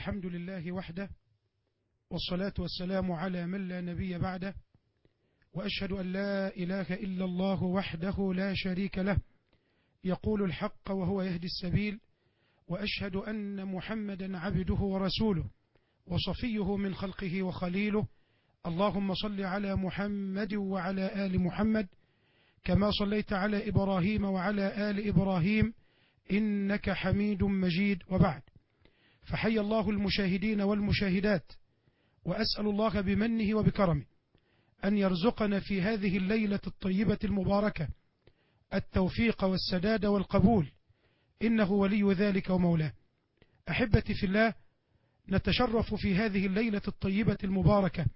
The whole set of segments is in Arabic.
الحمد لله وحده، والصلاة والسلام على من لا نبي بعده، وأشهد أن لا إله إلا الله وحده لا شريك له يقول الحق وهو يهدي السبيل، وأشهد أن محمدا عبده ورسوله وصفيه من خلقه وخليله. اللهم صل على محمد وعلى آل محمد كما صليت على إبراهيم وعلى آل إبراهيم إنك حميد مجيد. وبعد، فحي الله المشاهدين والمشاهدات، وأسأل الله بمنه وبكرمه أن يرزقنا في هذه الليلة الطيبة المباركة التوفيق والسداد والقبول، إنه ولي ذلك ومولاه. أحبتي في الله، نتشرف في هذه الليلة الطيبة المباركة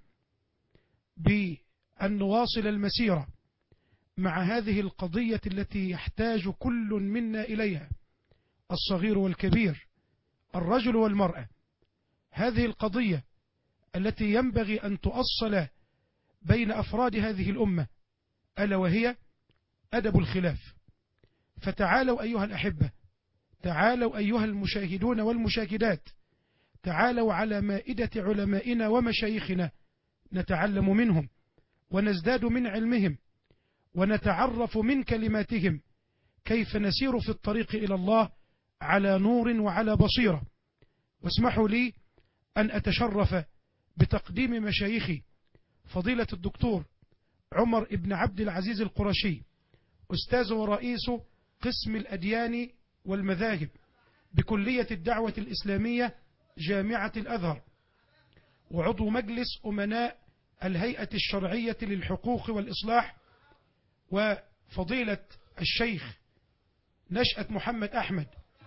بأن نواصل المسيرة مع هذه القضية التي يحتاج كل منا إليها، الصغير والكبير، الرجل والمرأة. هذه القضية التي ينبغي أن تؤصل بين أفراد هذه الأمة، ألا وهي أدب الخلاف. فتعالوا أيها الأحبة، تعالوا أيها المشاهدون والمشاهدات، تعالوا على مائدة علمائنا ومشايخنا، نتعلم منهم ونزداد من علمهم ونتعرف من كلماتهم كيف نسير في الطريق إلى الله على نور وعلى بصيرة. واسمحوا لي أن أتشرف بتقديم مشايخي فضيلة الدكتور عمر بن عبد العزيز القرشي، أستاذ ورئيس قسم الأديان والمذاهب بكلية الدعوة الإسلامية جامعة الأزهر، وعضو مجلس أمناء الهيئة الشرعية للحقوق والإصلاح، وفضيلة الشيخ نشأت محمد أحمد،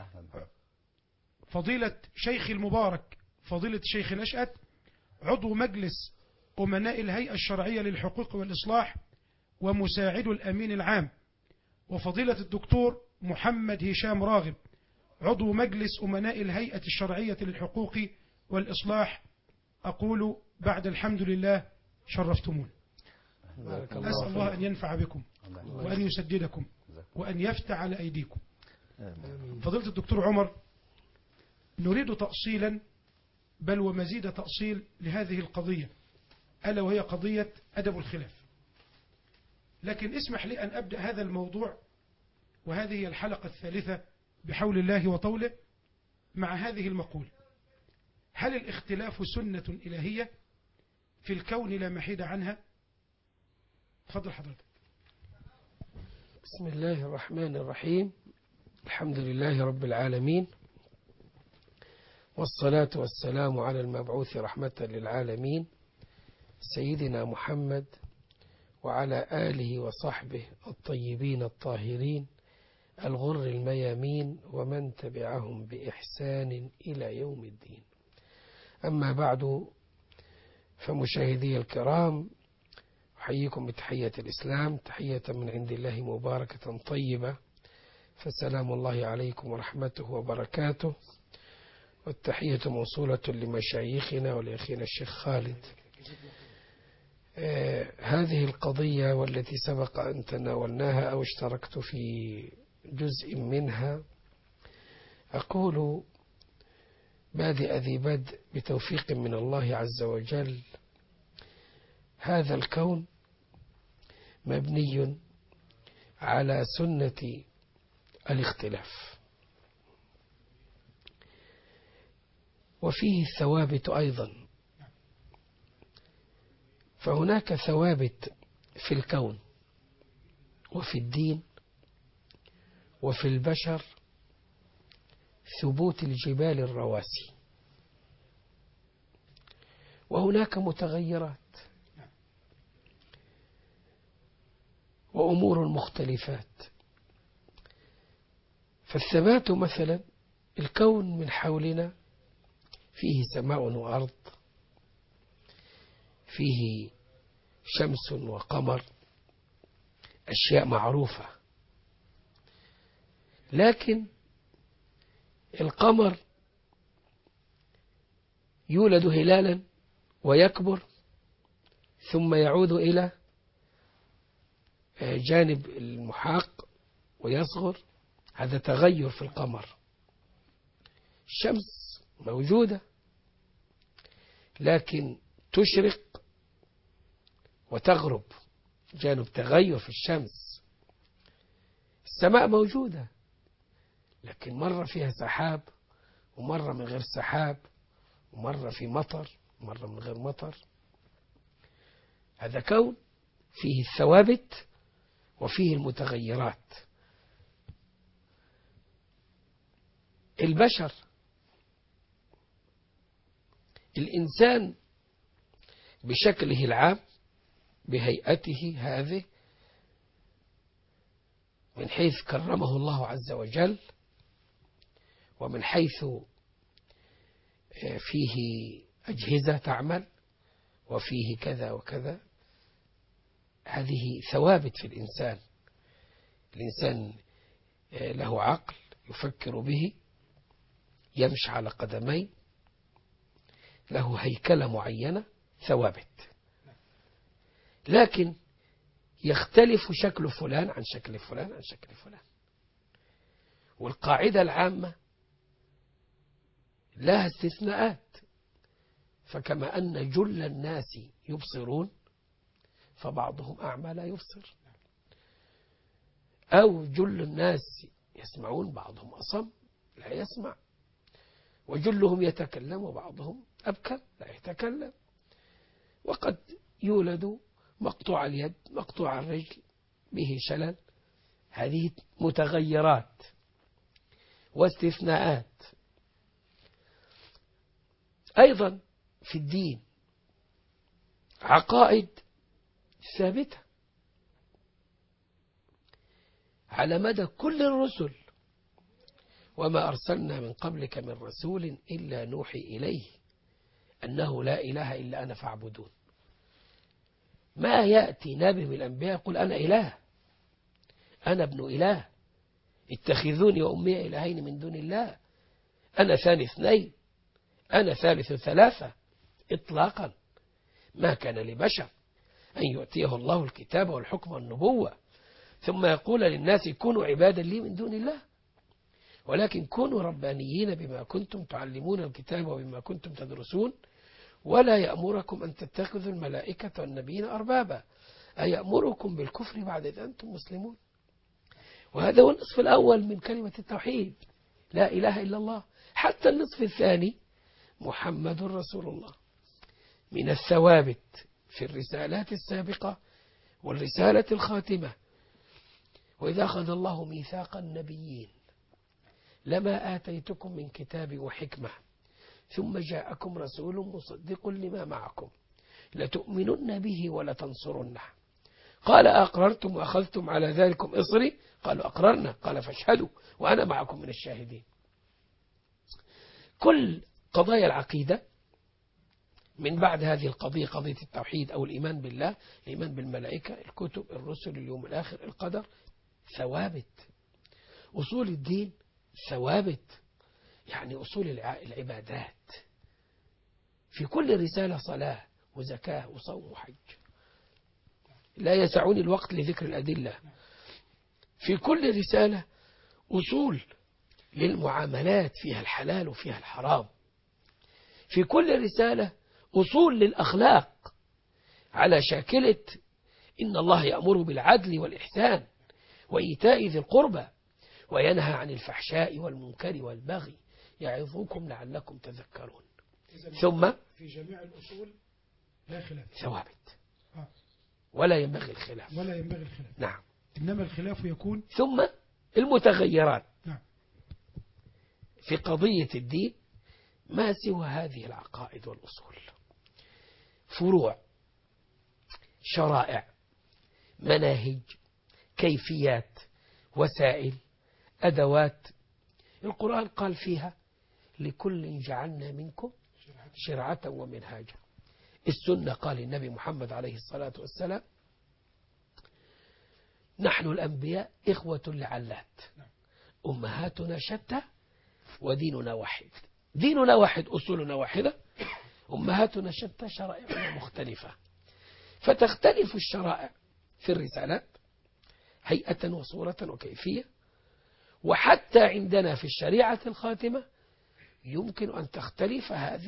فضيلة شيخ المبارك فضيلة الشيخ نشأت، عضو مجلس أمناء الهيئة الشرعية للحقوق والإصلاح ومساعد الأمين العام، وفضيلة الدكتور محمد هشام راغب، عضو مجلس أمناء الهيئة الشرعية للحقوق والإصلاح. أقول بعد الحمد لله شرفتمون. أسأل الله أن ينفع بكم وأن يسددكم وأن يفتح على أيديكم. فضيلة الدكتور عمر، نريد تأصيلا بل ومزيد تأصيل لهذه القضية، ألا وهي قضية أدب الخلاف. لكن اسمح لي أن أبدأ هذا الموضوع، وهذه هي الحلقة الثالثة بحول الله وطوله، مع هذه المقولة: هل الاختلاف سنة إلهية في الكون لا محيد عنها؟ تفضل حضرتك. بسم الله الرحمن الرحيم. الحمد لله رب العالمين، والصلاة والسلام على المبعوث رحمة للعالمين سيدنا محمد وعلى آله وصحبه الطيبين الطاهرين الغر الميامين ومن تبعهم بإحسان إلى يوم الدين. أما بعد، فمشاهدي الكرام، أحييكم بتحية الإسلام، تحية من عند الله مباركة طيبة، فسلام الله عليكم ورحمته وبركاته. والتحية موصولة لمشايخنا ولأخينا الشيخ خالد. هذه القضية والتي سبق أن تناولناها أو اشتركت في جزء منها، أقول بادئ ذي بدء بتوفيق من الله عز وجل، هذا الكون مبني على سنة الاختلاف، وفيه الثوابت أيضا. فهناك ثوابت في الكون وفي الدين وفي البشر، ثبوت الجبال الرواسي، وهناك متغيرات وأمور مختلفات. فالثبات مثلا، الكون من حولنا فيه سماء وأرض، فيه شمس وقمر، أشياء معروفة. لكن القمر يولد هلالا ويكبر ثم يعود إلى جانب المحاق ويصغر، هذا تغير في القمر. الشمس موجودة لكن تشرق وتغرب، جانب تغير في الشمس. السماء موجودة، لكن مرة فيها سحاب، ومرة من غير سحاب، ومرة في مطر، ومرة من غير مطر. هذا كون فيه الثوابت وفيه المتغيرات. البشر، الإنسان بشكله العام بهيئته هذه، من حيث كرمه الله عز وجل، ومن حيث فيه أجهزة تعمل، وفيه كذا وكذا، هذه ثوابت في الإنسان. الإنسان له عقل يفكر به، يمشي على قدمين، له هيكلة معينة، ثوابت. لكن يختلف شكل فلان عن شكل فلان عن شكل فلان. والقاعدة العامة لها استثناءات، فكما أن جل الناس يبصرون فبعضهم أعمى لا يبصر، أو جل الناس يسمعون بعضهم أصم لا يسمع، وجلهم يتكلم وبعضهم أبكم لا يتكلم. وقد يولد مقطوع اليد مقطوع الرجل به شلل. هذه متغيرات واستثناءات. أيضا في الدين عقائد ثابتة على مدى كل الرسل، وما أرسلنا من قبلك من رسول إلا نوحي إليه أنه لا إله إلا أنا فاعبدون. ما يأتي نبي من الأنبياء يقول أنا إله، أنا ابن إله، اتخذوني وأمي إلهين من دون الله، أنا ثاني اثنين، أنا ثالث ثلاثة، إطلاقا. ما كان لبشر أن يؤتيه الله الكتاب والحكم والنبوة ثم يقول للناس كونوا عبادا لي من دون الله، ولكن كونوا ربانيين بما كنتم تعلمون الكتاب وبما كنتم تدرسون، ولا يأمركم أن تتخذوا الملائكة والنبيين أربابا، أيأمركم بالكفر بعد إذ أنتم مسلمون. وهذا هو النصف الأول من كلمة التوحيد، لا إله إلا الله. حتى النصف الثاني محمد رسول الله. من الثوابت في الرسالات السابقة والرسالة الخاتمة: وإذا أخذ الله ميثاق النبيين لما آتيتكم من كتاب وحكمة ثم جاءكم رسول مصدق لما معكم لتؤمنن به ولتنصرنه قال أقررتم وأخذتم على ذلكم إصري قالوا أقررنا قال فاشهدوا وأنا معكم من الشاهدين. كل قضايا العقيدة من بعد هذه القضية، قضية التوحيد أو الإيمان بالله، الإيمان بالملائكة، الكتب، الرسل، اليوم الآخر، القدر، ثوابت. أصول الدين ثوابت، يعني أصول العبادات. في كل رسالة صلاة وزكاة وصوم وحج، لا يسعني الوقت لذكر الأدلة. في كل رسالة أصول للمعاملات، فيها الحلال وفيها الحرام. في كل رسالة أصول للأخلاق على شاكلة إن الله يأمر بالعدل والإحسان وإيتاء ذي القربى وينهى عن الفحشاء والمنكر والبغي يعظكم لعلكم تذكرون. ثم في جميع الأصول لا خلاف، ثوابت، ولا ينبغي الخلاف. ولا ينبغي الخلاف. نعم. إنما الخلاف يكون. ثم المتغيرات. نعم. في قضية الدين ما سوى هذه العقائد والأصول، فروع، شرائع، مناهج، كيفيات، وسائل، أدوات. القرآن قال فيها لكل جعلنا منكم شرعة ومنهاجا. السنة قال النبي محمد عليه الصلاة والسلام نحن الأنبياء إخوة لعلات أمهاتنا شتى وديننا واحد. ديننا واحد، أصولنا واحدة، أمهاتنا شتى، شرائعنا مختلفة. فتختلف الشرائع في الرسالات هيئة وصورة وكيفية، وحتى عندنا في الشريعة الخاتمة يمكن أن تختلف هذه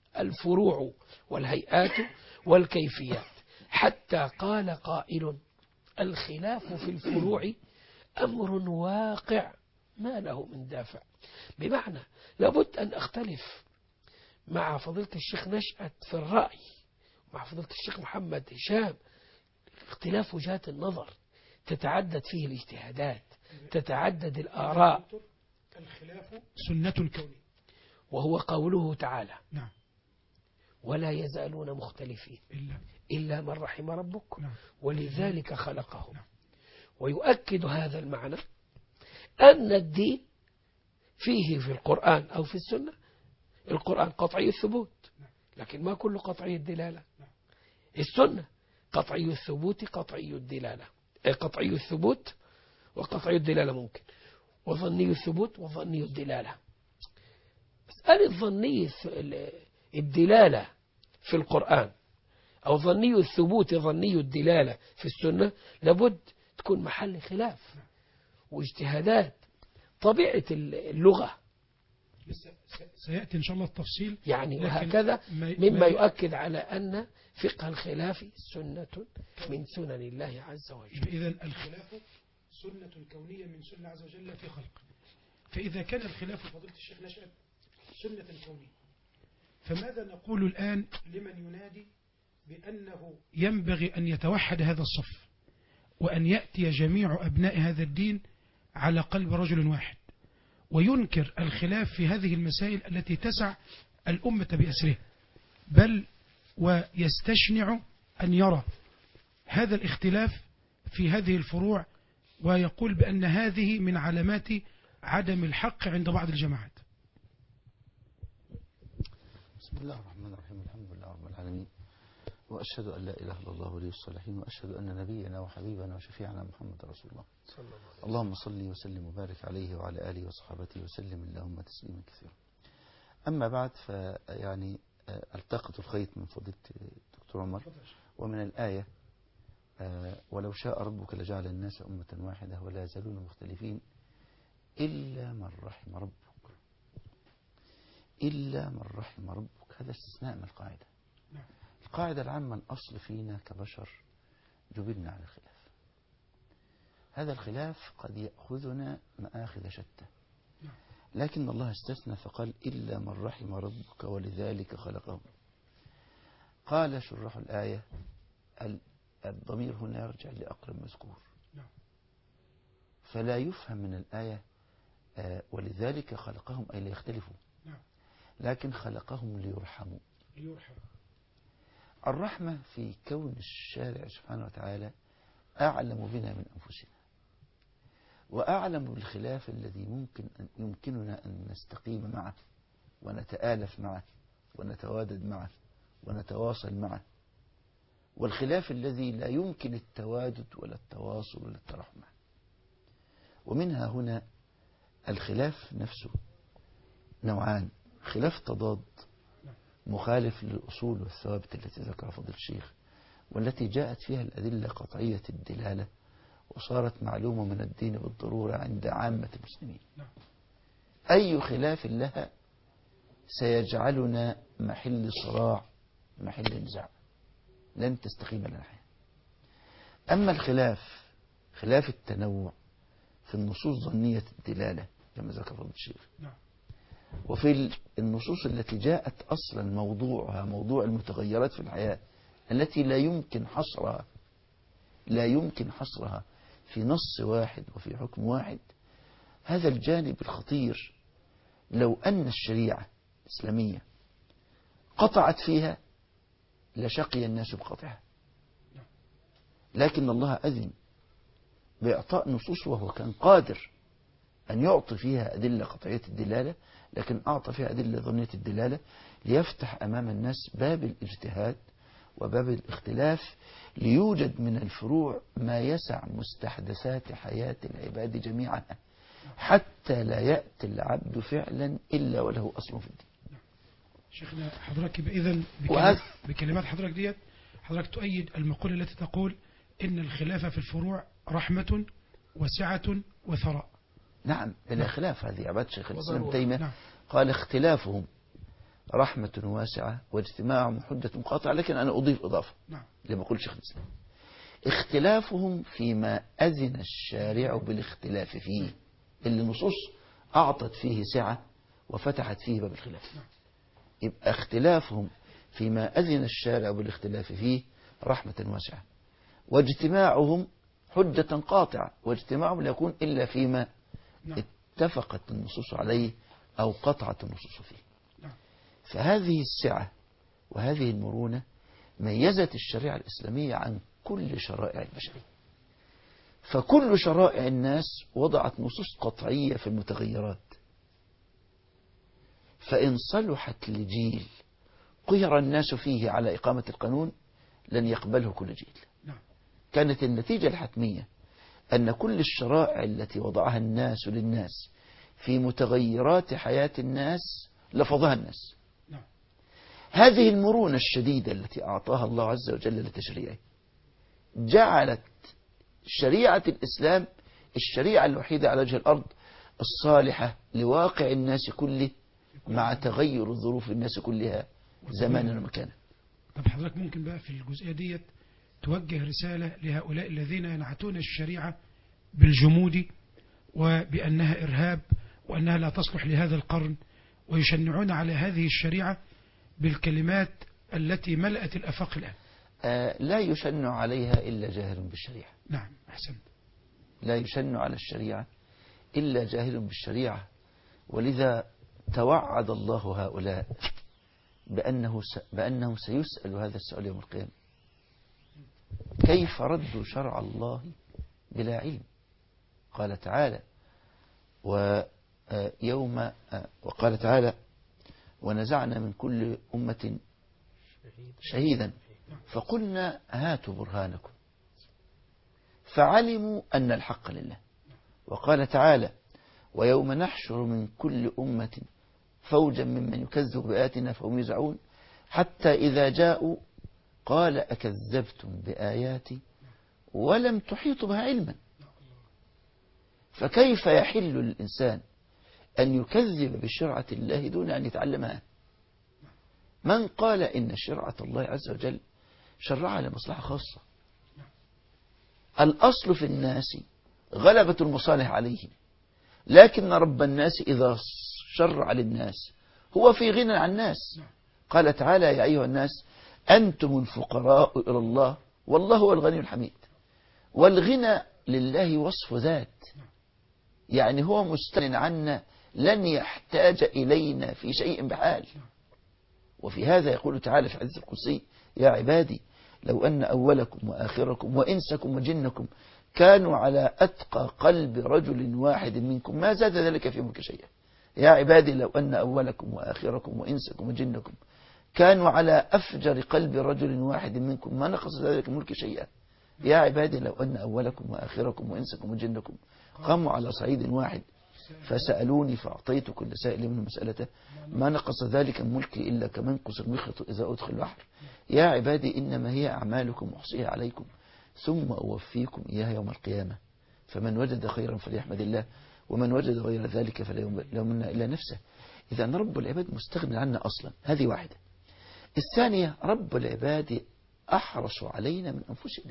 الفروع والهيئات والكيفيات، حتى قال قائل: الخلاف في الفروع أمر واقع ما له من دافع. بمعنى لابد أن أختلف مع فضيلة الشيخ نشأت في الرأي، مع فضيلة الشيخ محمد هشام، اختلاف وجهات النظر تتعدد فيه الاجتهادات، تتعدد الآراء. الخلاف سنة كونية، وهو قوله تعالى: نعم، ولا يزالون مختلفين إلا من رحم ربك، نعم، ولذلك خلقهم. نعم. ويؤكد هذا المعنى أن الدين فيه في القرآن أو في السنة، القرآن قطعي الثبوت لكن ما كله قطعي الدلالة، السنة قطعي الثبوت قطعي الدلالة، قطعي الثبوت وقطعي الدلالة ممكن، وظني الثبوت وظني الدلالة. مسألة ظني الدلالة في القرآن أو ظني الثبوت ظني الدلالة في السنة لابد تكون محل خلاف واجتهادات. طبيعة اللغة سيأتي إن شاء الله التفصيل يعني، وهكذا مما يؤكد على أن فقه الخلاف سنة من سنن الله عز وجل. إذن الخلاف سنة كونية من سنة عز وجل في خلقه. فإذا كان الخلاف فضيلة الشيخ نشأت سنة كونية، فماذا نقول الآن لمن ينادي بأنه ينبغي أن يتوحد هذا الصف وأن يأتي جميع أبناء هذا الدين على قلب رجل واحد، وينكر الخلاف في هذه المسائل التي تسع الأمة بأسره، بل ويستشنع أن يرى هذا الاختلاف في هذه الفروع، ويقول بأن هذه من علامات عدم الحق عند بعض الجماعات؟ بسم الله الرحمن الرحيم، الحمد لله رب العالمين، وأشهد أن لا إله إلا الله ولي الصالحين، وأشهد أن نبينا وحبيبنا وشفيعنا محمد رسول الله. اللهم صل وسلم وبارك عليه وعلى آله وصحابته وسلم اللهم تسليما كثيرا. أما بعد، فيعني التقط الخيط من فضيلة الدكتور عمر ومن الآية: ولو شاء ربك لجعل الناس أمة واحدة ولا يزالون مختلفين إلا من رحم ربك. إلا من رحم ربك، هذا استثناء من القاعدة. القاعدة العامة: الأصل فينا كبشر جبلنا على الخلاف. هذا الخلاف قد يأخذنا مآخذ شتى، لكن الله استثنى فقال: إلا من رحم ربك ولذلك خلقهم. قال شراح الآية: الضمير هنا يرجع لأقرب مذكور، فلا يفهم من الآية ولذلك خلقهم أي ليختلفوا، لكن خلقهم ليرحموا. الرحمة في كون الشارع سبحانه وتعالى أعلم بنا من أنفسنا، وأعلم بالخلاف الذي يمكننا أن نستقيم معه ونتآلف معه ونتوادد معه ونتواصل معه، والخلاف الذي لا يمكن التوادد ولا التواصل ولا الترحم. ومنها هنا الخلاف نفسه نوعان: خلاف تضاد مخالف للأصول والثوابت التي ذكرها فضيلة الشيخ، والتي جاءت فيها الأدلة قطعية الدلالة وصارت معلومة من الدين بالضرورة عند عامة المسلمين. أي خلاف لها سيجعلنا محل صراع، محل نزاع، لن تستقيم لنا حياة. أما الخلاف خلاف التنوع في النصوص ظنية الدلالة كما ذكر فضيلة الشيخ، وفي النصوص التي جاءت أصلا موضوعها موضوع المتغيرات في الحياة التي لا يمكن حصرها في نص واحد وفي حكم واحد، هذا الجانب الخطير لو أن الشريعة الإسلامية قطعت فيها لشقي الناس بقطعها، لكن الله أذن بإعطاء نصوص، وهو كان قادر أن يعطي فيها أدلة قطعية الدلالة، لكن أعطى فيها أدلة ظنية الدلالة ليفتح أمام الناس باب الاجتهاد وباب الاختلاف، ليوجد من الفروع ما يسع مستحدثات حياة العباد جميعا، حتى لا يأتي العبد فعلا إلا وله أصل في الدين. شيخنا حضرتك إذن بكلمات حضرتك ديت حضرتك تؤيد المقولة التي تقول إن الخلاف في الفروع رحمة وسعة وثراء. نعم، بلا خلاف. هذه عبادة شيخ الإسلام ابن تيمية قال: اختلافهم رحمة واسعة واجتماعهم حجة قاطعة. لكن أنا أضيف إضافة نعم. لما أقول شيخ الإسلام: اختلافهم فيما أذن الشارع بالاختلاف فيه، اللي النصوص أعطت فيه سعة وفتحت فيه باب الخلاف. يبقى اختلافهم فيما أذن الشارع بالاختلاف فيه رحمة واسعة، واجتماعهم حجة قاطعة، واجتماعهم لا يكون إلا فيما نعم. اتفقت النصوص عليه أو قطعت النصوص فيه. نعم. فهذه السعة وهذه المرونة ميزت الشريعة الإسلامية عن كل شرائع البشرية. فكل شرائع الناس وضعت نصوص قطعية في المتغيرات، فإن صلحت لجيل قهر الناس فيه على إقامة القانون لن يقبله كل جيل. نعم. كانت النتيجة الحتمية أن كل الشرائع التي وضعها الناس للناس في متغيرات حياة الناس لفظها الناس. نعم. هذه المرونة الشديدة التي أعطاها الله عز وجل لتشريعه جعلت شريعة الإسلام الشريعة الوحيدة على وجه الأرض الصالحة لواقع الناس كله مع تغير الظروف الناس كلها زمانا ومكانا. طب حضرتك ممكن بقى في الجزئية ديت توجه رسالة لهؤلاء الذين ينعتون الشريعة بالجمود وبأنها إرهاب وأنها لا تصلح لهذا القرن، ويشنعون على هذه الشريعة بالكلمات التي ملأت الأفاق الآن؟ لا يشن عليها إلا جاهل بالشريعة. نعم، أحسنت. لا يشن على الشريعة إلا جاهل بالشريعة. ولذا توعد الله هؤلاء بأنه سيسأل هذا السؤال يوم القيامة: كيف ردوا شرع الله بلا علم؟ قال تعالى: وقال تعالى: ونزعنا من كل أمة شهيدا فقلنا هاتوا برهانكم فعلموا أن الحق لله. وقال تعالى: ويوم نحشر من كل أمة فوجا ممن يكذب بآياتنا فهم يوزعون حتى إذا جاءوا قال أكذبتم بآياتي ولم تحيطوا بها علما. فكيف يحل للإنسان أن يكذب بشرعة الله دون أن يتعلمها؟ من قال إن شرعة الله عز وجل شرعها لمصلحة خاصة؟ الأصل في الناس غلبة المصالح عليهم، لكن رب الناس إذا شرع للناس هو في غنى عن الناس. قال تعالى: يا أيها الناس أنتم الفقراء إلى الله والله هو الغني الحميد. والغنى لله وصف ذات، يعني هو مستغن عنا لن يحتاج إلينا في شيء بحال. وفي هذا يقول تعالى في الحديث القدسي: يا عبادي لو أن أولكم وآخركم وإنسكم وجنكم كانوا على أتقى قلب رجل واحد منكم ما زاد ذلك في ملك شيئا. يا عبادي لو أن أولكم وآخركم وإنسكم وجنكم كانوا على أفجر قلب رجل واحد منكم ما نقص ذلك ملك شيئا. يا عبادي لو أن أولكم وآخركم وإنسكم وجنكم قاموا على صعيد واحد فسألوني فأعطيت كل سائل منهم مسألته ما نقص ذلك ملكي إلا كمنقص المخيط إذا أدخل البحر. يا عبادي إنما هي أعمالكم أحصيها عليكم ثم أوفيكم إياها يوم القيامة فمن وجد خيرا فليحمد الله ومن وجد غير ذلك فلا يلومن إلا نفسه. إذا رب العباد مستغني عنا أصلا، هذه واحدة. الثانية: رب العباد أحرص علينا من أنفسنا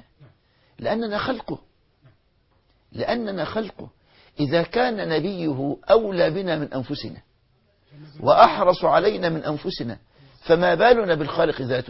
لأننا خلقه. إذا كان نبيه أولى بنا من أنفسنا وأحرص علينا من أنفسنا فما بالنا بالخالق ذاته؟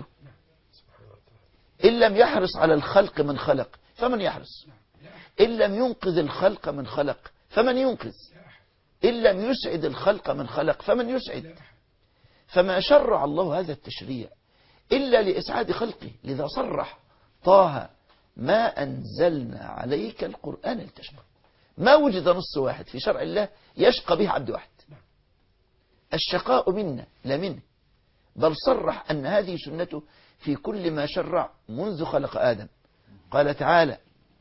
إن لم يحرص على الخلق من خلق فمن يحرص؟ إن لم ينقذ الخلق من خلق فمن ينقذ؟ إن لم يسعد الخلق من خلق فمن يسعد؟ فما شرع الله هذا التشريع إلا لإسعاد خلقه. لذا صرح: طه ما أنزلنا عليك القرآن لتشقى. ما وجد نص واحد في شرع الله يشقى به عبد واحد. الشقاء منا لا منه، بل صرح أن هذه سنته في كل ما شرع منذ خلق آدم. قال تعالى: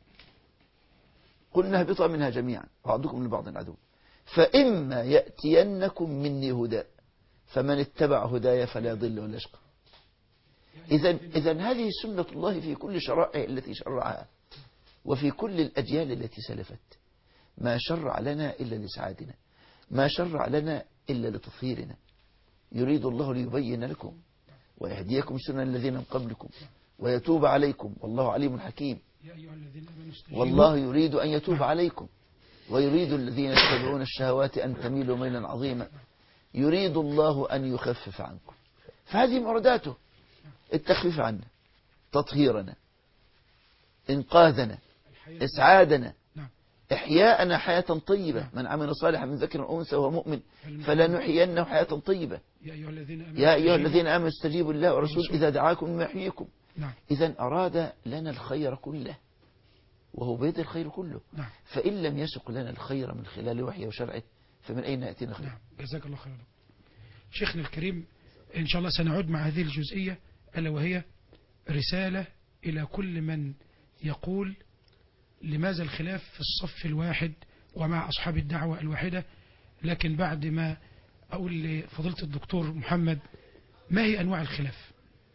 قلنا اهبطوا منها جميعا بعضكم لبعض عدو فإما يأتينكم مني هدى فمن اتبع هدايا فلا يضل ولا يشقى. إذن هذه سنة الله في كل شرائع التي شرعها وفي كل الأجيال التي سلفت. ما شرع لنا إلا لسعادنا، ما شرع لنا إلا لتطهيرنا. يريد الله ليبين لكم ويهديكم سنن الذين من قبلكم ويتوب عليكم والله عليم حكيم. يا أيها الذين آمنوا استجيبوا. والله يريد أن يتوب عليكم ويريد الذين يتبعون الشهوات أن تميلوا ميلا عظيما يريد الله أن يخفف عنكم. فهذه مراداته: التخفيف عنا، تطهيرنا، إنقاذنا، إسعادنا، إحياءنا حياة طيبة. من عمل صالحا من ذكر أو أنثى وهو مؤمن فلنحيينه حياة طيبة. يا أيها الذين آمنوا استجيبوا لله ورسوله إذا دعاكم لما يحييكم. إذن أراد لنا الخير كله وهو بيد الخير كله. فإن لم يسق لنا الخير من خلال وحيه وشرعه فمن أين يأتينا خير؟ جزاك الله خيرا. شيخنا الكريم، إن شاء الله سنعود مع هذه الجزئية، ألا وهي رسالة إلى كل من يقول لماذا الخلاف في الصف الواحد ومع أصحاب الدعوة الواحدة. لكن بعد ما أقول لفضيلة الدكتور محمد ما هي أنواع الخلاف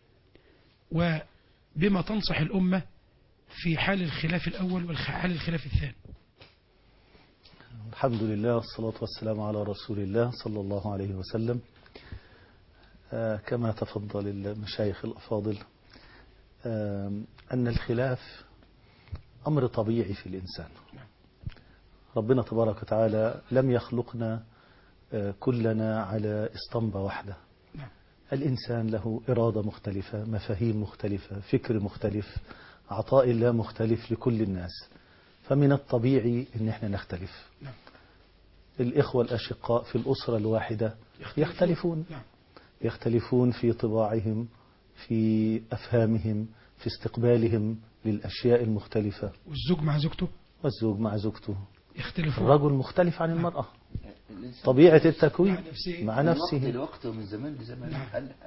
وبما تنصح الأمة في حال الخلاف الأول وحال الخلاف الثاني. الحمد لله والصلاة والسلام على رسول الله صلى الله عليه وسلم. كما تفضل المشايخ الأفاضل أن الخلاف أمر طبيعي في الإنسان. ربنا تبارك وتعالى لم يخلقنا كلنا على اسطمبة واحدة. الإنسان له إرادة مختلفة، مفاهيم مختلفة، فكر مختلف، عطاء الله مختلف لكل الناس. فمن الطبيعي أن احنا نختلف. الإخوة الأشقاء في الأسرة الواحدة يختلفون في طباعهم، في أفهامهم، في استقبالهم للأشياء المختلفة. والزوج مع زوجته يختلفون. الرجل مختلف عن المرأة، طبيعة التكوين مع نفسه من وقت ومن زمان لزمان.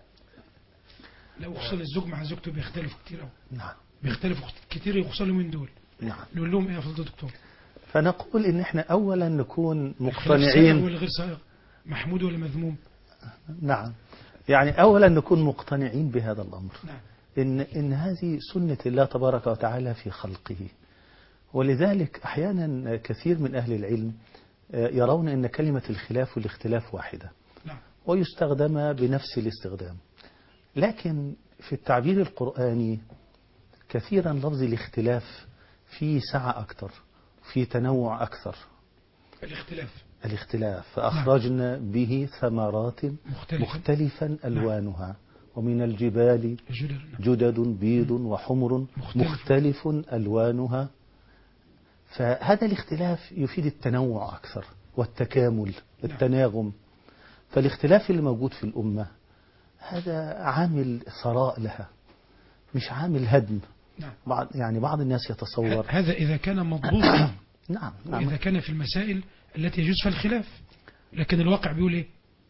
لو خصوصا الزوج مع زوجته بيختلفوا كتير أوي. نعم. بيختلفوا كتير يخصلوا من دول. نعم. نقول لهم إيه يا فضيلة الدكتور؟ فنقول إن إحنا أولا نكون مقتنعين. ولا غير صائغ؟ محمود ولا مذموم؟ نعم. يعني أولا نكون مقتنعين بهذا الأمر. نعم. إن هذه سنة الله تبارك وتعالى في خلقه. ولذلك أحيانا كثير من أهل العلم يرون أن كلمة الخلاف والاختلاف واحدة. نعم. ويستخدم بنفس الاستخدام. لكن في التعبير القرآني كثيرا لفظ الاختلاف فيه سعة أكثر، فيه تنوع أكثر. الاختلاف فأخرجنا به ثمرات مختلفا ألوانها ومن الجبال جدد بيض وحمر مختلف ألوانها. فهذا الاختلاف يفيد التنوع أكثر والتكامل، التناغم. فالاختلاف اللي موجود في الأمة هذا عامل ثراء لها، مش عامل هدم. يعني بعض الناس يتصور هذا إذا كان مضبوطا. نعم. إذا كان في المسائل التي يجوز فيها الخلاف. لكن الواقع بيقول إيه؟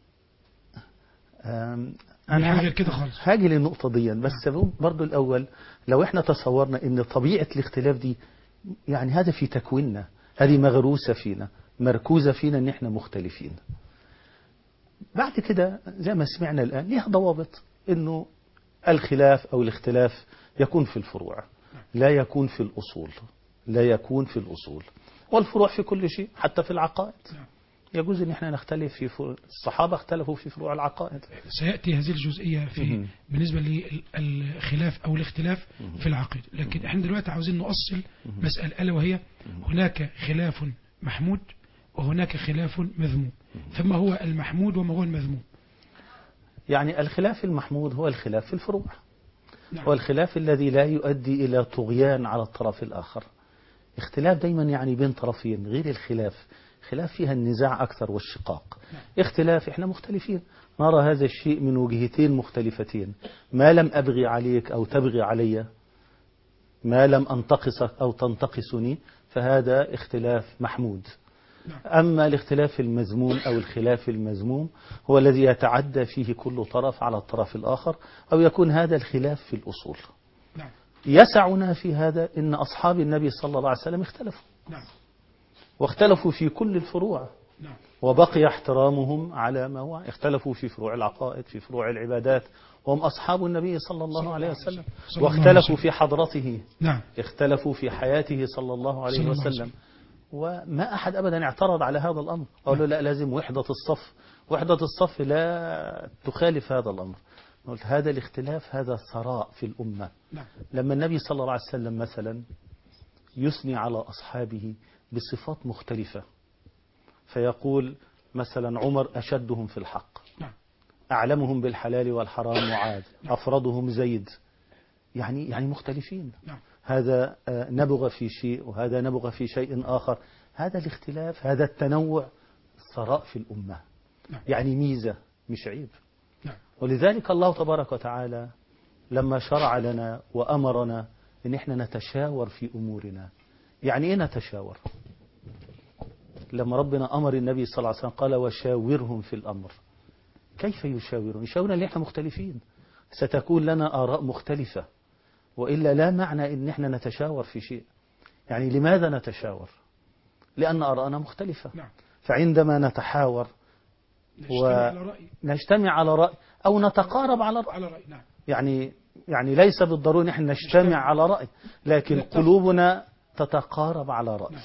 أنا كده خالص. هاجي للنقطة دي بس برضو الأول لو إحنا تصورنا إن طبيعة الاختلاف دي يعني هذا في تكويننا، هذه مغروسة فينا، مركوزة فينا إن إحنا مختلفين. بعد كده زي ما سمعنا الآن ليها ضوابط، إنه الخلاف أو الاختلاف يكون في الفروع لا يكون في الأصول. لا يكون في الأصول والفروع في كل شيء حتى في العقائد. يجوز أن احنا نختلف في الصحابة اختلفوا في فروع العقائد. سيأتي هذه الجزئية في بالنسبة للخلاف أو الاختلاف في العقيدة. لكن احنا دلوقتي عاوزين نؤصل مسألة ألا وهي هناك خلاف محمود وهناك خلاف مذموم. فما هو المحمود وما هو المذموم؟ يعني الخلاف المحمود هو الخلاف في الفروع. والخلاف الذي لا يؤدي إلى طغيان على الطرف الآخر. اختلاف دايما يعني بين طرفين، غير الخلاف خلاف فيها النزاع أكثر والشقاق. اختلاف احنا مختلفين، نرى هذا الشيء من وجهتين مختلفتين. ما لم أبغي عليك أو تبغي علي، ما لم أنتقصك أو تنتقصني، فهذا اختلاف محمود. أما الاختلاف المذموم أو الخلاف المذموم هو الذي يتعدى فيه كل طرف على الطرف الآخر، أو يكون هذا الخلاف في الأصول. يسعنا في هذا إن أصحاب النبي صلى الله عليه وسلم اختلفوا. واختلفوا في كل الفروع. وبقي احترامهم على ما هو. اختلفوا في فروع العقائد، في فروع العبادات، وهم أصحاب النبي صلى الله عليه وسلم. واختلفوا في حضرته. اختلفوا في حياته صلى الله عليه وسلم. وما أحد أبدا اعترض على هذا الأمر. قالوا لا، لازم وحدة الصف وحدة الصف لا تخالف هذا الأمر. قلت هذا الاختلاف هذا ثراء في الأمة. نعم. لما النبي صلى الله عليه وسلم مثلا يثني على أصحابه بصفات مختلفة، فيقول مثلا عمر أشدهم في الحق، نعم. أعلمهم بالحلال والحرام معاذ، أفرضهم زيد، يعني مختلفين. نعم. هذا نبغ في شيء وهذا نبغ في شيء آخر. هذا الاختلاف هذا التنوع ثراء في الأمة، نعم. يعني ميزة مش عيب. نعم. ولذلك الله تبارك وتعالى لما شرع لنا وأمرنا إن إحنا نتشاور في أمورنا. يعني إيه نتشاور؟ لما ربنا أمر النبي صلى الله عليه وسلم قال وشاورهم في الأمر. كيف يشاورون؟ يشاورون اللي إحنا مختلفين، ستكون لنا آراء مختلفة، وإلا لا معنى إن إحنا نتشاور في شيء. يعني لماذا نتشاور؟ لأن آراءنا مختلفة. نعم. فعندما نتحاور نجتمع على رأي أو نتقارب على رأي. نعم. يعني ليس بالضروري نحن نجتمع على رأي، لكن قلوبنا تتقارب على رأي.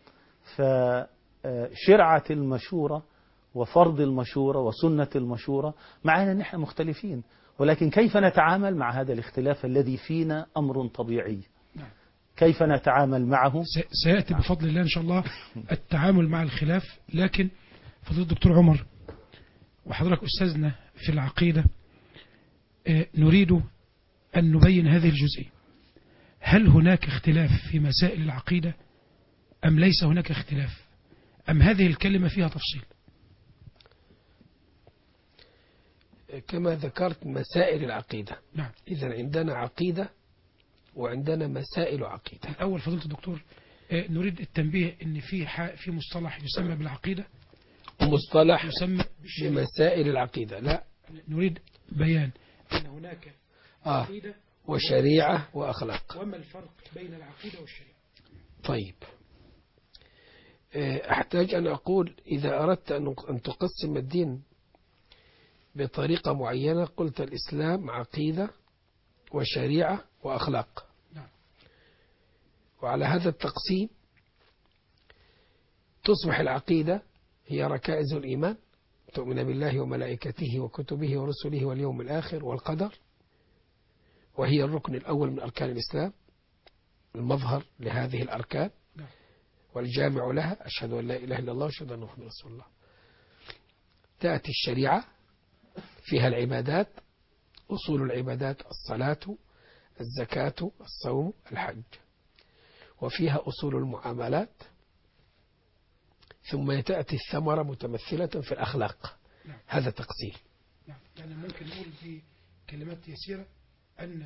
فشرعة المشورة وفرض المشورة وسنة المشورة معنا نحن مختلفين، ولكن كيف نتعامل مع هذا الاختلاف الذي فينا أمر طبيعي؟ كيف نتعامل معه؟ سيأتي بفضل الله إن شاء الله التعامل مع الخلاف. لكن فضيلة الدكتور عمر وحضرتك أستاذنا في العقيدة، نريد أن نبين هذه الجزئية. هل هناك اختلاف في مسائل العقيدة أم ليس هناك اختلاف، أم هذه الكلمة فيها تفصيل؟ كما ذكرت مسائل العقيدة. نعم. إذن عندنا عقيدة وعندنا مسائل عقيدة. الأول فضيلة الدكتور نريد التنبيه أن في مصطلح يسمى بالعقيدة ومصطلح يسمى بمسائل العقيدة. لا، نريد بيان أن هناك عقيدة وشريعة وأخلاق. وما الفرق بين العقيدة والشريعة؟ طيب، أحتاج أن أقول إذا أردت أن تقسم الدين بطريقة معينة قلت الإسلام عقيدة وشريعة وأخلاق. نعم. وعلى هذا التقسيم تصبح العقيدة هي ركائز الإيمان، تؤمن بالله وملائكته وكتبه ورسله واليوم الآخر والقدر، وهي الركن الأول من أركان الإسلام، المظهر لهذه الأركان والجامع لها، أشهد أن لا إله إلا الله وأشهد أن محمدا رسول الله. تأتي الشريعة فيها العبادات، أصول العبادات الصلاة الزكاة الصوم الحج، وفيها أصول المعاملات، ثم تأتي الثمرة متمثلة في الأخلاق. نعم. هذا تقسيم. نعم. يعني ممكن نقول في كلمات يسيرة أن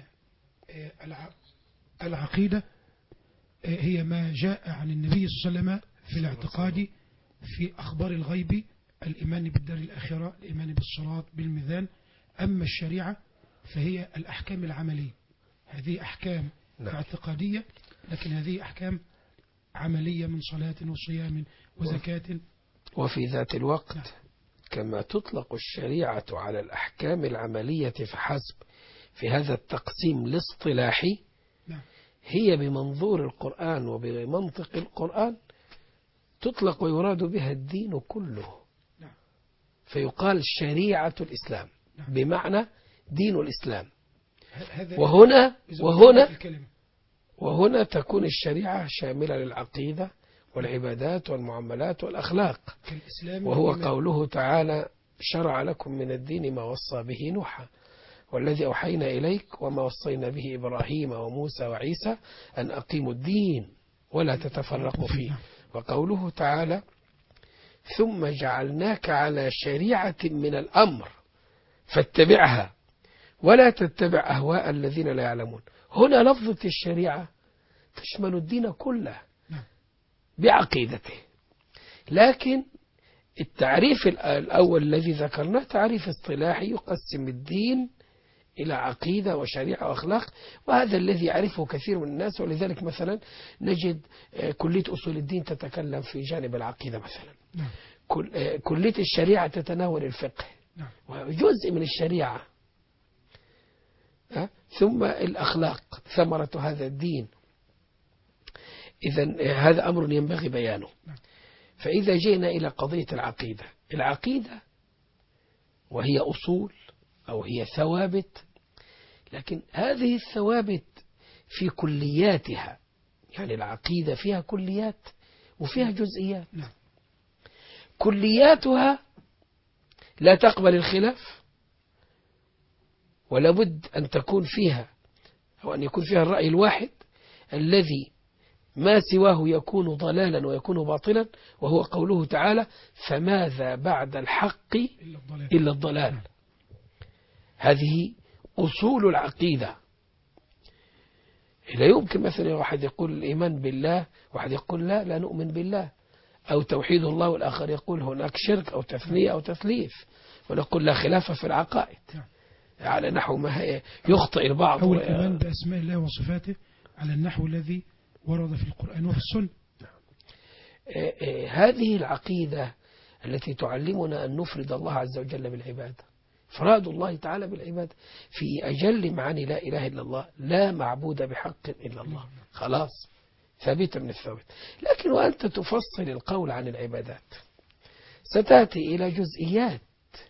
العقيدة هي ما جاء عن النبي صلى الله عليه وسلم في الاعتقاد في أخبار الغيب، الإيمان بالدار الآخرة، الإيمان بالصراط بالميزان. أما الشريعة فهي الأحكام العملية، هذه أحكام اعتقادية لكن هذه أحكام عملية من صلاة وصيام وزكاة. وفي ذات الوقت كما تطلق الشريعة على الأحكام العملية فحسب في هذا التقسيم الاصطلاحي، هي بمنظور القرآن وبمنطق القرآن تطلق ويراد بها الدين كله، فيقال شريعة الإسلام بمعنى دين الإسلام. وهنا تكون الشريعة شاملة للعقيدة والعبادات والمعاملات والأخلاق، وهو قوله تعالى شرع لكم من الدين ما وصى به نوحا والذي أوحينا إليك وما وصينا به إبراهيم وموسى وعيسى أن أقيموا الدين ولا تتفرقوا فيه. وقوله تعالى ثم جعلناك على شريعة من الأمر فاتبعها ولا تتبع أهواء الذين لا يعلمون. هنا لفظة الشريعة تشمل الدين كله بعقيدته، لكن التعريف الأول الذي ذكرناه تعريف اصطلاحي يقسم الدين إلى عقيدة وشريعة وأخلاق، وهذا الذي يعرفه كثير من الناس. ولذلك مثلا نجد كلية أصول الدين تتكلم في جانب العقيدة مثلا، كلية الشريعة تتناول الفقه وجزء من الشريعة، ثم الأخلاق ثمرة هذا الدين. إذن هذا أمر ينبغي بيانه. فإذا جئنا إلى قضية العقيدة وهي أصول أو هي ثوابت، لكن هذه الثوابت في كلياتها، يعني العقيدة فيها كليات وفيها جزئيات. نعم. كلياتها لا تقبل الخلاف، ولا بد أن تكون فيها أو أن يكون فيها الرأي الواحد الذي ما سواه يكون ضلالا ويكون باطلا، وهو قوله تعالى: فماذا بعد الحق إلا الضلال. هذه أصول العقيدة. لا يمكن مثلا واحد يقول الإيمان بالله، واحد يقول لا نؤمن بالله، أو توحيد الله، والآخر يقول هناك شرك أو تثنية أو تثليث، ونقول لا خلاف في العقائد على نحو ما يخطئ البعض. أو الإيمان بأسماء الله وصفاته على النحو الذي ورد في القرآن وفي السنة. هذه العقيدة التي تعلمنا أن نفرد الله عز وجل بالعبادة، إفراد الله تعالى بالعبادة في أجل معاني لا إله إلا الله، لا معبود بحق إلا الله، خلاص ثابتة من الثوابت. لكن وأنت تفصل القول عن العبادات ستأتي إلى جزئيات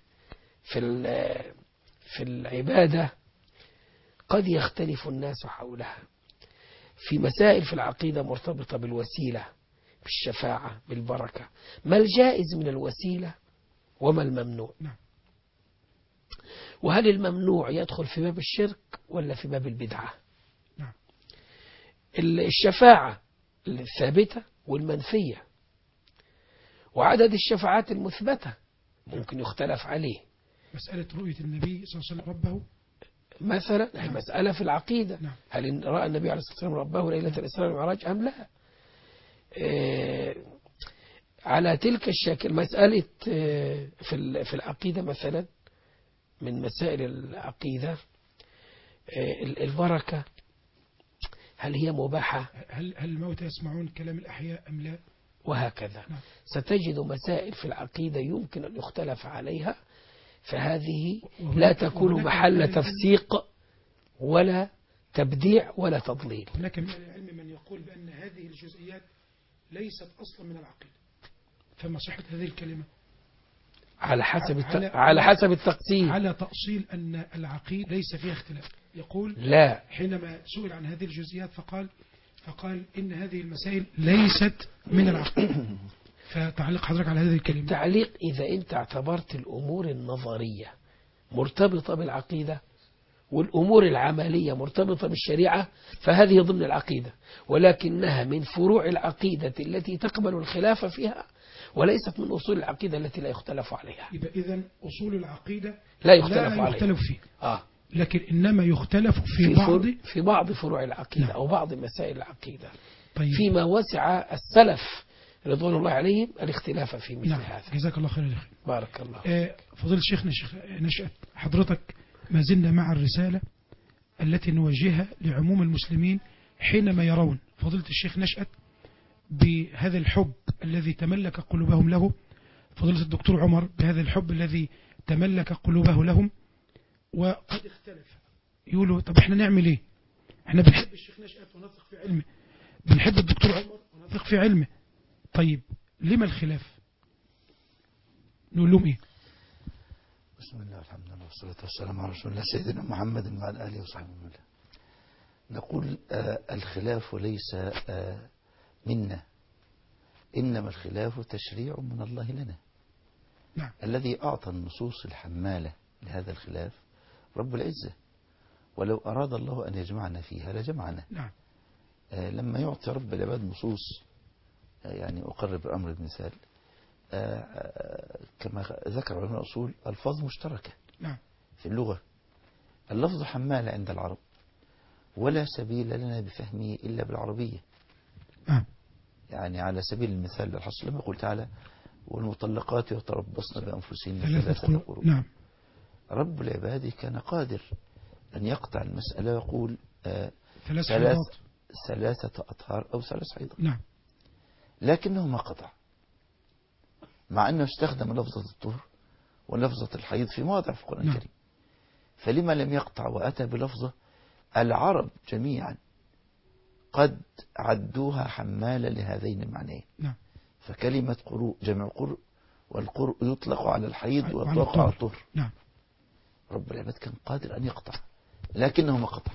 في العبادة قد يختلف الناس حولها، في مسائل في العقيدة مرتبطة بالوسيلة، بالشفاعة، بالبركة، ما الجائز من الوسيلة وما الممنوع، وهل الممنوع يدخل في باب الشرك ولا في باب البدعة. الشفاعة الثابتة والمنفية، وعدد الشفاعات المثبتة ممكن يختلف عليه. مسألة رؤية النبي صلى الله عليه وسلم ربه مثلا هي مسألة في العقيدة، هل رأى النبي عليه الصلاة والسلام ربه ليلة الإسراء والمعراج أم لا. على تلك الشكل مسألة في العقيدة مثلا، من مسائل العقيدة البركة، هل هي مباحة، هل الموتى يسمعون كلام الأحياء أم لا، وهكذا. ستجد مسائل في العقيدة يمكن أن يختلف عليها، فهذه لا تكون محل تفسيق ولا تبديع ولا تضليل. هناك من العلم من يقول بأن هذه الجزئيات ليست أصلا من العقيدة، فما صحة هذه الكلمة؟ على حسب التقسيم، على تأصيل أن العقيدة ليس فيها اختلاف. يقول لا، حينما سئل عن هذه الجزئيات فقال إن هذه المسائل ليست من العقيدة. فتعليق حضرتك على هذه الكلمة؟ التعليق إذا أنت اعتبرت الأمور النظرية مرتبطة بالعقيدة والأمور العملية مرتبطة بالشريعة، فهذه ضمن العقيدة، ولكنها من فروع العقيدة التي تقبل الخلاف فيها، وليست من أصول العقيدة التي لا يختلف عليها. يبقى إذن أصول العقيدة لا يختلف فيها، لكن إنما يختلف في بعض فروع العقيدة. أو بعض مسائل العقيدة. طيب. فيما وسع السلف رضوان الله عليهم الاختلاف في مثل هذا. جزاك الله خير يا أخي. بارك الله. فضيلة شيخنا الشيخ نشأت، حضرتك ما زلنا مع الرسالة التي نوجهها لعموم المسلمين حينما يرون فضيلة الشيخ نشأت بهذا الحب الذي تملك قلوبهم له، فضيلة الدكتور عمر بهذا الحب الذي تملك قلوبه لهم، وقد اختلف. يقولوا طب احنا نعمل ايه؟ احنا بنحب الشيخ نشأت ونثق في علمه، بنحب الدكتور عمر ونثق في علمه، طيب لما الخلاف؟ نقول لهم ايه؟ بسم الله والحمد لله والصلاة والسلام على رسول الله سيدنا محمد وعلى آله وصحبه وسلم. نقول الخلاف ليس منا، إنما الخلاف تشريع من الله لنا. نعم. الذي أعطى النصوص الحمالة لهذا الخلاف رب العزة، ولو أراد الله أن يجمعنا فيها لجمعنا. نعم. لما يعطي رب العباد نصوص، يعني أقرب الأمر بمثال، كما ذكر علماء الأصول ألفاظ مشتركة. نعم. في اللغة اللفظ حمال عند العرب، ولا سبيل لنا بفهمه إلا بالعربية. نعم. يعني على سبيل المثال بالحصر لما يقول تعالى والمطلقات يتربصن بأنفسهن 3 قروء. نعم. رب العباد كان قادر أن يقطع المسألة ويقول 3 أطهار أو 3 حيضات. نعم. لكنه ما قطع، مع أنه استخدم لفظة الطهر ولفظة الحيض في مواضع في القرآن الكريم. فلما لم يقطع وأتى بلفظة العرب جميعا قد عدوها حمالة لهذين المعنيين. نعم. فكلمة قروء جمع قرء، والقرء يطلق على الحيض وعلى ويطلق على الطهر. الطهر. نعم. رب العباد كان قادر أن يقطع لكنه ما قطع.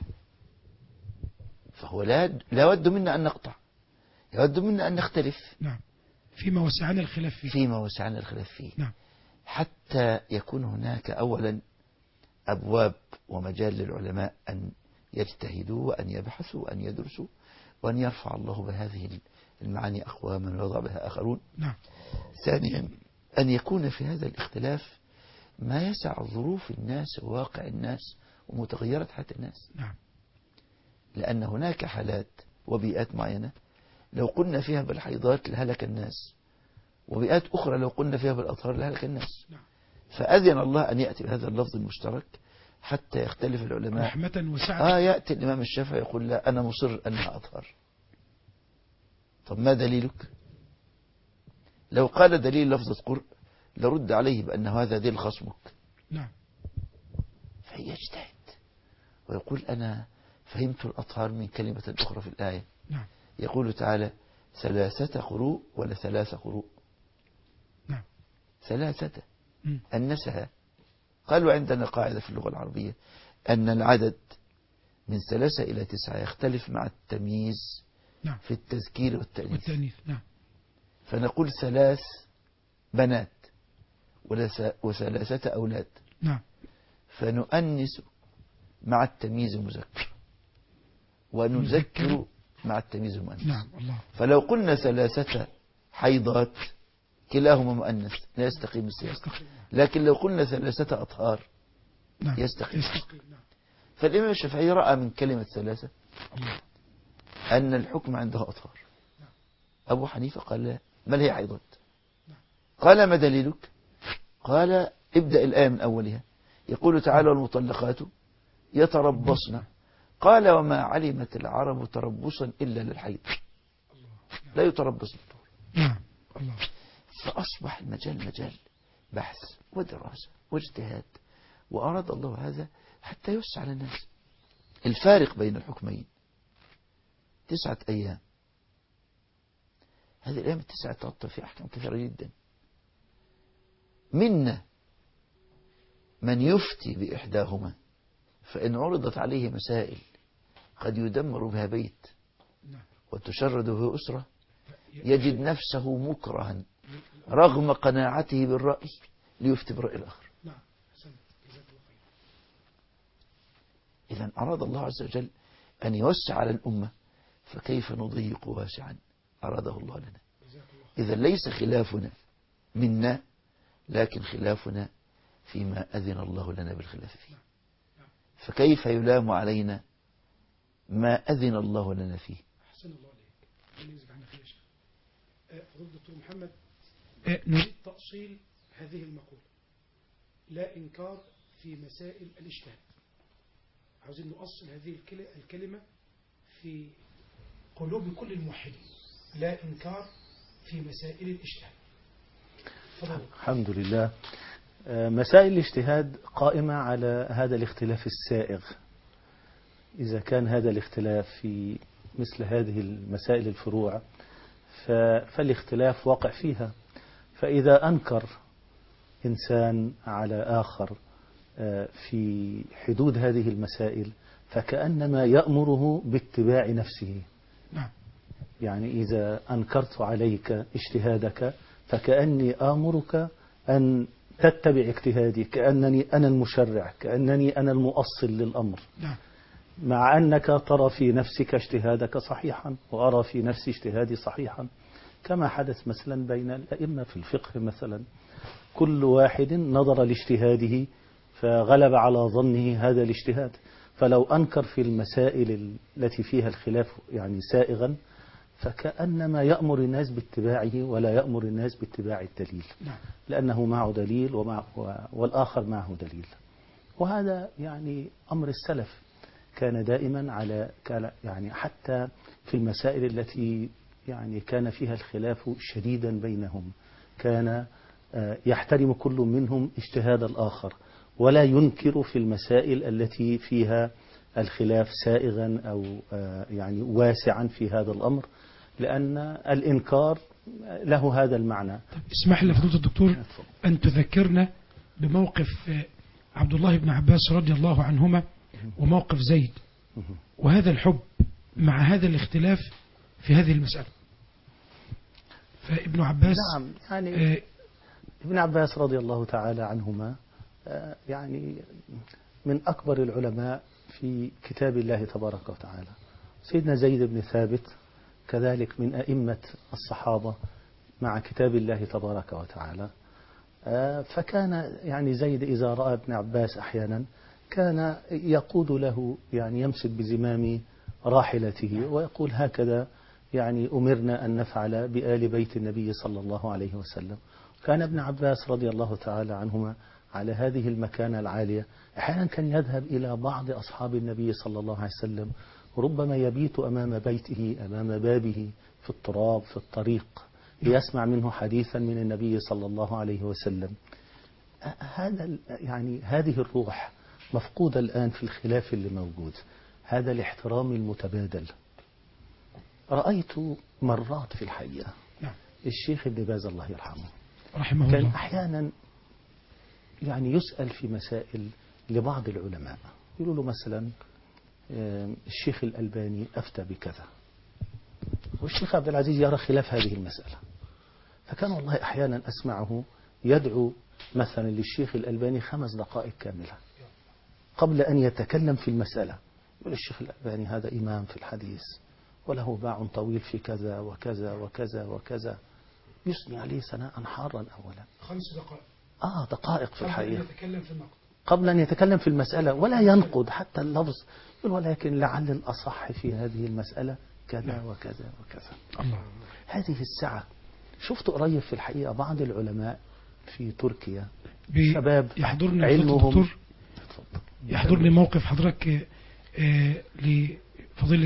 فهو لا يود منا أن نقطع، يود منا أن نختلف نعم. فيما وسعنا الخلاف فيه. فيما وسعنا الخلاف فيه. نعم. حتى يكون هناك أولا أبواب ومجال للعلماء أن يجتهدوا وأن يبحثوا وأن يدرسوا، وأن يرفع الله بهذه المعاني أقواما ويضع بها آخرون. نعم. ثانيا أن يكون في هذا الاختلاف ما يسع ظروف الناس وواقع الناس ومتغيرات حياة الناس. نعم. لأن هناك حالات وبيئات معينة لو قلنا فيها بالحيضات لهلك الناس، وبيئات أخرى لو قلنا فيها بالأطهار لهلك الناس. نعم. فأذن الله أن يأتي بهذا اللفظ المشترك حتى يختلف العلماء. رحمة وسعة. يأتي الإمام الشافعي يقول لا أنا مصر أنها أطهر. طب ما دليلك؟ لو قال دليل لفظة قرء لرد عليه بأن هذا دليل خصمك. نعم. فيجتهد ويقول أنا فهمت الأطهار من كلمة أخرى في الآية. نعم. يقول تعالى 3 قروء ولا 3 قروء؟ نعم. 3 مم. أنسها. قالوا عندنا قاعدة في اللغة العربية أن العدد من 3 إلى 9 يختلف مع التمييز. نعم. في التذكير والتأنيث. نعم. فنقول 3 بنات و3 أولاد. نعم. فنؤنس مع التمييز المذكر ونذكر مع التمييز المؤنث. نعم. الله. فلو قلنا 3 حيضات كلاهما مؤنث لا يستقيم السياق. لكن لو قلنا 3 أطهار نعم. يستقيم. نعم. فالإمام الشافعي رأى من كلمة 3 الله. أن الحكم عنده أطهار. أبو حنيفة قال لا، بل هي حيضات. قال ما دليلك؟ قال ابدأ الآية من أولها. يقول تعالى والمطلقات يتربصن. قال وما علمت العرب تربصا إلا للحيض، لا يتربص بالطهر. نعم. الله. فأصبح المجال مجال بحث ودراسة واجتهاد، وأراد الله هذا حتى يوسع على الناس. الفارق بين الحكمين 9 أيام. هذه الأيام ال9 تغطى في أحكام كثيرة جدا. منا من يفتي بإحداهما فإن عرضت عليه مسائل قد يدمر بها بيت وتشرد به أسرة يجد نفسه مكرها رغم قناعته بالرأي ليفتي برأي الآخر. إذا أراد الله عز وجل أن يوسع على الأمة، فكيف نضيق واسعا أراده الله لنا. إذا ليس خلافنا منا، لكن خلافنا فيما أذن الله لنا بالخلاف فيه. فكيف يلام علينا ما أذن الله لنا فيه؟ أحسن الله عليك. فضل الدكتور محمد، نريد تأصيل هذه المقولة: لا إنكار في مسائل الاجتهاد. عاوزين نؤصل هذه الكلمة في قلوب كل الموحدين. لا إنكار في مسائل الاجتهاد. الحمد لله. مسائل الاجتهاد قائمة على هذا الاختلاف السائغ. إذا كان هذا الاختلاف في مثل هذه المسائل الفروع فالاختلاف واقع فيها. فإذا أنكر إنسان على آخر في حدود هذه المسائل فكأنما يأمره باتباع نفسه. نعم. يعني إذا أنكرت عليك اجتهادك فكأني آمرك أن تتبع اجتهادي، كأنني أنا المشرع، كأنني أنا المؤصل للأمر. نعم. مع أنك ترى في نفسك اجتهادك صحيحا وأرى في نفسي اجتهادي صحيحا، كما حدث مثلا بين الأئمة في الفقه مثلا. كل واحد نظر لاجتهاده فغلب على ظنه هذا الاجتهاد. فلو أنكر في المسائل التي فيها الخلاف يعني سائغا فكأنما يأمر الناس باتباعه ولا يأمر الناس باتباع الدليل، لأنه معه دليل والآخر معه دليل. وهذا يعني أمر السلف كان دائما على يعني حتى في المسائل التي يعني كان فيها الخلاف شديدا بينهم كان يحترم كل منهم اجتهاد الآخر ولا ينكر في المسائل التي فيها الخلاف سائغا أو يعني واسعا في هذا الأمر، لأن الإنكار له هذا المعنى. اسمح لي فضيلة الدكتور أن تذكرنا بموقف عبد الله بن عباس رضي الله عنهما وموقف زيد وهذا الحب مع هذا الاختلاف في هذه المسألة. فابن عباس نعم، يعني ابن عباس رضي الله تعالى عنهما يعني من أكبر العلماء في كتاب الله تبارك وتعالى. سيدنا زيد بن ثابت كذلك من أئمة الصحابة مع كتاب الله تبارك وتعالى. فكان يعني زيد إذا رأى ابن عباس أحيانا كان يقود له، يعني يمسك بزمام راحلته ويقول هكذا يعني أمرنا أن نفعل بآل بيت النبي صلى الله عليه وسلم. كان ابن عباس رضي الله تعالى عنهما على هذه المكانة العالية أحيانا كان يذهب إلى بعض أصحاب النبي صلى الله عليه وسلم، ربما يبيت أمام بيته أمام بابه في التراب في الطريق ليسمع منه حديثا من النبي صلى الله عليه وسلم. هذا يعني هذه الروح مفقودة الآن في الخلاف اللي موجود، هذا الاحترام المتبادل. رأيت مرات في الحقيقة الشيخ ابن باز الله يرحمه رحمه كان الله أحيانا يعني يسأل في مسائل لبعض العلماء، يقولوا له مثلا الشيخ الألباني أفتى بكذا والشيخ عبد العزيز يرى خلاف هذه المسألة، فكان والله أحيانا أسمعه يدعو مثلا للشيخ الألباني 5 دقائق كاملة قبل أن يتكلم في المسألة. يقول الشيخ الألباني هذا إمام في الحديث وله باع طويل في كذا وكذا وكذا وكذا، يثني عليه ثناء حارا أولا 5 دقائق دقائق في الحقيقة يتكلم في النقد قبل أن يتكلم في المسألة ولا ينقد حتى اللفظ، يقول ولكن لعل الأصح في هذه المسألة كذا وكذا وكذا. الله. هذه السعة شفت قريب في الحقيقة بعض العلماء في تركيا شباب يحضرني علمهم يحضرني موقف حضرتك لفضيلة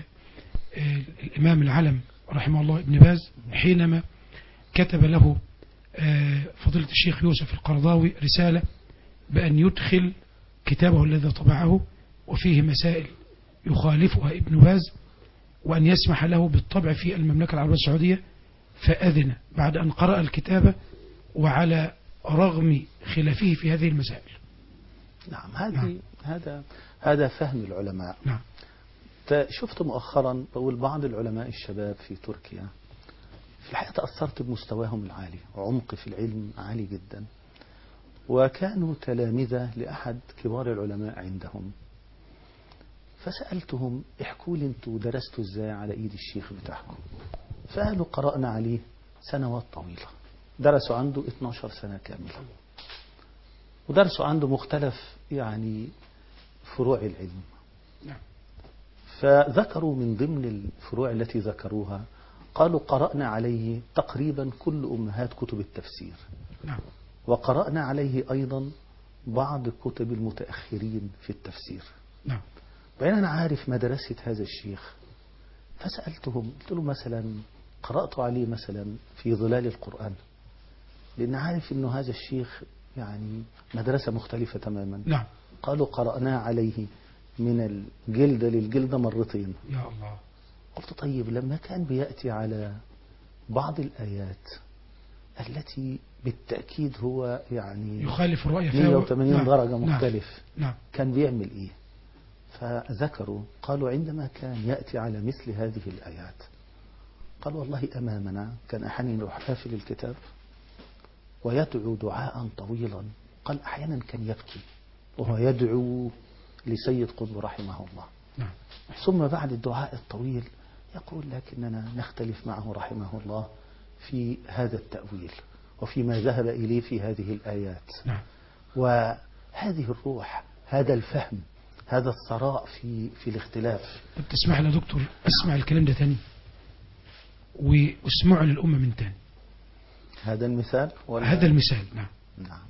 الإمام العلم رحمه الله ابن باز حينما كتب له فضيلة الشيخ يوسف القرضاوي رسالة بأن يدخل كتابه الذي طبعه وفيه مسائل يخالفها ابن باز وأن يسمح له بالطبع في المملكة العربية السعودية، فأذن بعد أن قرأ الكتابة وعلى رغم خلافه في هذه المسائل. نعم هذا فهم العلماء. نعم. شفت مؤخرا بقول بعض العلماء الشباب في تركيا في الحقيقة تأثرت بمستواهم العالي وعمق في العلم عالي جدا، وكانوا تلامذة لأحد كبار العلماء عندهم، فسألتهم احكوا لي انتوا درستوا ازاي على ايد الشيخ بتاعكم؟ فقالوا قرأنا عليه سنوات طويلة، درسوا عنده 12 سنة كاملة ودرسوا عنده مختلف يعني فروع العلم. فذكروا من ضمن الفروع التي ذكروها قالوا قرأنا عليه تقريبا كل أمهات كتب التفسير. نعم. وقرأنا عليه أيضا بعض كتب المتأخرين في التفسير. نعم. بين أنا عارف مدرسة هذا الشيخ، فسألتهم قلت له مثلا قرأت عليه مثلا في ظلال القرآن، لأن عارف أنه هذا الشيخ يعني مدرسة مختلفة تماما. نعم. قالوا قرأنا عليه من الجلدة للجلدة مرتين. يا الله. قلت طيب لما كان بيأتي على بعض الآيات التي بالتأكيد هو يعني يخالف الرؤية فيها 180 درجة مختلف. نعم. كان بيعمل إيه؟ فذكروا قالوا عندما كان يأتي على مثل هذه الآيات قال والله أمامنا كان أحيانا يروح قافل الكتاب ويدعو دعاء طويلا، قال أحيانا كان يبكي وهو يدعو لسيد قطب رحمه الله. نعم. ثم بعد الدعاء الطويل يقول لكننا نختلف معه رحمه الله في هذا التأويل وفيما ذهب إليه في هذه الآيات. نعم. وهذه الروح هذا الفهم هذا الثراء في الاختلاف. طب تسمح لي يا دكتور اسمع الكلام ده تاني واسمعه للأمة من تاني. هذا المثال هذا المثال. نعم. نعم.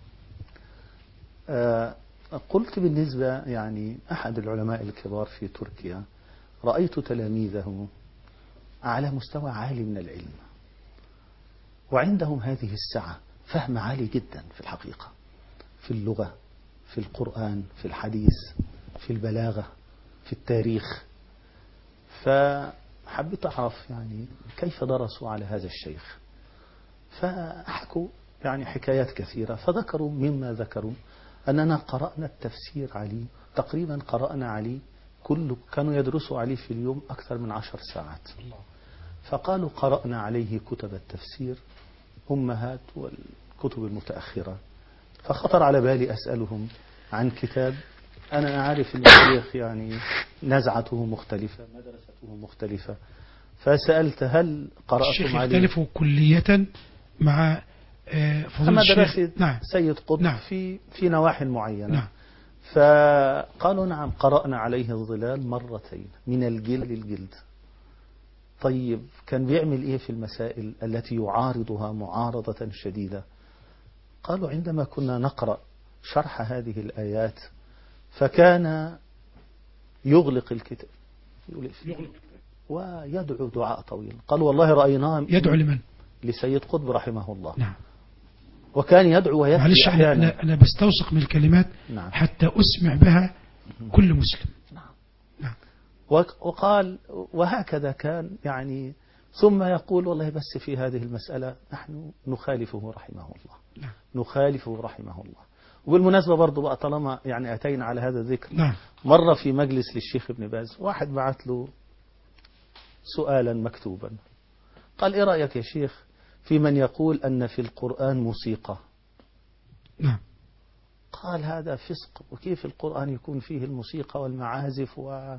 قلت بالنسبة يعني أحد العلماء الكبار في تركيا رأيت تلاميذه على مستوى عالي من العلم وعندهم هذه السعة فهم عالي جدا في الحقيقة في اللغة في القرآن في الحديث في البلاغة في التاريخ. حبيت أعرف يعني كيف درسوا على هذا الشيخ. فحكوا يعني حكايات كثيرة، فذكروا مما ذكروا أننا قرأنا التفسير عليه تقريبا، قرأنا عليه كانوا يدرسوا عليه في اليوم أكثر من 10 ساعات. فقالوا قرأنا عليه كتب التفسير أمهات والكتب المتأخرة. فخطر على بالي أسألهم عن كتاب، أنا أعرف أن الشيخ يعني نزعته مختلفة، مدرسته مختلفة، فسألت هل قرأتم الشيخ عليه؟ يختلف كلية مع فضيلة الشيخ. مدرسة نعم. سيد قطب نعم. في نواحي معينة. نعم. فقالوا نعم قرأنا عليه الظلال مرتين من الجلد للجلد. طيب كان بيعمل إيه في المسائل التي يعارضها معارضة شديدة؟ قالوا عندما كنا نقرأ شرح هذه الآيات فكان يغلق الكتاب، ويدعو دعاء طويل. قالوا والله رأيناه. يدعو لمن؟ لسيد قطب رحمه الله. نعم. وكان يدعو ويبكي معلش أحيانا. أنا بستوثق من الكلمات. نعم. حتى أسمع بها كل مسلم. نعم. نعم. وقال وهكذا كان يعني، ثم يقول والله بس في هذه المسألة نحن نخالفه رحمه الله. نعم. نخالفه رحمه الله. وبالمناسبة برضو بقى طالما يعني أتينا على هذا الذكر، نعم. مرة في مجلس للشيخ ابن باز واحد بعت له سؤالا مكتوبا، قال إيه رأيك يا شيخ في من يقول أن في القرآن موسيقى؟ نعم. قال هذا فسق، وكيف القرآن يكون فيه الموسيقى والمعازف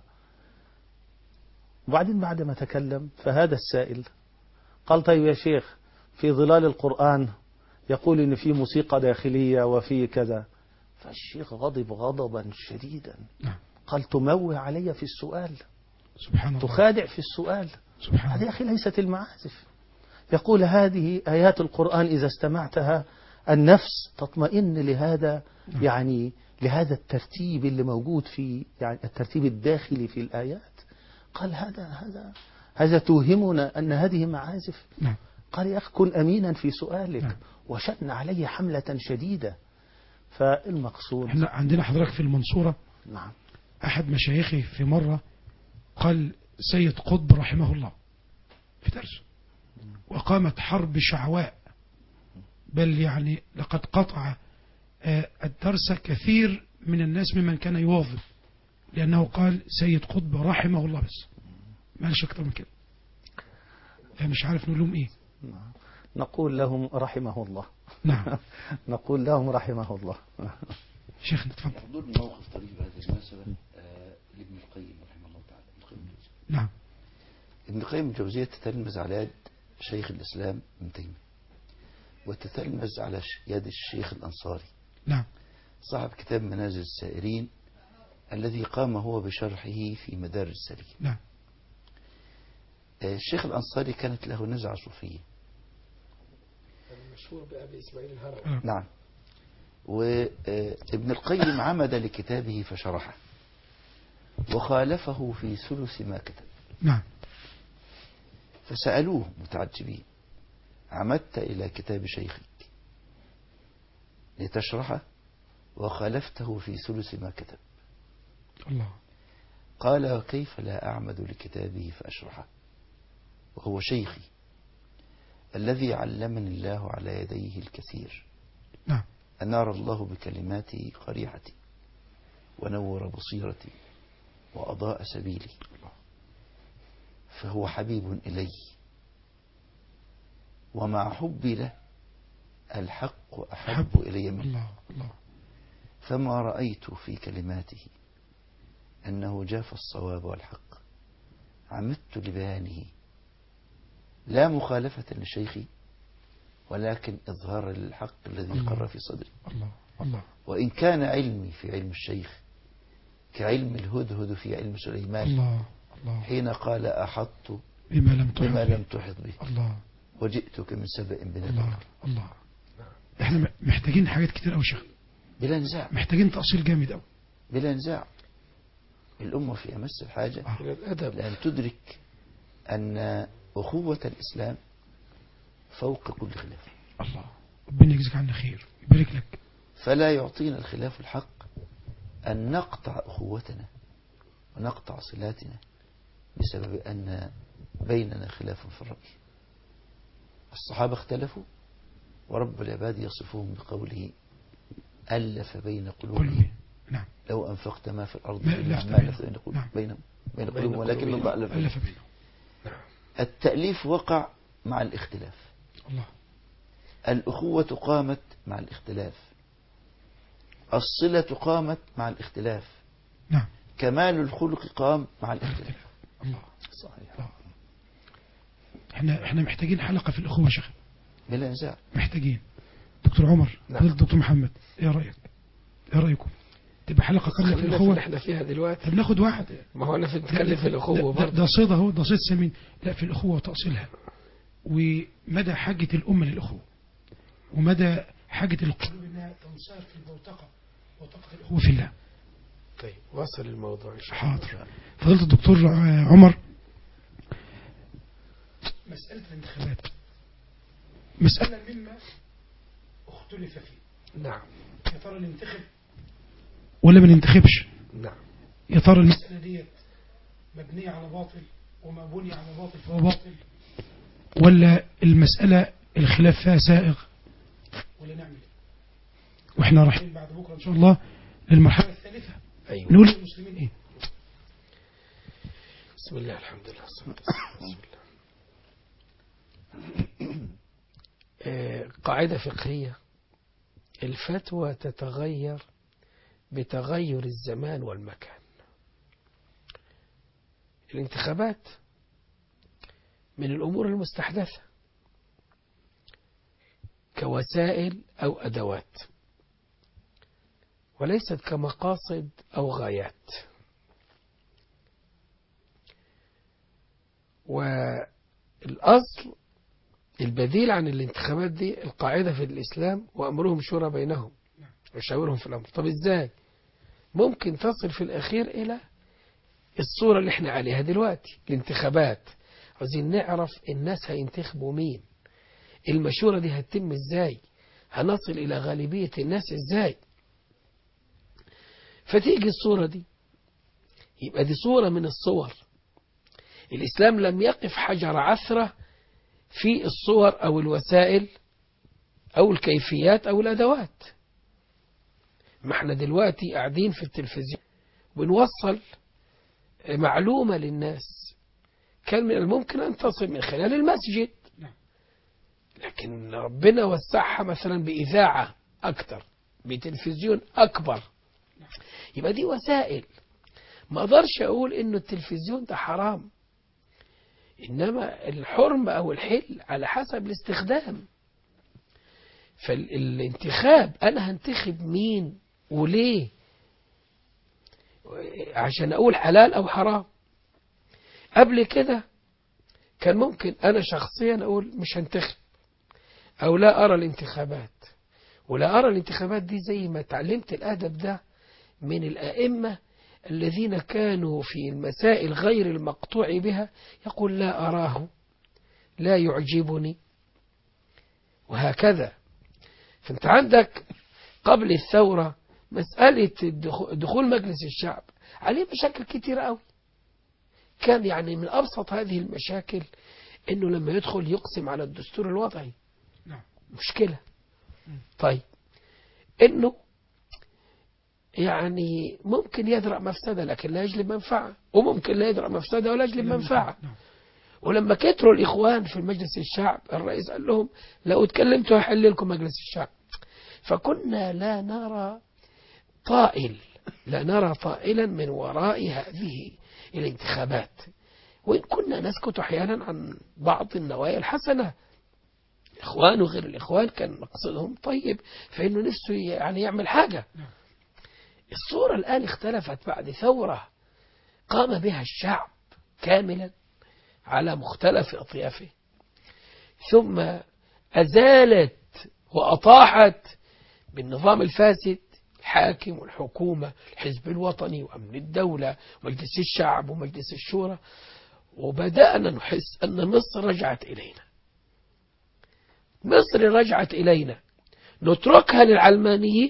وبعدين بعد ما تكلم فهذا السائل قال طيب يا شيخ في ظلال القرآن يقول إن في موسيقى داخلية وفي كذا. فالشيخ غضب غضبا شديدا. نعم. قال تموه علي في السؤال، سبحان الله. تخادع في السؤال. سبحان هذه الله. يا أخي ليست المعازف. يقول هذه آيات القرآن إذا استمعتها النفس تطمئن لهذا، يعني لهذا الترتيب اللي موجود في يعني الترتيب الداخلي في الآيات. قال هذا توهمنا أن هذه معازف. نعم. قال يا أخي كن أمينا في سؤالك. نعم. وشن عليه حملة شديدة. فالمقصود احنا عندنا حضرتك في المنصورة نعم. أحد مشايخي في مرة قال سيد قطب رحمه الله في درس، وقامت حرب شعواء، بل يعني لقد قطع الدرس كثير من الناس ممن كان يواظب، لأنه قال سيد قطب رحمه الله بس، ما قالش أكتر من كده. فمش عارف نقول لهم إيه. نقول لهم رحمه الله. نعم. نقول لهم رحمه الله. شيخنا تفضل. يحضرني موقف طريف بهذه المناسبة لابن القيم رحمه الله تعالى. نعم. ابن القيم الجوزية تتلمذ على يد شيخ الإسلام ابن تيمية، وتتلمذ على يد الشيخ الأنصاري. نعم. صاحب كتاب منازل السائرين الذي قام هو بشرحه في مدار السالكين. نعم. الشيخ الأنصاري كانت له نزعة صوفية. المشهور بأبي إسماعيل الهروي. نعم. وابن القيم عمد لكتابه فشرحه وخالفه في ثلث ما كتب. نعم. فسألوه متعجبين عمدت إلى كتاب شيخك لتشرحه وخالفته في ثلث ما كتب. الله. قال وكيف لا أعمد لكتابه فأشرحه وهو شيخي الذي علمني الله على يديه الكثير. نعم. أنار الله بكلماته قريحتي ونور بصيرتي وأضاء سبيلي، فهو حبيب إلي، ومع حبي له الحق أحب إلي منه. الله. الله. فما رأيت في كلماته أنه جاف الصواب والحق، عمدت لبيانه لا مخالفة لشيخي ولكن إظهار للحق الذي قر في صدري. الله. الله. وإن كان علمي في علم الشيخ كعلم الهدهد في علم سليمان. الله. الله. حين قال أحطت بما لم تحط به الله. وجئتك من سبأ بنبأ. الله. الله. احنا محتاجين حاجات كتير قوي شيخ، بلا نزاع، محتاجين تأصيل جامد قوي. بلا نزاع. الأمة في أمس الحاجة إلى الأدب. لأن تدرك أن أخوة الإسلام فوق كل خلاف. الله. ربنا يجزيك عنا خير ويبارك لك. فلا يعطينا الخلاف الحق أن نقطع أخوتنا ونقطع صلاتنا بسبب أن بيننا خلاف في الرأي. الصحابة اختلفوا ورب العباد يصفهم بقوله ألف بين قلوبهم نعم. لو أنفقت ما في الأرض ما جميعا ألفت ما ألفت بين نعم. قلوبهم ولكن الله ألف بينهم. ألف بينهم. التأليف وقع مع الاختلاف. الله. الأخوة قامت مع الاختلاف. الصلة قامت مع الاختلاف. نعم. كمال الخلق قام مع الاختلاف. الله. صحيح. احنا محتاجين حلقة في الأخوة شيخ. بلا نزاع. محتاجين. دكتور عمر. نعم. دكتور محمد. ايه رأيك؟ ايه رأيكم؟ تبقى حلقة كاملة في الأخوة اللي احنا فيها دلوقتي. طب ناخد واحد. ما هو انا بنتكلم في الأخوة برضه. ده صيد اهو، ده صيد سمين. لا، في الأخوة وتأصيلها ومدى حاجة الأمة للأخوة ومدى حاجة القلوب انها تنصار في البوتقة الأخوة في الله. طيب وصل الموضوع. حاضر. فضلت الدكتور عمر، مسألة الانتخابات مسألة مما اختلف فيه. نعم. يا ترى ننتخب ولا ما ننتخبش؟ نعم. يا ترى المسألة دي مبنية على باطل وما بني على باطل فهو باطل، ولا المسألة الخلاف فيها سائغ، ولا نعمل ايه؟ واحنا رايحين بعد بكرة ان شاء الله للمرحلة الثالثة. أيوة. نقول للمسلمين ايه؟ بسم الله الحمد لله والصلاة والسلام. بسم الله. قاعدة فقهية: الفتوى تتغير بتغير الزمان والمكان. الانتخابات من الأمور المستحدثة كوسائل أو أدوات، وليست كمقاصد أو غايات. والأصل البديل عن الانتخابات دي القاعدة في الإسلام: وأمرهم شورى بينهم وشاورهم في الأمر. طب إزاي ممكن تصل في الأخير إلى الصورة اللي احنا عليها دلوقتي؟ الانتخابات عايزين نعرف الناس هينتخبوا مين، المشورة دي هتتم إزاي، هنصل إلى غالبية الناس إزاي. فتيجي الصورة دي، يبقى دي صورة من الصور. الإسلام لم يقف حجر عثرة في الصور أو الوسائل أو الكيفيات أو الأدوات. ما احنا دلوقتي قاعدين في التلفزيون بنوصل معلومة للناس كان من الممكن أن تصل من خلال المسجد، لكن ربنا وسعها مثلا بإذاعة أكتر، بتلفزيون أكبر. يبقى دي وسائل. ما أقدرش أقول إنه التلفزيون ده حرام، إنما الحرم أو الحل على حسب الاستخدام. فالانتخاب أنا هنتخب مين وليه عشان أقول حلال أو حرام. قبل كده كان ممكن أنا شخصيا أقول مش هنتخب أو لا أرى الانتخابات، ولا أرى الانتخابات دي زي ما تعلمت الأدب ده من الأئمة الذين كانوا في المسائل غير المقطوع بها يقول لا أراه، لا يعجبني، وهكذا. فأنت عندك قبل الثورة مسألة دخول مجلس الشعب عليه مشاكل كتير قوي. كان يعني من أبسط هذه المشاكل إنه لما يدخل يقسم على الدستور الوضعي، مشكلة. طيب إنه يعني ممكن يدرأ مفسدة لكن لا يجلب منفعة، وممكن لا يدرأ مفسدة ولا يجلب منفعة. ولما كتروا الإخوان في مجلس الشعب الرئيس قال لهم لو اتكلمتوا هحل لكم مجلس الشعب. فكنا لا نرى طائلا من وراء هذه الانتخابات، وإن كنا نسكت أحيانا عن بعض النوايا الحسنة. الإخوان وغير الإخوان كان مقصدهم طيب، فإنه نفسه يعني يعمل حاجة. الصورة الآن اختلفت بعد ثورة قام بها الشعب كاملا على مختلف أطيافه، ثم أزالت وأطاحت بالنظام الفاسد الحاكم والحكومة، الحزب الوطني وأمن الدولة ومجلس الشعب ومجلس الشورى، وبدأنا نحس أن مصر رجعت إلينا. مصر رجعت إلينا، نتركها للعلمانيين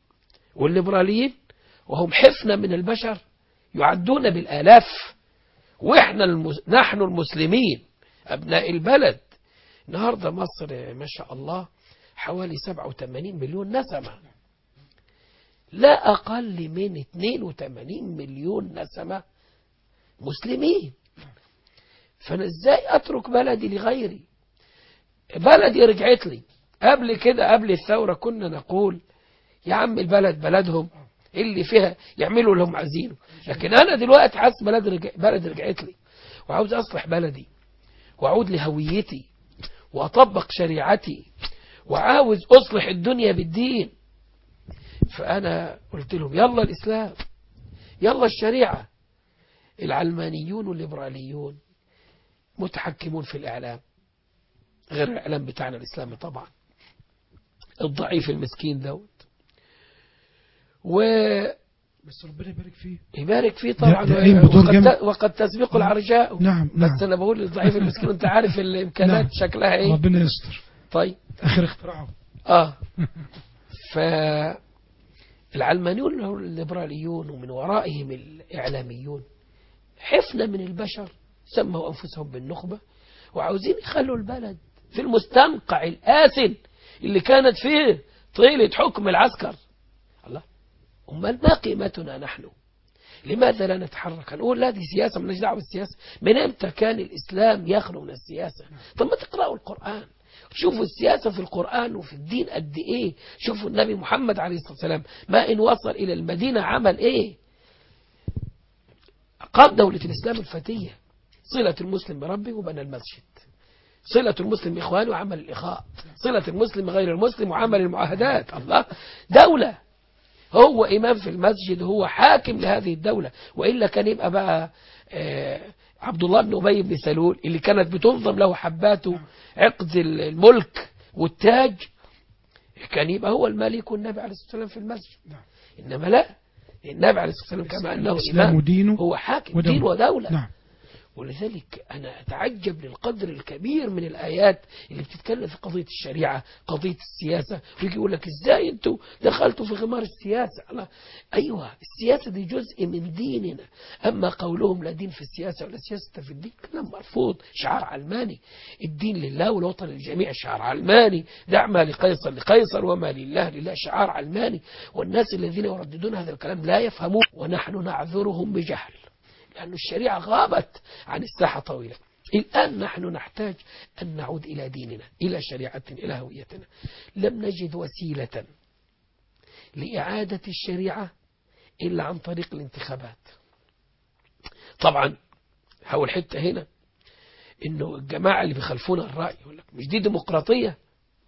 والليبراليين وهم حفنة من البشر يعدون بالآلاف وإحنا نحن المسلمين أبناء البلد. النهاردة مصر ما شاء الله حوالي 87 مليون نسمة، لا أقل من 82 مليون نسمة مسلمين. فأنا إزاي أترك بلدي لغيري؟ بلدي رجعت لي. قبل كده قبل الثورة كنا نقول يا عم البلد بلدهم اللي فيها يعملوا اللي هم عايزينه، لكن أنا دلوقتي حاسس بلد رجعت لي، وعاوز أصلح بلدي وأعود لهويتي وأطبق شريعتي وعاوز أصلح الدنيا بالدين. فأنا قلت لهم يلا الإسلام، يلا الشريعة. العلمانيون والليبراليون متحكمون في الإعلام غير الإعلام بتاعنا الإسلامي طبعا، الضعيف المسكين دوت بس ربنا يبارك فيه، يبارك فيه طبعا. وقد تسبق العرجاء. نعم بس أنا بقول الضعيف المسكين، أنت عارف الإمكانات نعم. شكلها إيه. ربنا يستر. طيب آخر اختراعه. فالعلمانيون والليبراليون ومن ورائهم الإعلاميون حفنة من البشر سموا أنفسهم بالنخبة، وعاوزين يخلوا البلد في المستنقع الآسن اللي كانت فيه طيلة حكم العسكر. الله، أمال ما قيمتنا نحن؟ لماذا لا نتحرك؟ هنقول لا دي سياسة، مالناش دعوة بالسياسة. من امتى كان الإسلام يخلو من السياسة؟ طب ما تقرأوا القرآن، شوفوا السياسة في القرآن وفي الدين قد إيه. شوفوا النبي محمد عليه الصلاة والسلام ما إن وصل إلى المدينة عمل إيه؟ أقام دولة الإسلام الفتية، صلة المسلم بربه وبنى المسجد، صلة المسلم بإخوانه وعمل الإخاء، صلة المسلم بغير المسلم وعمل المعاهدات. الله، دولة، هو إمام في المسجد، هو حاكم لهذه الدولة. وإلا كان يبقى بقى عبد الله بن أبي بن سلول اللي كانت بتنظم له حباته عقد الملك والتاج، كان يبقى هو الملك والنبي عليه الصلاة والسلام في المسجد. إنما لا، النبي عليه الصلاة والسلام كما أنه إمام هو حاكم دين ودولة. نعم. ولذلك أنا أتعجب للقدر الكبير من الآيات اللي بتتكلم في قضية الشريعة، قضية السياسة، ويجي يقول لك إزاي أنتوا دخلتوا في غمار السياسة. الله، أيوة السياسة دي جزء من ديننا، أما قولهم لا دين في السياسة ولا سياسة في الدين كلام مرفوض، شعار علماني. الدين لله والوطن للجميع شعار علماني، دع ما لقيصر لقيصر وما لله لله شعار علماني. والناس الذين يرددون هذا الكلام لا يفهمون، ونحن نعذرهم بجهل لأن الشريعة غابت عن الساحة طويلة. الآن نحن نحتاج أن نعود إلى ديننا، إلى شريعتنا، إلى هويتنا. لم نجد وسيلة لإعادة الشريعة إلا عن طريق الانتخابات. طبعا حول حتة هنا إنه الجماعة اللي بيخالفون الرأي يقول لك مش دي ديمقراطية؟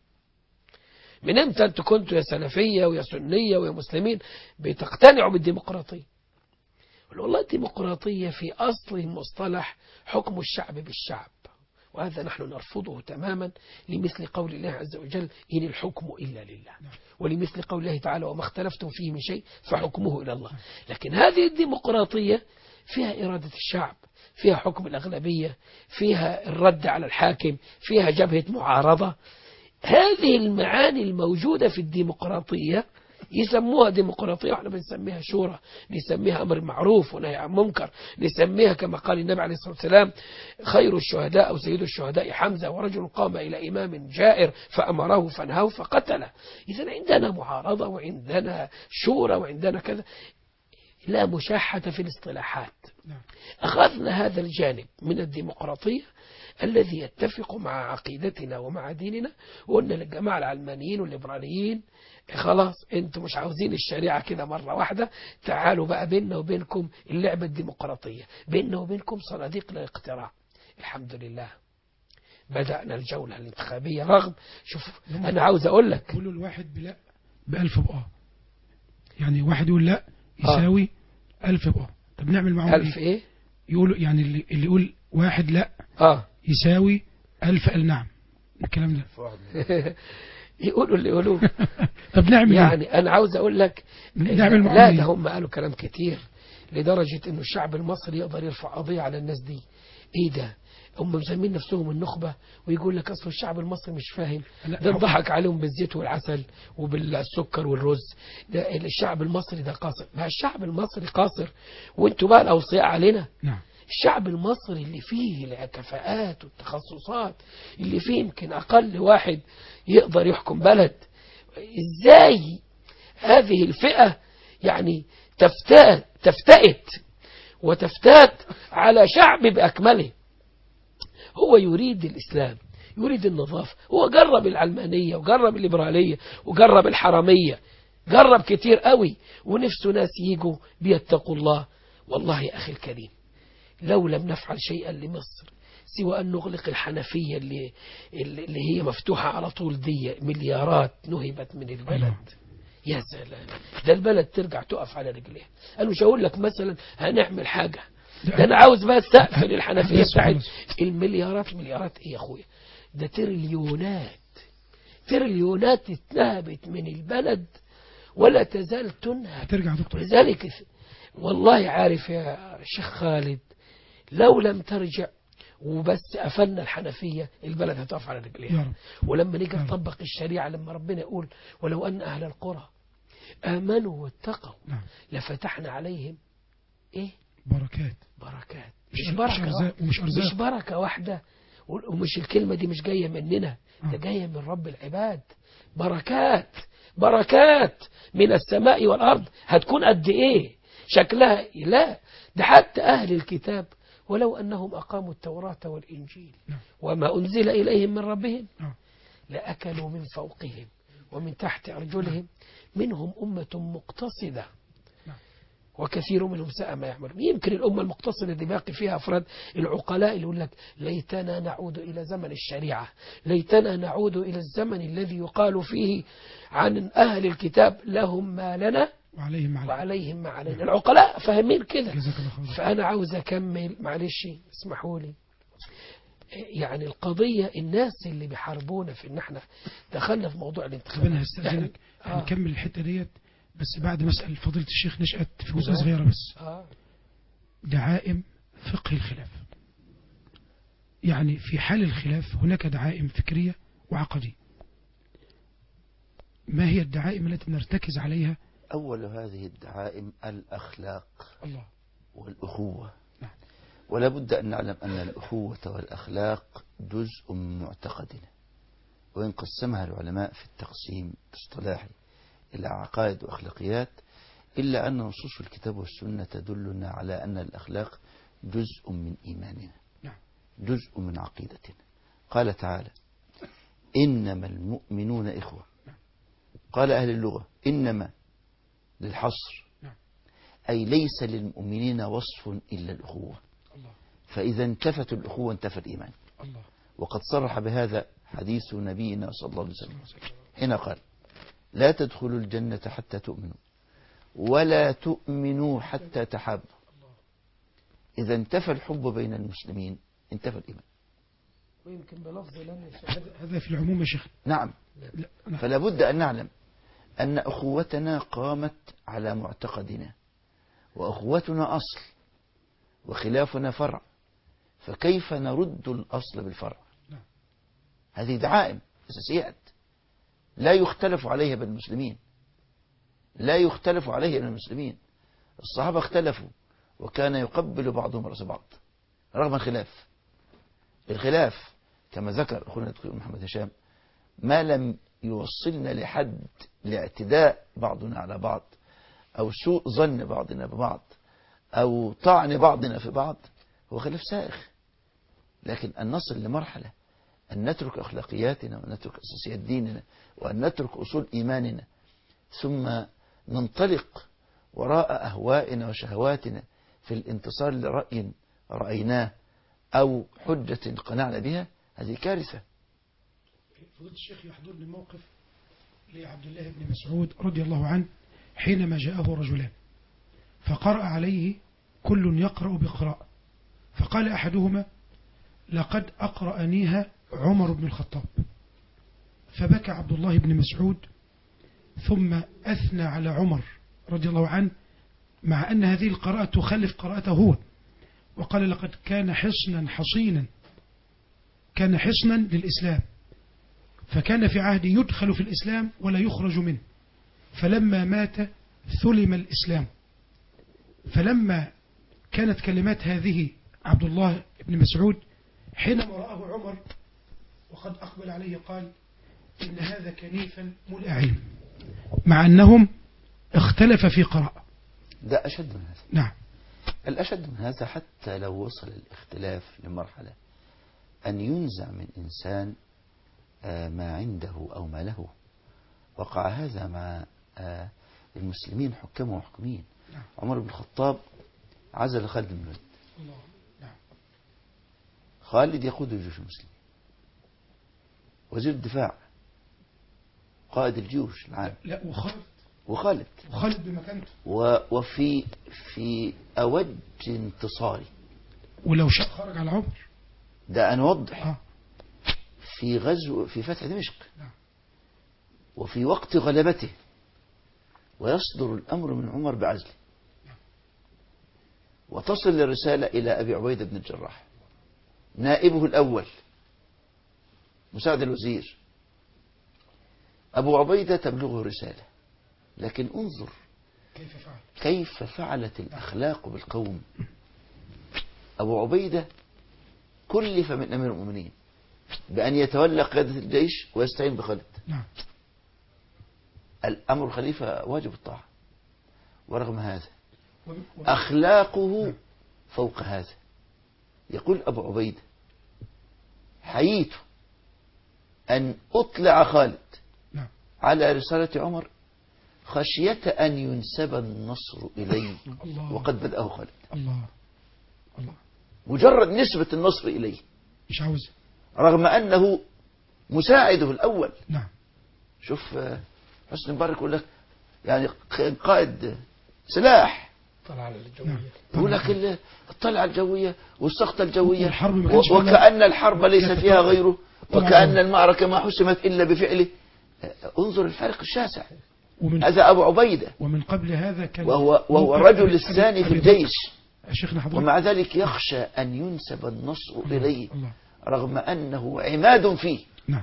من امتى أنتوا كنتوا يا سلفية ويا سنية ويا مسلمين بتقتنعوا بالديمقراطية؟ والله الديمقراطية في أصل مصطلح حكم الشعب بالشعب، وهذا نحن نرفضه تماما لمثل قول الله عز وجل إن الحكم إلا لله، ولمثل قول الله تعالى وما اختلفتم فيه من شيء فحكمه إلى الله. لكن هذه الديمقراطية فيها إرادة الشعب، فيها حكم الأغلبية، فيها الرد على الحاكم، فيها جبهة معارضة. هذه المعاني الموجودة في الديمقراطية يسموها ديمقراطية، واحنا بنسميها شورى، نسميها أمر معروف ونهي عن منكر، نسميها كما قال النبي عليه الصلاة والسلام خير الشهداء أو سيد الشهداء حمزة، ورجل قام إلى إمام جائر فأمره فانهاه فقتله. إذن عندنا معارضة وعندنا شورى وعندنا كذا، لا مشاحة في الاصطلاحات. أخذنا هذا الجانب من الديمقراطية الذي يتفق مع عقيدتنا ومع ديننا، وقلنا للجماعة العلمانيين والليبراليين خلاص انتم مش عاوزين الشريعة كده مرة واحدة، تعالوا بقى بيننا وبينكم اللعبة الديمقراطية، بيننا وبينكم صناديق للاقتراع. الحمد لله بدأنا الجولة الانتخابية. رغم شوف أنا عاوز أقول لك يقولوا الواحد بلا ب1000 بقى، يعني واحد يقول لا يساوي 1000 بقى. طب نعمل معهم 1000 إيه؟ يقولوا يعني اللي يقول واحد لا يساوي 1000 قال نعم. الكلام ده يقولوا اللي يقولوه. طب نعمل يعني أنا عاوز أقول لك نعمل لا ده هم قالوا كلام كتير لدرجة إنه الشعب المصري يقدر يرفع قضية على الناس دي. إيه ده؟ هم مسمين نفسهم النخبة ويقول لك أصل الشعب المصري مش فاهم، ده انضحك عليهم بالزيت والعسل وبالسكر والرز، ده الشعب المصري ده قاصر. ما الشعب المصري قاصر وانتوا بقى الأوصياء علينا. نعم. الشعب المصري اللي فيه الكفاءات والتخصصات، اللي فيه يمكن أقل واحد يقدر يحكم بلد، إزاي هذه الفئة يعني تفتات على شعب بأكمله؟ هو يريد الإسلام، يريد النظافة، هو جرب العلمانية وجرب الليبرالية وجرب الحرامية، جرب كتير قوي، ونفسه ناس يجوا بيتقوا الله. والله يا أخي الكريم، لو لم نفعل شيئا لمصر سوى أن نغلق الحنفية اللي هي مفتوحة على طول، دي مليارات نهبت من البلد. يا سلام، ده البلد ترجع تقف على رجليها. أنا مش هقول لك مثلا هنعمل حاجة، ده أنا عاوز بقى السقف للحنفية بتاعت مليارات إيه يا أخويا؟ ده تريليونات اتنهبت من البلد ولا تزال تنهب. ترجع دكتور. لذلك والله عارف يا شيخ خالد، لو لم ترجع وبس قفلنا الحنفية البلد هتقف على رجليها. ولما نيجي نطبق الشريعة، لما ربنا يقول ولو أن أهل القرى آمنوا واتقوا لفتحنا عليهم إيه؟ بركات. مش بركة، مش بركة واحدة، ومش الكلمة دي مش جاية مننا، ده جاية من رب العباد. بركات من السماء والأرض. هتكون قد إيه شكلها؟ لا، ده حتى أهل الكتاب ولو أنهم أقاموا التوراة والإنجيل وما أنزل إليهم من ربهم لأكلوا من فوقهم ومن تحت أرجلهم منهم أمة مقتصدة وكثير منهم ساء ما يعملون. يمكن الأمة المقتصدة دي باقي فيها أفراد العقلاء اللي يقول لك ليتنا نعود إلى زمن الشريعة، ليتنا نعود إلى الزمن الذي يقال فيه عن أهل الكتاب لهم ما لنا وعليهم ما علينا. العقلاء فاهمين كده. فأنا عاوز أكمل، معلش اسمحوا لي. يعني القضية الناس اللي بيحاربونا في إن احنا دخلنا في موضوع الانتخابات. أنا هستأذنك هنكمل الحتة ديت بس بعد مسألة فضيلة الشيخ نشأت في جزء صغيرة بس. دعائم فقه الخلاف، يعني في حال الخلاف هناك دعائم فكرية وعقدية. ما هي الدعائم التي نرتكز عليها؟ أول هذه الدعائم الأخلاق الله والأخوة. ولا بد أن نعلم أن الأخوة والأخلاق جزء من معتقدنا، وإن قسمها العلماء في التقسيم الاصطلاحي إلى عقائد وأخلاقيات، إلا أن نصوص الكتاب والسنة تدلنا على أن الأخلاق جزء من إيماننا، جزء من عقيدتنا. قال تعالى إنما المؤمنون إخوة. قال أهل اللغة إنما للحصر، أي ليس للمؤمنين وصف إلا الأخوة، فإذا انتفت الأخوة انتفى الإيمان. وقد صرح بهذا حديث نبينا صلى الله عليه وسلم حين قال لا تدخلوا الجنة حتى تؤمنوا ولا تؤمنوا حتى تحابوا. إذا انتفى الحب بين المسلمين انتفى الإيمان. ويمكن بلفظ هذا في العموم يا شيخ. نعم. فلا بد أن نعلم أن أخوتنا قامت على معتقدنا، وأخوتنا أصل وخلافنا فرع، فكيف نرد الأصل بالفرع؟ هذه دعائم أساسيات لا يختلف عليها بين المسلمين، لا يختلف عليها بين المسلمين. الصحابة اختلفوا وكان يقبل بعضهم رأس بعض رغم الخلاف. الخلاف كما ذكر أخونا الدكتور محمد هشام ما لم يوصلنا لحد لاعتداء بعضنا على بعض أو سوء ظن بعضنا ببعض أو طعن بعضنا في بعض هو خلاف سائغ. لكن أن نصل لمرحلة أن نترك أخلاقياتنا ونترك أساسيات ديننا وأن نترك أصول إيماننا ثم ننطلق وراء أهوائنا وشهواتنا في الانتصار لرأي رأيناه أو حجة قنعنا بها، هذه كارثة. فضيلة الشيخ يحضرني موقف لعبد الله بن مسعود رضي الله عنه حينما جاءه رجلان فقرأ عليه كل يقرأ بقراءة، فقال أحدهما لقد أقرأنيها عمر بن الخطاب، فبكى عبد الله بن مسعود ثم أثنى على عمر رضي الله عنه مع أن هذه القراءة تخلف قراءته هو، وقال لقد كان حصنا حصينا، كان حصنا للإسلام، فكان في عهد يدخل في الإسلام ولا يخرج منه، فلما مات ثلم الإسلام. فلما كانت كلمات هذه عبد الله بن مسعود حينما رآه عمر وقد أقبل عليه قال إن هذا كنيفا ملأعين، مع أنهم اختلف في قراءة. ده أشد من هذا. نعم. الأشد من هذا حتى لو وصل الاختلاف لمرحلة أن ينزع من إنسان ما عنده أو ما له. وقع هذا مع المسلمين حكام ومحكومين. نعم. عمر بن الخطاب عزل خالد بن الوليد. الله. نعم. خالد يقود الجيوش المسلمين، وزير الدفاع، قائد الجيوش العام. لا وخالد بمكانته. وفي أوج انتصاري. ولو شاء خرج على عمر. ده أنا أوضح. في فتح دمشق. نعم. وفي وقت غلبته ويصدر الأمر من عمر بعزله. وتصل الرسالة إلى أبي عبيدة بن الجراح نائبه الأول مساعد الوزير. أبو عبيدة تبلغه رسالة، لكن انظر كيف فعلت الأخلاق بالقوم. أبو عبيدة كلف من أمير المؤمنين بأن يتولى قيادة الجيش ويستعين بخالد. نعم. الأمر الخليفة واجب الطاعة، ورغم هذا أخلاقه فوق هذا. يقول أبو عبيدة حييت أن أطلع خالد على رسالة عمر خشية أن ينسب النصر إليه وقد بدأه خالد. الله. مجرد نسبة النصر إليه مش عاوز، رغم أنه مساعده الأول. نعم. شوف حسني مبارك يقول لك يعني قائد سلاح، طلع على الجوية، يقول لك الطلعة الجوية والسقطة الجوية، وكأن الحرب ليس فيها غيره، وكأن المعركة ما حسمت إلا بفعله. انظر الفرق الشاسع. هذا أبو عبيدة، ومن قبل هذا كان وهو الرجل الثاني في الجيش، ومع ذلك يخشى أن ينسب النصر إليه رغم أنه عماد فيه. نعم.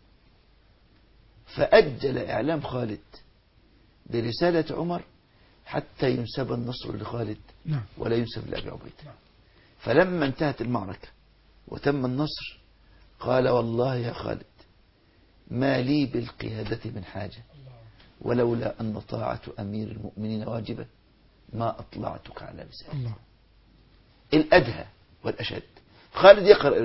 فأجل إعلام خالد برسالة عمر حتى ينسب النصر لخالد ولا ينسب لأبي عبيدة. فلما انتهت المعركة وتم النصر قال والله يا خالد ما لي بالقيادة من حاجة، ولولا أن طاعة أمير المؤمنين واجبة ما أطلعتك على رسالة. الأدهى والأشد خالد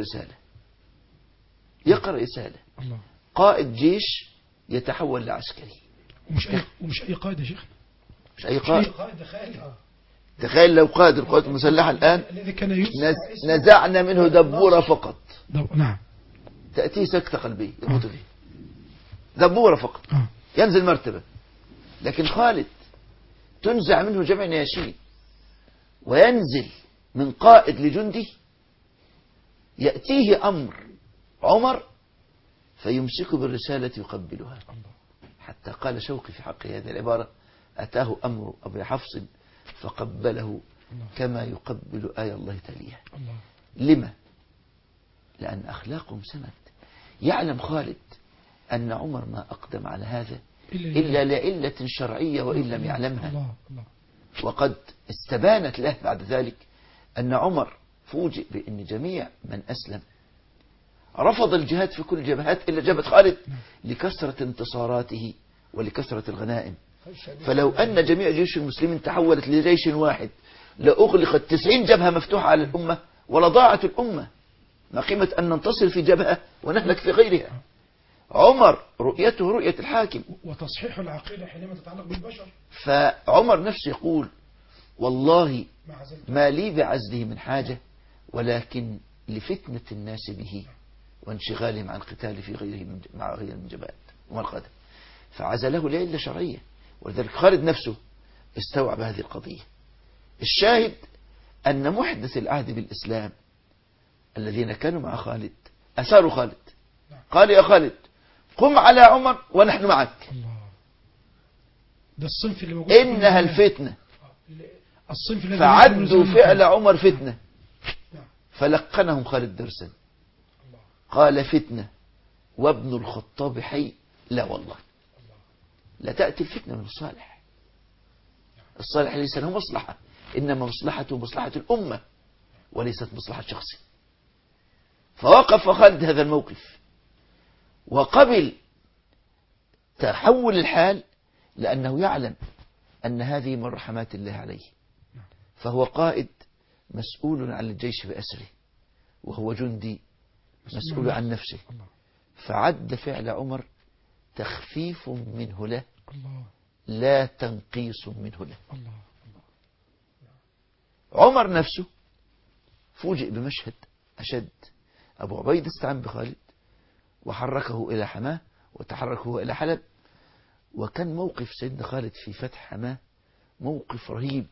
يقرأ رسالة قائد جيش يتحول لعسكري. ومش أي قائد يا شيخ، مش أي قائد. تخيل لو قائد القوات المسلحة الآن نزعنا منه دبورة فقط. نعم. تأتيه سكتة قلبية يموت فيه. دبورة فقط ينزل مرتبة. لكن خالد تنزع منه جمع نياشين وينزل من قائد لجندي، يأتيه أمر عمر فيمسك بالرسالة يقبلها، حتى قال شوقي في حق هذه العبارة أتاه أمر أبي حفص فقبله كما يقبل آية الله تاليها. لما؟ لأن أخلاقهم سمت. يعلم خالد أن عمر ما أقدم على هذا إلا لعلة شرعية وإن لم يعلمها. وقد استبانت له بعد ذلك أن عمر فوجئ بأن جميع من أسلم رفض الجهاد في كل الجبهات إلا جبهة خالد لكثرة انتصاراته ولكثرة الغنائم. فلو أن جميع جيوش المسلمين تحولت لجيش واحد لأغلقت 90 جبهة مفتوحة على الأمة ولضاعت الأمة. ما قيمة أن ننتصر في جبهة ونهلك في غيرها؟ عمر رؤيته رؤية الحاكم وتصحيح العقيدة حينما تتعلق بالبشر. فعمر نفسه يقول والله ما لي بعزله من حاجة، ولكن لفتنة الناس به وانشغالهم عن القتال في غيره مع غير المنجبات والقدم، فعزله لعلة شرعية. ولذلك خالد نفسه استوعب هذه القضية. الشاهد أن محدث العهد بالإسلام الذين كانوا مع خالد أساروا خالد، قال يا خالد قم على عمر ونحن معك. ده الصنف اللي موجود إنها الفتنة. الصنف الذي فعدوا فعل عمر فتنة، فلقنهم خالد درسا قال فتنة وابن الخطاب حي. لا والله لا تأتي الفتنة من الصالح. الصالح ليس له مصلحة، إنما مصلحته مصلحة الأمة وليست مصلحة شخصي. فوقف خالد هذا الموقف وقبل تحول الحال لأنه يعلم أن هذه من رحمات الله عليه، فهو قائد مسؤول عن الجيش بأسره، وهو جندي مسؤول عن نفسه. فعد فعل عمر تخفيف منه له لا تنقيص منه له. عمر نفسه فوجئ بمشهد أشد. أبو عبيدة استعان بخالد وحركه إلى حماه وتحركه إلى حلب، وكان موقف سيدنا خالد في فتح حماه موقف رهيب.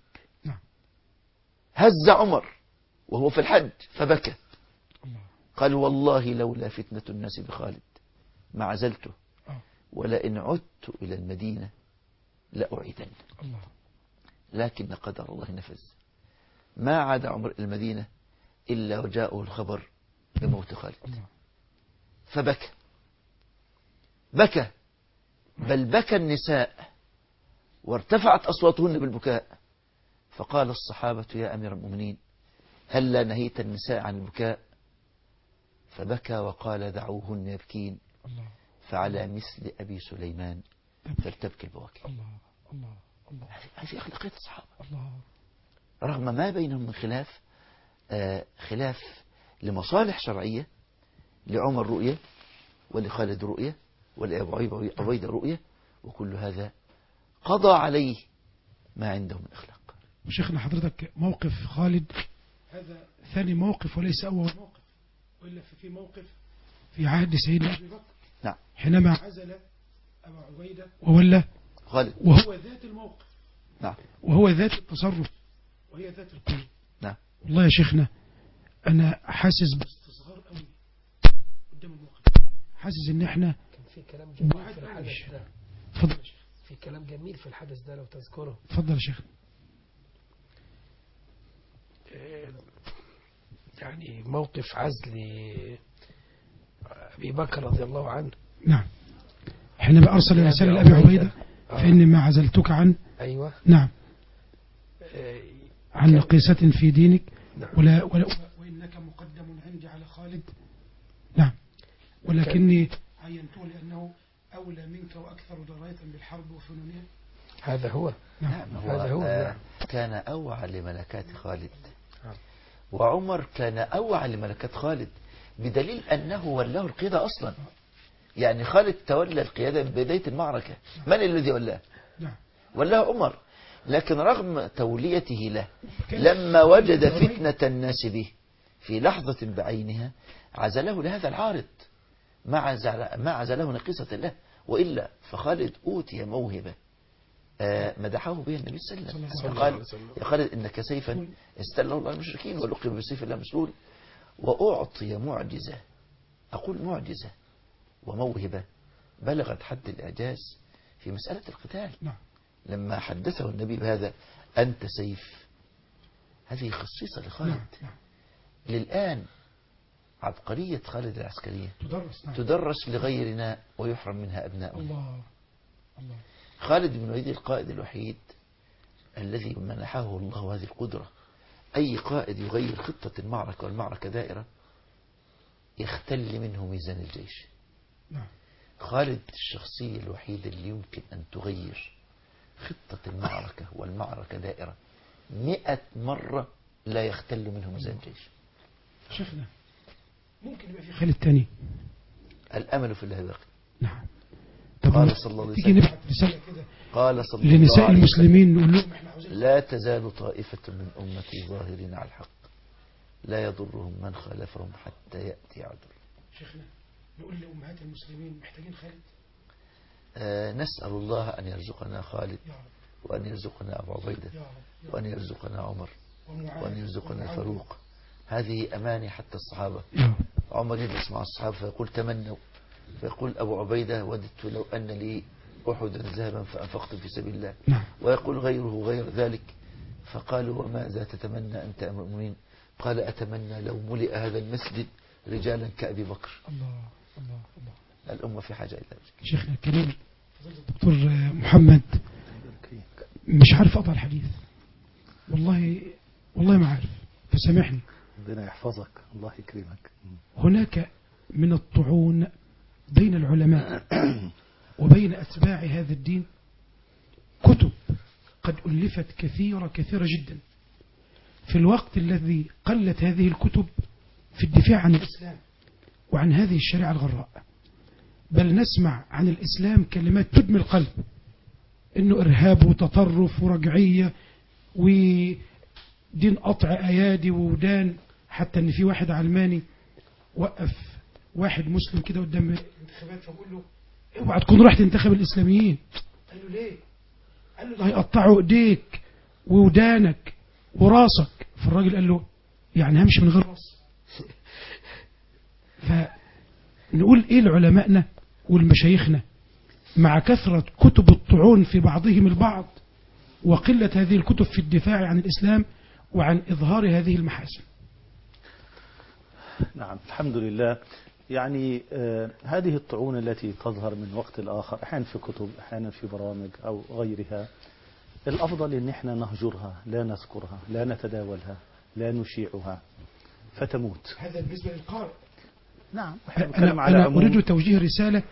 هز عمر وهو في الحج فبكى، قال والله لولا فتنة الناس بخالد ما عزلته، ولئن عدت إلى المدينة لأعيدن. لكن قدر الله نفذ، ما عاد عمر إلى المدينة إلا وجاءه الخبر بموت خالد، فبكى بل بكى النساء وارتفعت أصواتهن بالبكاء. فقال الصحابة يا أمير المؤمنين هلا نهيت النساء عن البكاء؟ فبكى وقال دعوهن يبكين، فعلى مثل أبي سليمان فلتبكي البواكي. هذه أخلاقية الصحابة رغم ما بينهم من خلاف لمصالح شرعية. لعمر رؤية، ولخالد رؤية، ولأبو عبيدة رؤية، وكل هذا قضى عليه ما عنده من أخلاق. شيخنا حضرتك موقف خالد هذا ثاني موقف وليس أول موقف، وإلا في موقف في عهد سيدنا أبي بكر. نعم. حينما عزل أبو عبيدة وولى خالد، وهو ذات الموقف. نعم. وهو ذات التصرف وهي ذات القوة. نعم. والله يا شيخنا أنا حاسس باستصغار قوي قدام الموقف، حاسس إن إحنا كان في كلام جميل في الحدث ده. اتفضل يا شيخ. في كلام جميل في الحدث ده لو تذكره. اتفضل يا شيخ. يعني موقف عزل أبي بكر رضي الله عنه. نعم. حينما أرسل رسالة لأبي عبيدة فإني ما عزلتك عن أيوة. نعم عن نقيصة في دينك. نعم. وإنك مقدم عندي على خالد. نعم. ولكني عينته لأنه أولى منك وأكثر دراية بالحرب وفنونها. هذا هو. نعم. هذا هو. كان أوعى لملكات خالد، وعمر كان أوعى لملكات خالد، بدليل أنه ولاه القيادة أصلا. يعني خالد تولى القيادة بداية المعركة، من الذي ولاه؟ ولاه عمر. لكن رغم توليته له لما وجد فتنة الناس به في لحظة بعينها عزله لهذا العارض، ما عزله نقيصة له. وإلا فخالد أوتي موهبة مدحه بها النبي صلى الله عليه وسلم، قال يا خالد إنك سيفا استله الله المشركين ولقب بسيف الله مسلول. وأعطي معجزة، أقول معجزة وموهبة بلغت حد الإعجاز في مسألة القتال. لما حدثه النبي بهذا أنت سيف، هذه خصيصة لخالد. للآن عبقرية خالد العسكرية تدرس لغيرنا ويحرم منها أبناؤنا. خالد بن الوليد القائد الوحيد الذي منحه الله هذه القدرة. أي قائد يغير خطة المعركة والمعركة دائرة يختل منه ميزان الجيش. خالد الشخصية الوحيدة اللي يمكن أن تغير خطة المعركة والمعركة دائرة 100 مرة لا يختل منه ميزان الجيش. شيخنا ممكن يبقى في خالد تاني؟ الأمل في الله باقي. نعم. قال صلى الله عليه تيجي وسلم، نبعت رسالة كده قال صلى الله لنساء عليه وسلم المسلمين نقول لهم احنا عاوزين لا تزال طائفة من أمتي ظاهرين على الحق لا يضرهم من خالفهم حتى يأتي عدل. شيخنا نقول لأمهات المسلمين محتاجين خالد. نسأل الله أن يرزقنا خالد، وأن يرزقنا أبو عبيدة، وأن يرزقنا عمر، وأن يرزقنا الفاروق. هذه أماني حتى الصحابة. عمر يجلس مع الصحابة فيقول تمنوا، فيقول أبو عبيدة وددت لو أن لي أحدا ذهبا فأنفقت في سبيل الله. ويقول غيره غير ذلك. فقالوا وماذا تتمنى أنت أمير المؤمنين؟ قال أتمنى لو ملئ هذا المسجد رجالا كأبي بكر. الله. الأمة في حاجة إلى ذلك. شيخنا الكريم الدكتور محمد مش عارف أقطع الحديث، والله ما عارف، فسامحني. ربنا يحفظك، الله يكرمك. هناك من الطعون بين العلماء وبين أتباع هذا الدين كتب قد ألفت كثيرة جدا في الوقت الذي قلت هذه الكتب في الدفاع عن الإسلام وعن هذه الشريعة الغراء، بل نسمع عن الإسلام كلمات تدمي القلب، إنه إرهاب وتطرف ورجعية ودين قطع أيادي وودان، حتى إن في واحد علماني وقف واحد مسلم كده قدام الانتخابات فبقول له اوعى تكون راح تنتخب الإسلاميين. قال له ليه؟ قال له ده هيقطعوا ايديك وودانك وراسك. فالراجل قال له يعني همشي من غير راس؟ فنقول ايه لعلمائنا والمشايخنا مع كثرة كتب الطعون في بعضهم البعض وقلة هذه الكتب في الدفاع عن الإسلام وعن إظهار هذه المحاسن؟ نعم، الحمد لله. يعني هذه الطعون التي تظهر من وقت لآخر، أحيانا في كتب، أحيانا في برامج أو غيرها، الأفضل أن احنا نهجرها، لا نذكرها، لا نتداولها، لا نشيعها فتموت. هذا بالنسبة للقارئ. نعم، أنا أريد توجيه رسالة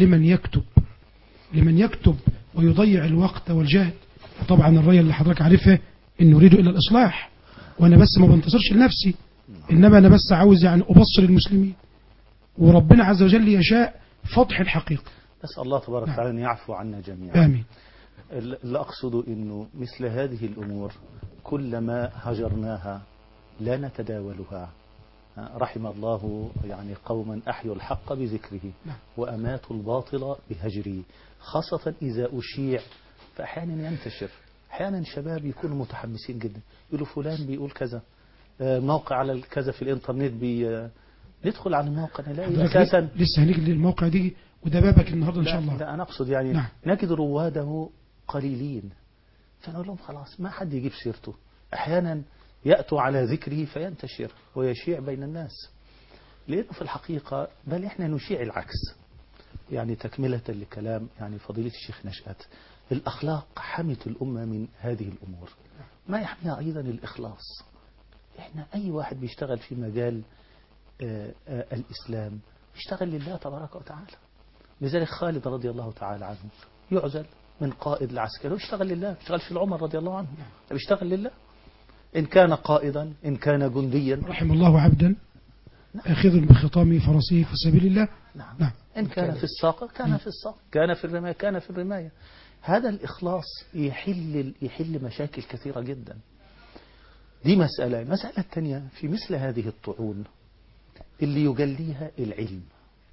لمن يكتب ويضيع الوقت والجهد. طبعا الرأي اللي حضرتك عارفها إن نريد إلى الإصلاح، وأنا بس ما بنتصرش لنفسي، إنما أنا بس عاوز يعني أبصر المسلمين، وربنا عز وجل يشاء فضح الحقيقة. نسأل الله تبارك وتعالى أن يعفو عنا جميعا. آمين. اللي أقصد أنه مثل هذه الأمور كلما هجرناها لا نتداولها، رحم الله يعني قوما أحيوا الحق بذكره وأماتوا الباطل بهجره، خاصة إذا أشيع فأحيانا ينتشر. أحيانا شباب يكونوا متحمسين جدا، يقولوا فلان بيقول كذا، موقع على كذا في الإنترنت، ندخل على الموقع نلاقي أساسا لسه هنيجي للموقع دي وده بابك النهاردة إن شاء الله. لا أنا أقصد يعني نجد رواده قليلين، فنقول لهم خلاص ما حد يجيب سيرته. أحيانا يأتوا على ذكره فينتشر ويشيع بين الناس، لأنه في الحقيقة بل إحنا نشيع العكس. يعني تكملة لكلام يعني فضيلة الشيخ نشأت، الأخلاق حمت الأمة من هذه الأمور، ما يحميها أيضا الإخلاص. إحنا أي واحد بيشتغل في مجال الإسلام يشتغل لله تبارك وتعالى. لذلك خالد رضي الله تعالى عنه يعزل من قائد العسكري ويشتغل لله، يشتغل في العمر رضي الله عنه يشتغل لله، إن كان قائدا إن كان جنديا. رحم الله عبدا أخذ بخطام فرسه في سبيل الله. نعم. إن كان في الساقة كان في الساقة، كان في الرماية كان في الرماية. هذا الإخلاص يحل مشاكل كثيرة جدا. دي مسألة. المسألة الثانية في مثل هذه الطعون اللي يجليها العلم.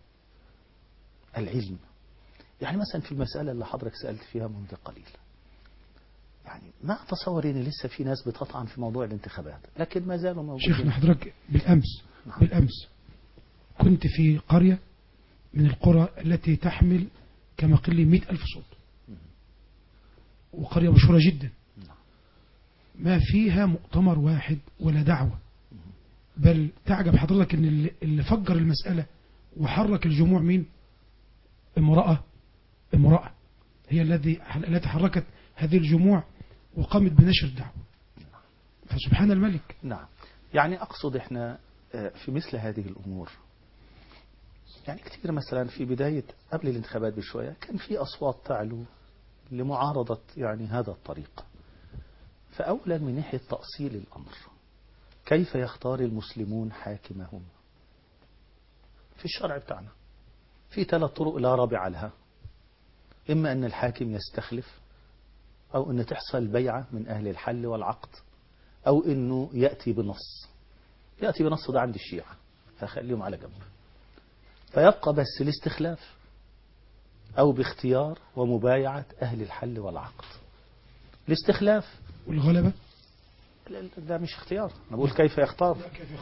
يعني مثلا في المسألة اللي حضرتك سألت فيها منذ قليل، يعني ما أتصور إن لسه في ناس بتطعن في موضوع الانتخابات، لكن ما زالوا موجودين. شيخنا حضرتك بالأمس كنت في قرية من القرى التي تحمل كما قل لي 100,000 صوت، وقرية مشهورة جدا، ما فيها مؤتمر واحد ولا دعوة، بل تعجب حضرتك ان اللي فجر المسألة وحرك الجموع مين؟ امرأة هي التي حركت هذه الجموع وقامت بنشر الدعوة. فسبحان الملك. نعم. يعني أقصد إحنا في مثل هذه الأمور، يعني كثير مثلا في بداية قبل الانتخابات بشوية كان في أصوات تعلو لمعارضة يعني هذا الطريق. فأولا من ناحية تأصيل الأمر، كيف يختار المسلمون حاكمهم؟ في الشرع بتاعنا في 3 طرق لا رابع لها، إما أن الحاكم يستخلف، أو أن تحصل بيعة من أهل الحل والعقد، أو أنه يأتي بنص ده عند الشيعة فخليهم على جنب، فيبقى بس الاستخلاف أو باختيار ومبايعة أهل الحل والعقد. الاستخلاف والغلبة ده مش اختيار، أنا بقول كيف يختار.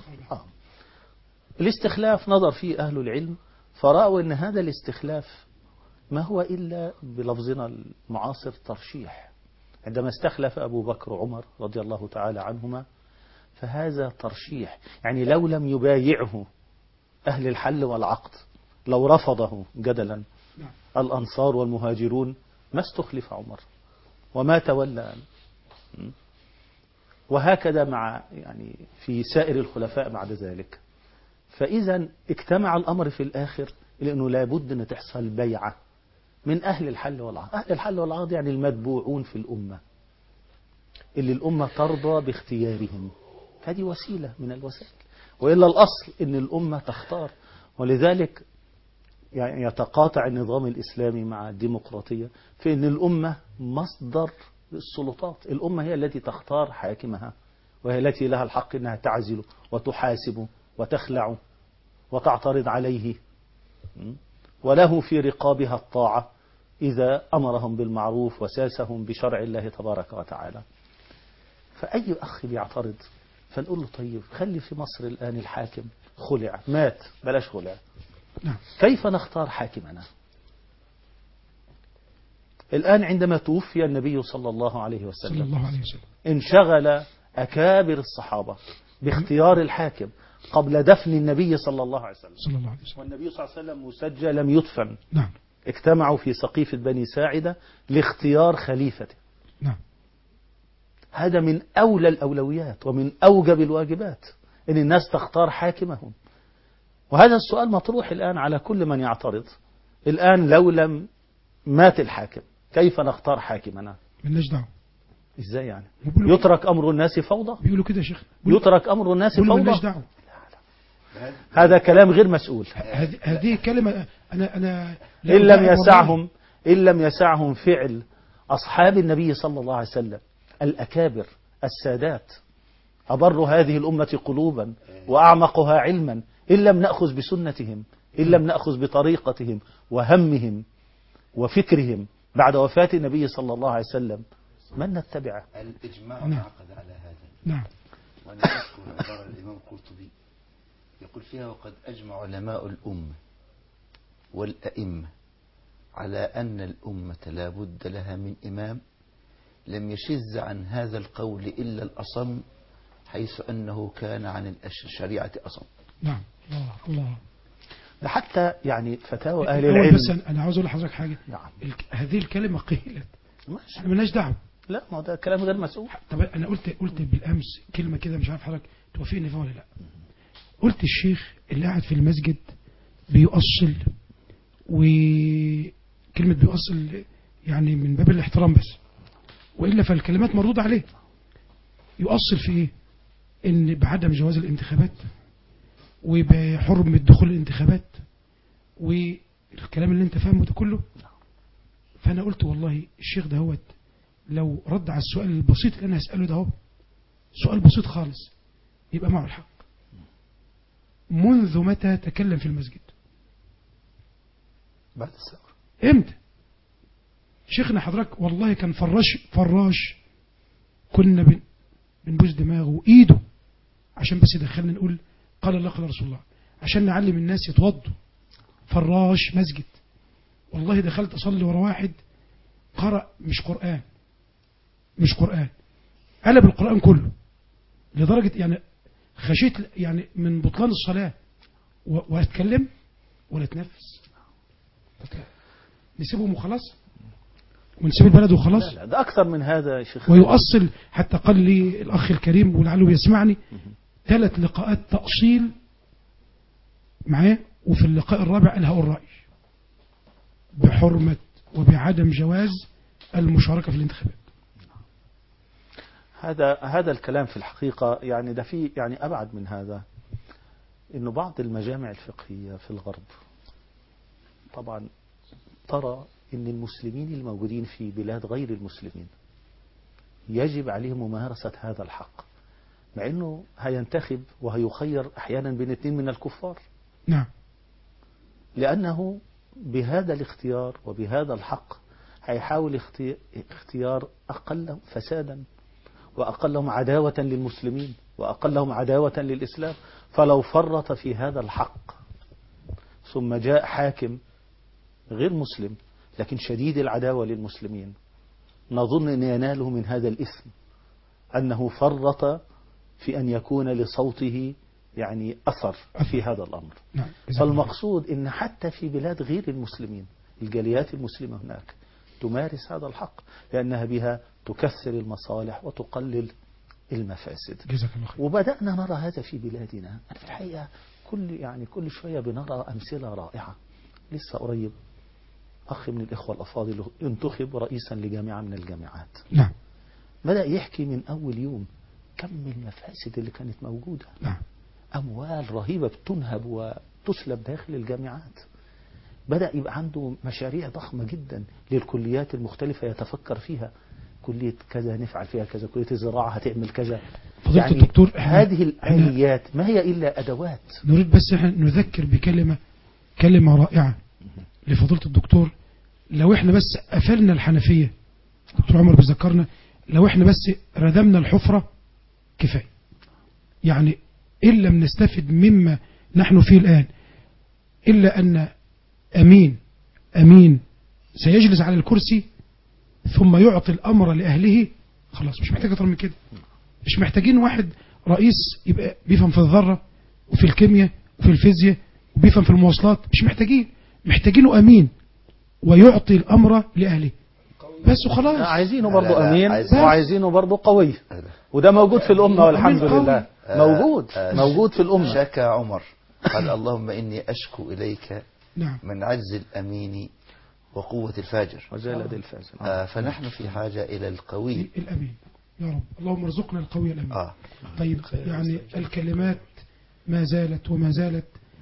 الاستخلاف نظر فيه أهل العلم فرأوا أن هذا الاستخلاف ما هو إلا بلفظنا المعاصر ترشيح. عندما استخلف أبو بكر وعمر رضي الله تعالى عنهما فهذا ترشيح، يعني لو لم يبايعه أهل الحل والعقد، لو رفضه جدلا الأنصار والمهاجرون ما استخلف عمر وما تولى. وهكذا مع يعني في سائر الخلفاء بعد ذلك. فإذا اجتمع الأمر في الآخر لأنه لابد أن تحصل بيعة من أهل الحل والعقد. أهل الحل والعقد يعني المتبوعون في الأمة اللي الأمة ترضى باختيارهم، هذه وسيلة من الوسائل، وإلا الأصل أن الأمة تختار. ولذلك يعني يتقاطع النظام الإسلامي مع الديمقراطية في أن الأمة مصدر السلطات. الأمة هي التي تختار حاكمها، وهي التي لها الحق أنها تعزله وتحاسبه وتخلعه وتعترض عليه، وله في رقابها الطاعة إذا أمرهم بالمعروف وساسهم بشرع الله تبارك وتعالى. فأي أخ بيعترض فنقول له طيب خلي في مصر الآن الحاكم خلع مات، بلاش خلع، كيف نختار حاكمنا؟ الآن عندما توفي النبي صلى الله عليه وسلم انشغل أكابر الصحابة باختيار الحاكم قبل دفن النبي صلى الله عليه وسلم. والنبي صلى الله عليه وسلم مسجى لم يدفن. نعم. اجتمعوا في سقيفة بني ساعدة لاختيار خليفته. نعم. هذا من أولى الأولويات ومن أوجب الواجبات أن الناس تختار حاكمهم. وهذا السؤال مطروح الآن على كل من يعترض. الآن لو لم مات الحاكم كيف نختار حاكمنا؟ مالناش دعوة. ازاي يعني؟ يترك أمر الناس فوضى؟ بيقولوا كده يا شيخ. يترك أمر الناس فوضى؟ مالناش دعوة. هذا كلام غير مسؤول. هذه كلمة أنا إن لم يسعهم فعل أصحاب النبي صلى الله عليه وسلم الأكابر السادات أبر هذه الأمة قلوبا وأعمقها علما، إن لم نأخذ بسنتهم، إن لم نأخذ بطريقتهم وهمهم وفكرهم بعد وفاة النبي صلى الله عليه وسلم، من نتبعه؟ الإجماع انعقد على هذا. نعم. وأنا أذكر عبارة الإمام القرطبي يقول فيها: وقد أجمع علماء الأمة والأئمة على أن الأمة لا بد لها من إمام لم يشذ عن هذا القول إلا الأصم، حيث أنه كان عن الشريعة أصم. نعم. الله. ده حتى يعني فتاوى أهل العلم. بس أنا عاوز أقول لحضرتك حاجة. نعم. هذه الكلمة قيلت. ماشي. مالناش دعوة. لا، ما ده كلام غير مسؤول. طب أنا قلت بالأمس كلمة كده، مش عارف حضرتك توافقني فيها ولا لا. قلت الشيخ اللي قاعد في المسجد بيؤصل، وكلمة بيؤصل يعني من باب الاحترام بس، وإلا فالكلمات مردودة عليه. يؤصل في إيه؟ إن بعدم جواز الانتخابات وبحرمة دخول الانتخابات والكلام اللي انت فاهمه ده كله. فأنا قلت والله الشيخ ده هو لو رد على السؤال البسيط اللي أنا هسأله ده، هو سؤال بسيط خالص، يبقى معه الحق. منذ متى تكلم في المسجد؟ بعد الثورة. امتى؟ شيخنا حضرتك والله كان فراش كنا بنبوس دماغه وإيده عشان بس يدخلنا نقول قال الله قال رسول الله، عشان نعلم الناس يتوضوا. فراش مسجد. والله دخلت أصلي ورا واحد قرأ مش قرآن، قلب القرآن كله، لدرجة يعني خشيت يعني من بطلان الصلاة، واتكلم ولا اتنفس. نسيبهم وخلاص، ونسيب البلد وخلاص. لا ده أكثر من هذا يا شيخ. ويؤصل حتى قال لي الأخ الكريم ولعله بيسمعني 3 لقاءات تأصيل معاه، وفي اللقاء الرابع قال هقول رأي بحرمة وبعدم جواز المشاركة في الانتخابات. هذا الكلام في الحقيقة يعني ده فيه يعني أبعد من هذا. إنه بعض المجامع الفقهية في الغرب طبعا ترى إن المسلمين الموجودين في بلاد غير المسلمين يجب عليهم ممارسة هذا الحق، مع إنه هينتخب وهيخير أحيانا بين 2 من الكفار. نعم. لأنه بهذا الاختيار وبهذا الحق هيحاول اختيار أقل فسادا وأقلهم عداوة للمسلمين وأقلهم عداوة للإسلام. فلو فرط في هذا الحق ثم جاء حاكم غير مسلم لكن شديد العداوة للمسلمين، نظن أن يناله من هذا الإثم أنه فرط في أن يكون لصوته يعني أثر في هذا الأمر. فالمقصود أن حتى في بلاد غير المسلمين الجاليات المسلمة هناك تمارس هذا الحق، لأنها بها تكثر المصالح وتقلل المفاسد. جزاك الله خير. وبدأنا نرى هذا في بلادنا. أنا في الحقيقة كل شوية بنرى أمثلة رائعة. لسه قريب أخ من الإخوة الأفاضل انتخب رئيسا لجامعة من الجامعات. نعم. بدأ يحكي من أول يوم كم من المفاسد اللي كانت موجودة. نعم. أموال رهيبة بتنهب وتسلب داخل الجامعات. بدأ يبقى عنده مشاريع ضخمة جدا للكليات المختلفة يتفكر فيها. كلية كذا نفعل فيها كذا، كلية الزراعة هتعمل كذا. فضيلة الدكتور، هذه الآليات ما هي إلا أدوات. نريد بس نذكر كلمة رائعة لفضيلة الدكتور. لو احنا بس قفلنا الحنفية، دكتور عمر بيذكرنا، لو احنا بس ردمنا الحفرة كفاية. يعني إن لم نستفد مما نحن فيه الآن إلا أن أمين سيجلس على الكرسي ثم يعطي الأمر لأهله، خلاص مش محتاج أكتر من كده. مش محتاجين واحد رئيس يبقى بيفهم في الذرة وفي الكيمياء وفي الفيزياء وبيفهم في المواصلات، مش محتاجينه أمين ويعطي الأمر لأهله بس وخلاص. عايزينه برضه أمين وعايزينه برضه قوي، وده موجود في الأمة والحمد لله. موجود في الأمة. شكى عمر قال اللهم إني أشكو إليك نعم. من عجز الأمين وقوة الفاجر وجلد الفاجر. فنحن في حاجة إلى القوي الأمين يا رب. اللهم ارزقنا القوي الأمين. طيب يعني الكلمات ما زالت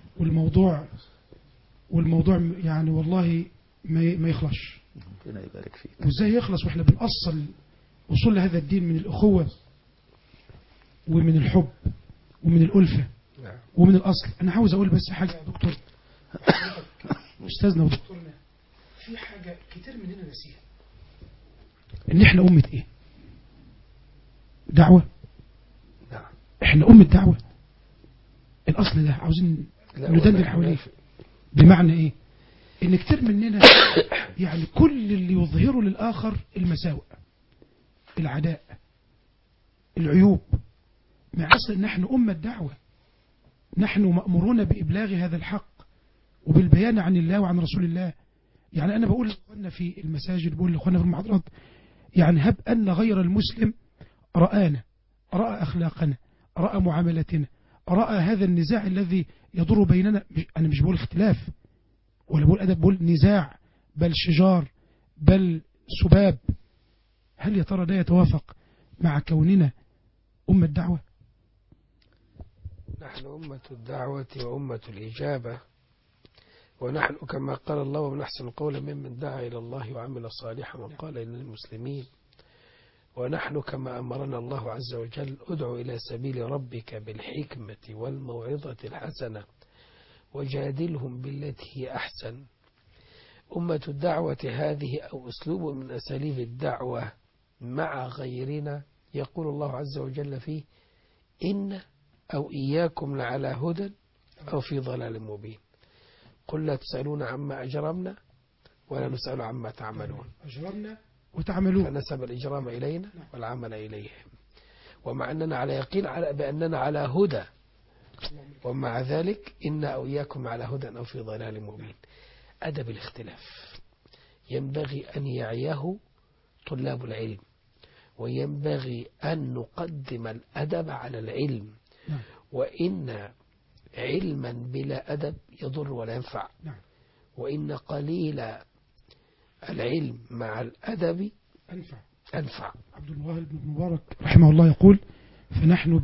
والموضوع يعني والله ما يخلص. ربنا يبارك فيك. وازاي يخلص واحنا بنأصل وصول لهذا الدين من الأخوة ومن الحب ومن الألفة ومن الأصل. أنا عاوز أقول بس حاجة يا دكتور، أستاذنا ودكتورنا، في حاجة كتير مننا نسيها، إن إحنا أمة إيه؟ دعوة. إحنا أمة دعوة. الأصل ده عاوزين ندندن حواليه. بمعنى إيه؟ إن كتير مننا يعني كل اللي يظهره للآخر المساوئ، العداء، العيوب، مع أصل إن نحن أمة دعوة. نحن مأمورون بإبلاغ هذا الحق وبالبيان عن الله وعن رسول الله. يعني أنا بقول لأخواننا في المساجد، بقول لأخواننا في المحاضرات، يعني هب أن غير المسلم رآنا، رأى أخلاقنا، رأى معاملتنا، رأى هذا النزاع الذي يدور بيننا. أنا مش بقول اختلاف ولا بقول أدب، بقول نزاع، بل شجار، بل سباب. هل يا ترى ده يتوافق مع كوننا أمة دعوة؟ نحن أمة الدعوة وأمة الإجابة، ونحن كما قال الله ومن أحسن قولا ممن دعا إلى الله وعمل صالحا وقال إن المسلمين. ونحن كما أمرنا الله عز وجل ادعو إلى سبيل ربك بالحكمة والموعظة الحسنة وجادلهم بالتي هي أحسن. أمة الدعوة هذه أو أسلوب من أساليب الدعوة مع غيرنا يقول الله عز وجل فيه إن أو إياكم لعلى هدى أو في ضلال مبين. قل لا تسألون عما أجرمنا ولا نسأل عما تعملون. أجرمنا وتعملون، فنسب الإجرام إلينا والعمل إليهم، ومع أننا على يقين بأننا على هدى، ومع ذلك إن أو إياكم على هدى أو في ضلال مبين. أدب الاختلاف ينبغي أن يعيه طلاب العلم، وينبغي أن نقدم الأدب على العلم، وإن علما بلا أدب يضر ولا ينفع، وإن قليل العلم مع الأدب أنفع. عبد الوهاب بن مبارك رحمه الله يقول فنحن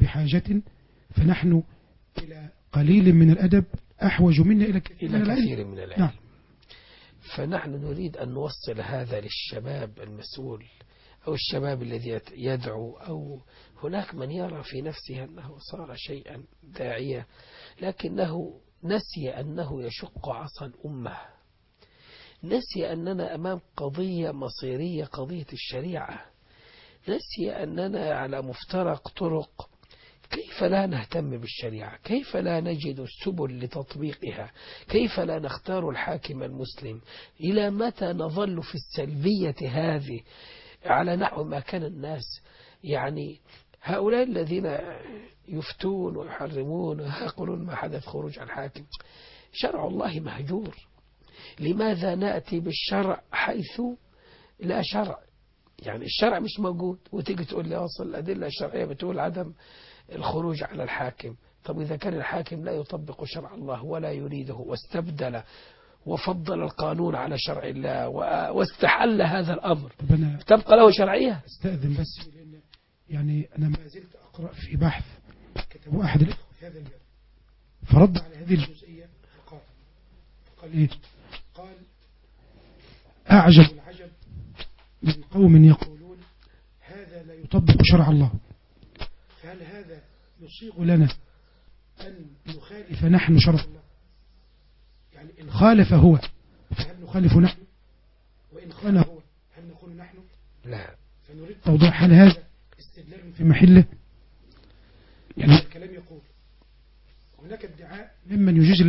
إلى قليل من الأدب أحوج منا إلى كثير من العلم. فنحن نريد أن نوصل هذا للشباب المسؤول أو الشباب الذي يدعو، أو هناك من يرى في نفسه أنه صار شيئا داعية لكنه نسي أنه يشق عصا الأمة، نسي أننا أمام قضية مصيرية، قضية الشريعة، نسي أننا على مفترق طرق. كيف لا نهتم بالشريعة؟ كيف لا نجد السبل لتطبيقها؟ كيف لا نختار الحاكم المسلم؟ إلى متى نظل في السلبية هذه على نحو ما كان الناس؟ يعني هؤلاء الذين يفتون ويحرمون ويقولون ما حدث خروج عن الحاكم، شرع الله مهجور. لماذا نأتي بالشرع حيث لا شرع؟ يعني الشرع مش موجود وتيجي تقول لي أصل الأدلة الشرعية بتقول عدم الخروج على الحاكم. طب إذا كان الحاكم لا يطبق شرع الله ولا يريده واستبدل وفضل القانون على شرع الله واستحل هذا الأمر، طب أنا تبقى له شرعية؟ استأذن بس، لأن يعني أنا ما زلت أقرأ في بحث كتبه أحد الإخوة في هذا الباب، فرد على هذه الجزئية فقال إيه؟ قال أعجب العجب من قوم يقولون هذا لا يطبق شرع الله، فهل هذا يصيغ لنا أن نخالف نحن شرع الله؟ يعني إن خالف هو فهل نخالف نحن؟ وإن خان هو هل نخون نحن؟ لا. فنريد توضيح هل هذا استدلال في محله؟ يعني الكلام يقول هناك ادعاء ممن يجيز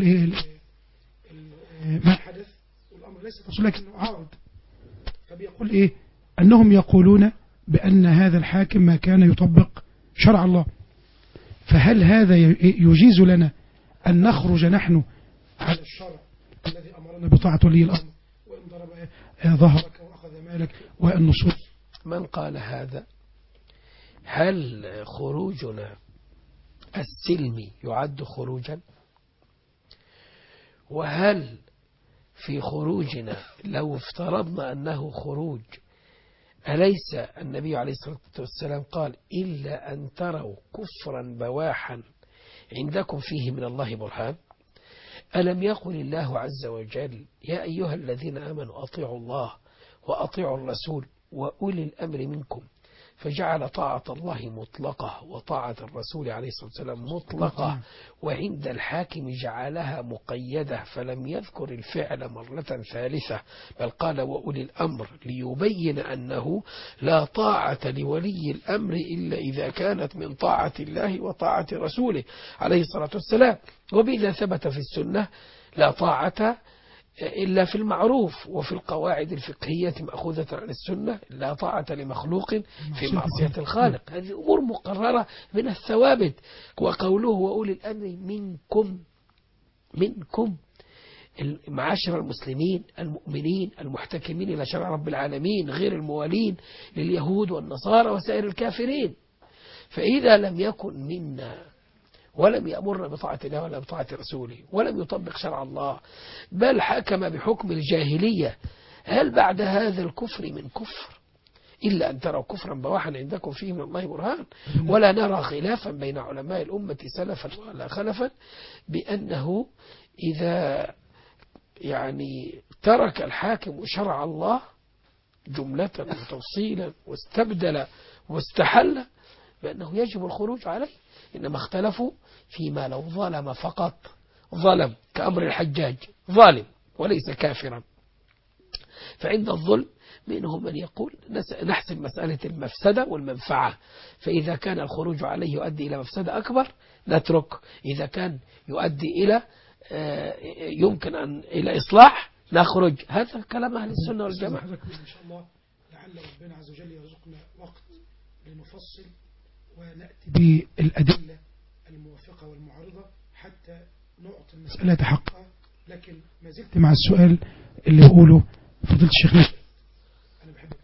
ما حدث والأمر ليس تصل لكنه عارض، فبيقول إيه؟ أنهم يقولون بأن هذا الحاكم ما كان يطبق شرع الله، فهل هذا يجيز لنا أن نخرج نحن على الشرع الذي أمرنا بطاعة ولي الأمر وإن ضرب ظهرك وأخذ مالك والنصوص؟ من قال هذا؟ هل خروجنا السلمي يعد خروجا؟ وهل في خروجنا لو افترضنا أنه خروج أليس النبي عليه الصلاة والسلام قال إلا أن تروا كفرا بواحا عندكم فيه من الله برهان؟ ألم يقل الله عز وجل يا أيها الذين آمنوا أطيعوا الله وأطيعوا الرسول وأولي الأمر منكم، فجعل طاعة الله مطلقة وطاعة الرسول عليه الصلاة والسلام مطلقة، وعند الحاكم جعلها مقيدة فلم يذكر الفعل مرة ثالثة، بل قال وأولي الأمر ليبين أنه لا طاعة لولي الأمر إلا إذا كانت من طاعة الله وطاعة رسوله عليه الصلاة والسلام. وبإذا ثبت في السنة لا طاعة إلا في المعروف، وفي القواعد الفقهية مأخوذة عن السنة لا طاعة لمخلوق في معصية الخالق. هذه أمور مقررة من الثوابت. وقوله وأولي الأمر منكم معاشر المسلمين المؤمنين المحتكمين إلى شرع رب العالمين غير الموالين لليهود والنصارى وسائر الكافرين. فإذا لم يكن منا ولم يأمرنا بطاعة الله ولا بطاعة رسوله ولم يطبق شرع الله بل حكم بحكم الجاهلية، هل بعد هذا الكفر من كفر إلا أن تروا كفرا بواحا عندكم فيه من الله برهان؟ ولا نرى خلافا بين علماء الأمة سلفا ولا خلفا بأنه إذا يعني ترك الحاكم شرع الله جملة وتفصيلا واستبدل واستحل بأنه يجب الخروج عليه. إنما اختلفوا فيما لو ظلم فقط، ظلم كأمر الحجاج ظالم وليس كافرا، فعند الظلم منهم من يقول نحسب مسألة المفسدة والمنفعة، فإذا كان الخروج عليه يؤدي إلى مفسدة أكبر نترك، إذا كان يؤدي إلى يمكن أن إلى إصلاح نخرج. هذا كلام أهل السنة والجماعة. إن شاء الله لعل ربنا عز وجل يرزقنا وقت لنفصل ونأتي بالأدلة الموافقة والمعارضة حتى نعطي المسألة حقها، لكن ما زلت مع السؤال اللي يقوله فضيلة الشيخ نشأت. أنا بحبك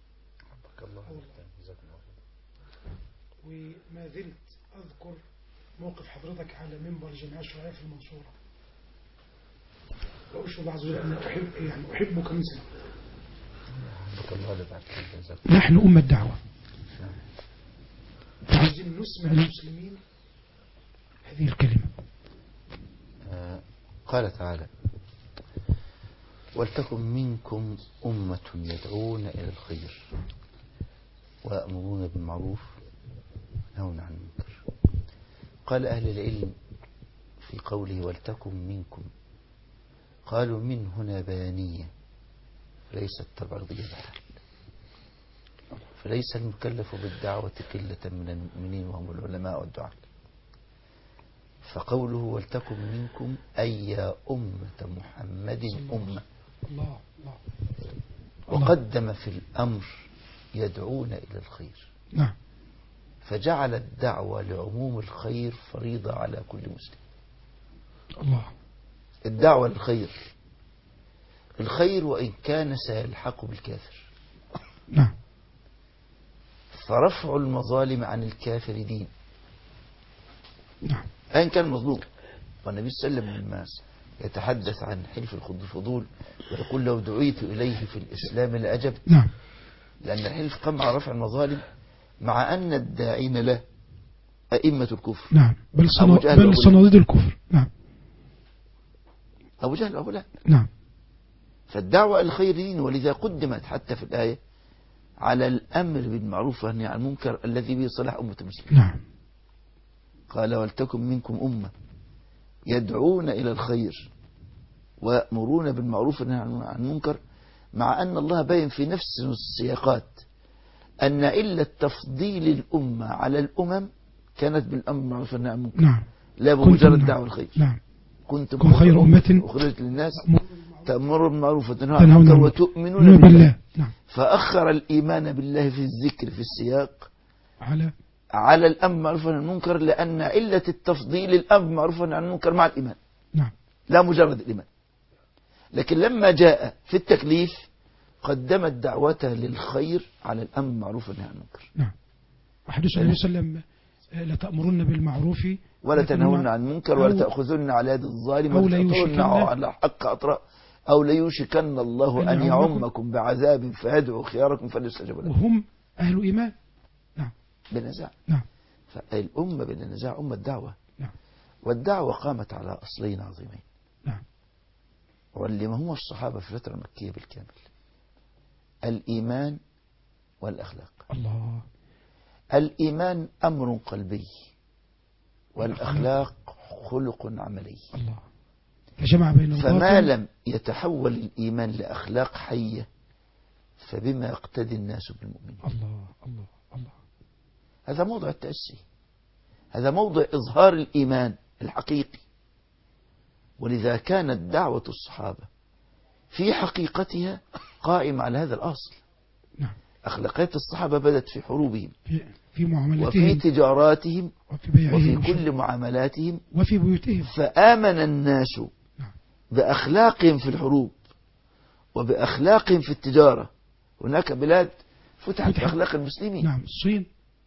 وما زلت أذكر موقف حضرتك على منبر الجمعية الشرعية في المنصورة، وأشهد الله عز وجل أن أحبك من سنة. نحن أمة دعوة، عايزين نسمع المسلمين هذه الكلمة. قال تعالى ولتكن منكم أمة يدعون إلى الخير ويأمرون بالمعروف وينهون عن المنكر. قال أهل العلم في قوله ولتكن منكم قالوا من هنا بيانية ليست تبعضية بحال، فليس المكلف بالدعوة قلة من المؤمنين وهم العلماء والدعاة. فقوله ولتكن منكم أي أمة محمد أمة، وقدم في الأمر يدعون إلى الخير، نعم، فجعل الدعوة لعموم الخير فريضة على كل مسلم. الله، الدعوة للخير، الخير وإن كان سيلحق بالكافر. نعم، فرفع المظالم عن الكافر دين نعم. أين كان مظلوم. والنبي صلى الله عليه وسلم لما يتحدث عن حلف الفضول ويقول لو دعيت إليه في الإسلام لأجبت. نعم. لأن الحلف قام على رفع المظالم مع أن الداعين له أئمة الكفر. نعم. بل صناديد الكفر. نعم. أبو جهل وأبو لهب. نعم. فالدعوة الخير دين، ولذا قدمت حتى في الآية على الأمر بالمعروف والنهي عن المنكر الذي به صلاح أمة المسلمين. نعم. قال ولتكن منكم أمة يدعون إلى الخير ويأمرون بالمعروف والنهي عن المنكر، مع أن الله بين في نفس السياقات أن إلا تفضيل الأمة على الأمم كانت بالأمر بالمعروف والنهي عن المنكر. نعم. لا بمجرد دعوة الخير. نعم. كنتم خير أمة أخرجت للناس تأمرون بالمعروف وتنهون عن تنهون المنكر وتؤمنون بالله. نعم. فأخر الإيمان بالله في الذكر في السياق على الأمر بالمعروف والنهي عن المنكر، لأن علة التفضيل الأمر بالمعروف والنهي عن المنكر مع الإيمان. نعم. لا مجرد الإيمان. لكن لما جاء في التكليف قدم الدعوة للخير على الأمر بالمعروف والنهي عن المنكر. نعم. وحديث النبي صلى الله عليه وسلم لتأمرن بالمعروف ولا تنهون عن المنكر ولا تأخذن على يد الظالم ولا تأطرن على حق أطراء أو ليوشكن الله أن يعمكم بعذاب فيدعو خياركم فليستجب لكم وهم أهل إيمان. نعم. بالنزاع. نعم. فالأمة بالنزاع أمة دعوة. نعم. والدعوة قامت على أصلين عظيمين. نعم. وعلمهم الصحابة في الفترة المكية بالكامل: الإيمان والأخلاق. الله. الإيمان أمر قلبي والأخلاق خلق عملي. الله. فجمع بين فما لم يتحول الإيمان لأخلاق حية فبما يقتدي الناس بالمؤمنين. الله الله الله. هذا موضع التأسي، هذا موضع إظهار الإيمان الحقيقي. ولذا كانت دعوة الصحابة في حقيقتها قائمة على هذا الأصل. نعم. أخلاقيات الصحابة بدت في حروبهم في معاملاتهم وفي تجاراتهم وفي بيعهم وفي كل معاملاتهم وفي بيوتهم. فآمن الناس بأخلاقهم في الحروب وبأخلاقهم في التجارة. هناك بلاد فتحت بأخلاق المسلمين. نعم. الصين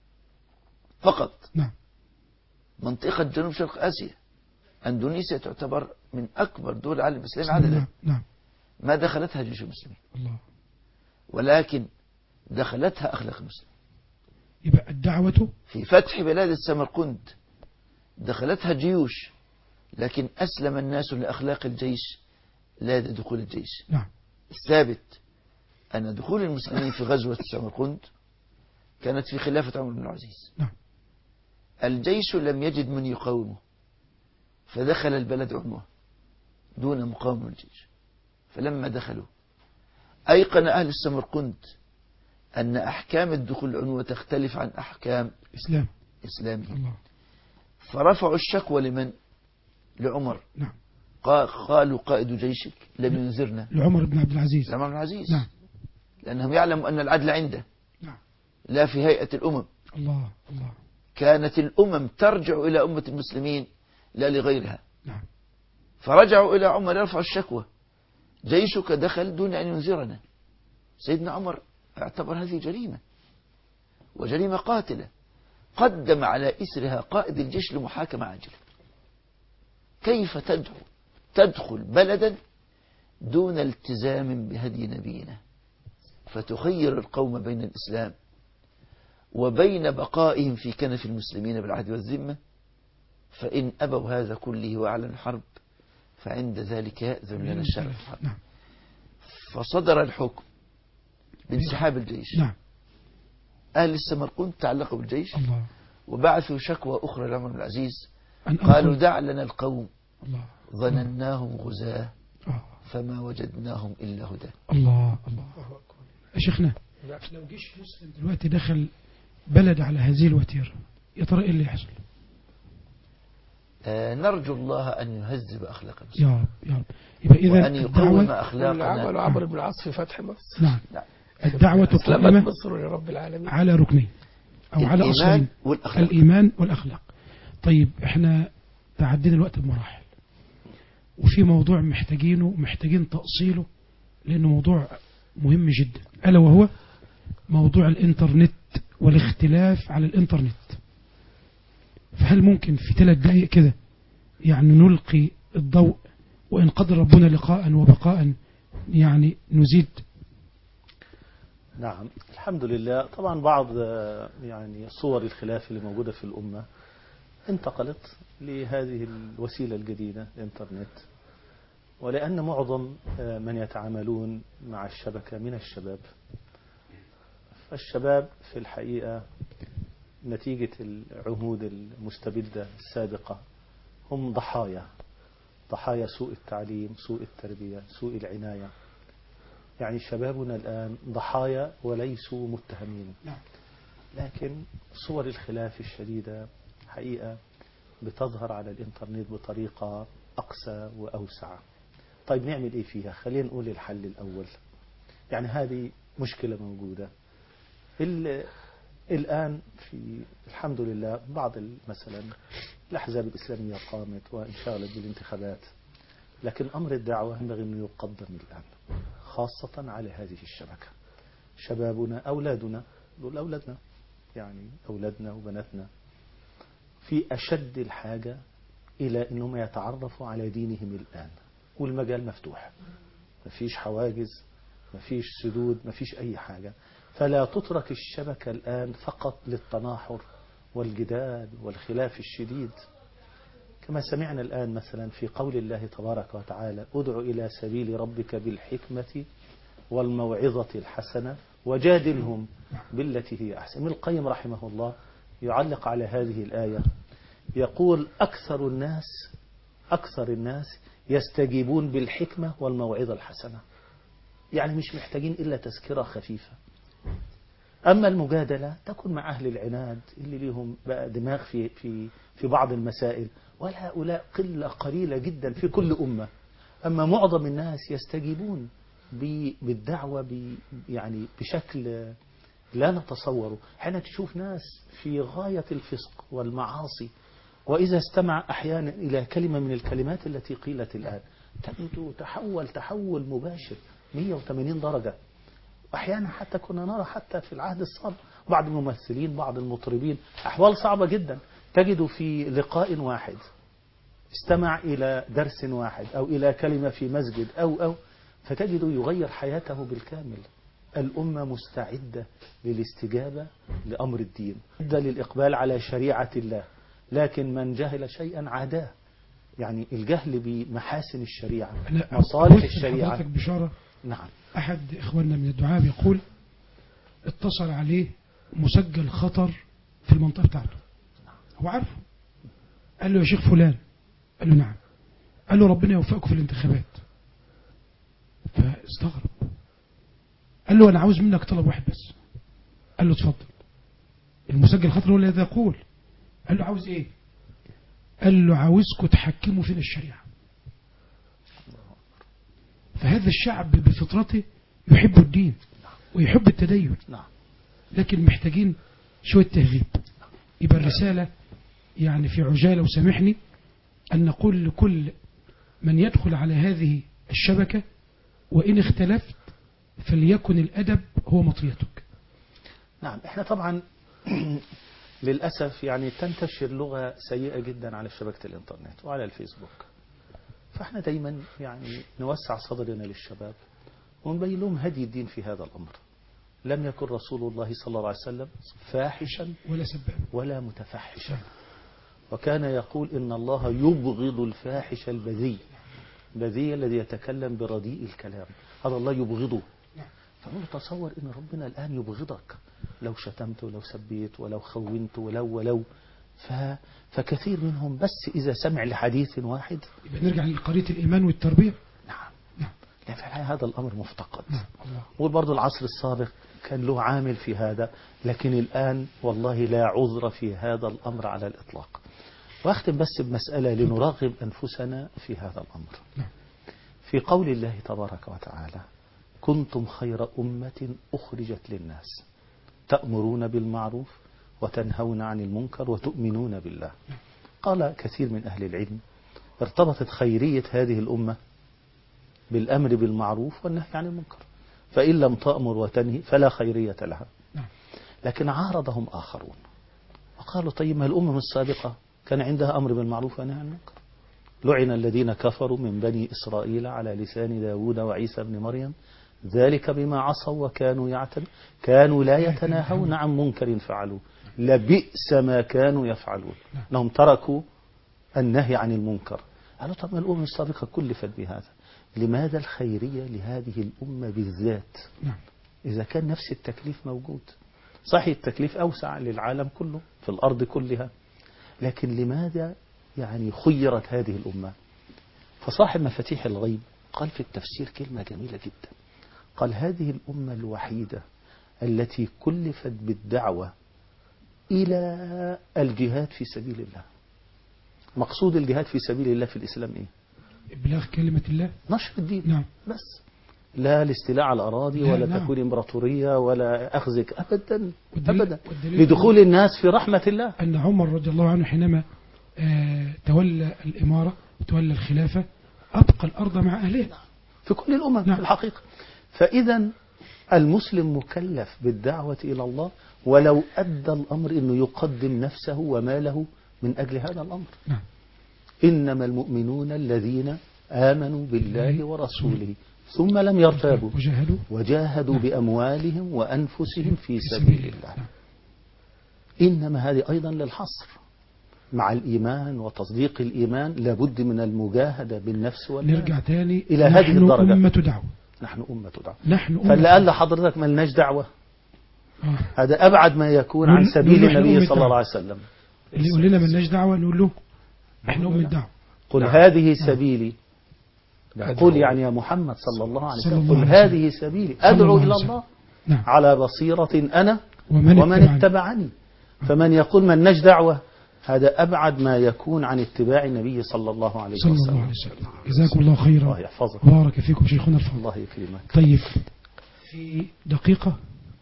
فقط. نعم. منطقة جنوب شرق آسيا، أندونيسيا تعتبر من أكبر دول العالم الإسلامي عددا. نعم. ما دخلتها جيش المسلمين. الله. ولكن دخلتها أخلاق المسلمين. يبقى الدعوة في فتح بلاد السمرقند دخلتها جيوش، لكن أسلم الناس لأخلاق الجيش لا دخول الجيش. نعم. الثابت أن دخول المسلمين في غزوة السمرقند كانت في خلافة عمر بن العزيز. نعم. الجيش لم يجد من يقاومه فدخل البلد عنوة دون مقاومة الجيش. فلما دخلوا أيقن أهل السمرقند أن أحكام الدخول العنوة تختلف عن أحكام إسلامي. الله. فرفعوا الشكوى لمن؟ لعمر. نعم. قالوا قائد جيشك لم ينذرنا. لعمر بن عبد العزيز. لعمر بن العزيز. نعم. لأنهم يعلموا أن العدل عنده. نعم. لا في هيئة الأمم. الله الله. كانت الأمم ترجع إلى أمة المسلمين لا لغيرها. نعم. فرجعوا إلى عمر يرفعوا الشكوى: جيشك دخل دون أن ينذرنا. سيدنا عمر اعتبر هذه جريمة وجريمة قاتلة، قدم على إثرها قائد الجيش لمحاكمة عاجلة. كيف تدخل بلدا دون التزام بهدي نبينا فتخير القوم بين الإسلام وبين بقائهم في كنف المسلمين بالعهد والذمة؟ فإن أبوا هذا كله وأعلن الحرب فعند ذلك يأذن لنا الشرع في الحرب. نعم. فصدر الحكم بانسحاب الجيش. نعم. أهل السمرقند تعلقوا بالجيش. الله. وبعثوا شكوى أخرى لعمر بن العزيز قالوا قالوا دع لنا القوم الله. ظنناهم غزاة فما وجدناهم إلا هدى. الله الله. يا شيخنا لو جيش مسلم دلوقتي دخل بلد على هذه الوتيرة يا ترى ايه اللي يحصل؟ نرجو الله أن يهذب أخلاق المسلمين يا رب يا رب. يبقى إذا وأن يقوم أخلاقنا. عمل عمرو بن العاص في فتح مصر. نعم. الدعوة قائمة مصر لرب العالمين على ركنين أو على أصلين: الإيمان والأخلاق. طيب احنا تعدينا الوقت بمراحل، وفي موضوع محتاجين تأصيله لأنه موضوع مهم جدا، ألا وهو موضوع الإنترنت والاختلاف على الإنترنت. فهل ممكن في 3 دقائق كده يعني نلقي الضوء، وإن قدر ربنا لقاء وبقاء يعني نزيد؟ نعم، الحمد لله. طبعا بعض يعني صور الخلاف اللي موجودة في الأمة انتقلت لهذه الوسيلة الجديدة الإنترنت، ولأن معظم من يتعاملون مع الشبكة من الشباب، فالشباب في الحقيقة نتيجة العهود المستبدة السابقة هم ضحايا سوء التعليم، سوء التربية، سوء العناية. يعني شبابنا الآن ضحايا وليسوا متهمين. لكن صور الخلاف الشديدة حقيقة بتظهر على الإنترنت بطريقة أقسى وأوسع. طيب نعمل إيه فيها؟ خلينا نقول الحل الأول. يعني هذه مشكلة موجودة الآن في الحمد لله. بعض مثلا الأحزاب الإسلامية قامت وانشغلت بالانتخابات، لكن أمر الدعوة ينبغي أن يقدم الآن خاصة على هذه الشبكة. شبابنا أولادنا، دول أولادنا، يعني أولادنا وبناتنا في أشد الحاجة إلى أنهم يتعرفوا على دينهم الآن، والمجال مفتوح، مفيش حواجز، مفيش سدود، مفيش أي حاجة. فلا تترك الشبكة الآن فقط للتناحر والجدال والخلاف الشديد، كما سمعنا الآن مثلا في قول الله تبارك وتعالى: ادع إلى سبيل ربك بالحكمة والموعظة الحسنة وجادلهم بالتي هي أحسن. ابن القيم رحمه الله يعلق على هذه الآية يقول: أكثر الناس يستجيبون بالحكمة والموعظة الحسنة. يعني مش محتاجين إلا تذكرة خفيفة. أما المجادلة تكون مع أهل العناد اللي ليهم بقى دماغ في بعض المسائل، وهؤلاء قلة قليلة جدا في كل أمة. أما معظم الناس يستجيبون بالدعوة يعني بشكل لا نتصوره. حين تشوف ناس في غاية الفسق والمعاصي، وإذا استمع أحيانا إلى كلمة من الكلمات التي قيلت الآن تجد تحول مباشر 180 درجة. أحيانا حتى كنا نرى حتى في العهد السابق بعض الممثلين، بعض المطربين، أحوال صعبة جدا. تجد في لقاء واحد استمع إلى درس واحد أو إلى كلمة في مسجد أو فتجد يغير حياته بالكامل. الأمة مستعدة للاستجابة لأمر الدين، مستعدة للإقبال على شريعة الله، لكن من جهل شيئا عاداه. يعني الجهل بمحاسن الشريعة، مصالح الشريعة. حضرتك بشارة. نعم. أحد إخواننا من الدعاء يقول اتصل عليه مسجل خطر في المنطقة بتاعته، هو عارفه. قال له: يا شيخ فلان. قال له: نعم. قال له: ربنا يوفقك في الانتخابات. فاستغرب. قال له: أنا عاوز منك طلب واحد بس. قال له: اتفضل. المسجل خطر هو الذي يقول. قال له: عاوز ايه؟ قال له: عاوزكم تحكموا فينا الشريعة. فهذا الشعب بفطرته يحب الدين ويحب التدين، لكن محتاجين شوية تهذيب. يبقى الرسالة يعني في عجالة، وسامحني أن نقول لكل من يدخل على هذه الشبكة: وإن اختلفت فليكن الأدب هو مطيتك. نعم. احنا طبعا للأسف يعني تنتشر لغة سيئة جدا على شبكة الإنترنت وعلى الفيسبوك. فاحنا دايما يعني نوسع صدرنا للشباب ونبين لهم هدي الدين في هذا الأمر. لم يكن رسول الله صلى الله عليه وسلم فاحشا ولا سبابا ولا متفحشا، وكان يقول: إن الله يبغض الفاحش البذيء الذي يتكلم برديء الكلام، هذا الله يبغضه. فهو تصور إن ربنا الآن يبغضك لو شتمت ولو سبيت ولو خونت ولو فكثير منهم بس إذا سمع لحديث واحد. يبقى نرجع لقضية الإيمان والتربية. نعم. لأن في الحقيقة هذا الأمر مفتقد. وبرضه العصر السابق كان له عامل في هذا، لكن الآن والله لا عذر في هذا الأمر على الإطلاق. وأختم بس بمسألة لنراقب أنفسنا في هذا الأمر. في قول الله تبارك وتعالى: كنتم خير أمة أخرجت للناس تأمرون بالمعروف وتنهون عن المنكر وتؤمنون بالله. قال كثير من أهل العلم: ارتبطت خيرية هذه الأمة بالأمر بالمعروف والنهي عن المنكر، فإن لم تأمر وتنهي فلا خيرية لها. لكن عارضهم آخرون وقالوا طيب ما الأمم السابقة كان عندها أمر بالمعروف ونهي عن المنكر. لعن الذين كفروا من بني إسرائيل على لسان داود وعيسى بن مريم ذلك بما عصوا وكانوا كانوا لا يتناهون عن منكر فعلوه لبئس ما كانوا يفعلون أنهم تركوا النهي عن المنكر. قالوا طب ما الأمم السابقة كلفت بهذا، لماذا الخيرية لهذه الأمة بالذات إذا كان نفس التكليف موجود؟ صحيح التكليف أوسع للعالم كله في الأرض كلها، لكن لماذا يعني خيرت هذه الأمة؟ فصاحب مفاتيح الغيب قال في التفسير كلمة جميلة جدا، قال هذه الأمة الوحيدة التي كلفت بالدعوة إلى الجهاد في سبيل الله. مقصود الجهاد في سبيل الله في الإسلام إيه؟ إبلاغ كلمة الله، نشر الدين. نعم. بس لا الاستيلاء على الأراضي ولا نعم. تكوين إمبراطورية ولا أخذك أبدا والدليل لدخول الناس في رحمة الله. أن عمر رضي الله عنه حينما تولى الإمارة وتولى الخلافة أبقى الأرض مع أهلها في كل الأمم. نعم. في الحقيقة فإذا المسلم مكلف بالدعوة إلى الله ولو أدى الأمر أنه يقدم نفسه وماله من أجل هذا الأمر. نعم. إنما المؤمنون الذين آمنوا بالله ورسوله ثم لم يرتابوا وجاهدوا بأموالهم وأنفسهم في سبيل الله. إنما هذه أيضا للحصر مع الإيمان وتصديق الإيمان لابد من المجاهدة بالنفس والمال. نرجع تاني إلى هذه الدرجة. نحن أمة دعوة. نحن أمة دعوة. نحن أمة فاللي قال لحضرتك ما لناش دعوة هذا أبعد ما يكون عن سبيل النبي صلى الله عليه وسلم. اللي يقول لنا ما لناش دعوة نقول له احنا أمة دعوة. قل هذه سبيلي، قل يعني يا محمد صلى الله عليه وسلم قل هذه سبيلي أدعو إلى الله على بصيرة أنا ومن اتبعني. فمن يقول من لناش دعوة هذا أبعد ما يكون عن اتباع النبي صلى الله عليه وسلم. جزاكم الله خيرا. الله يحفظك. بارك فيكم شيخنا الفاضل. الله يكرمك. طيب في دقيقة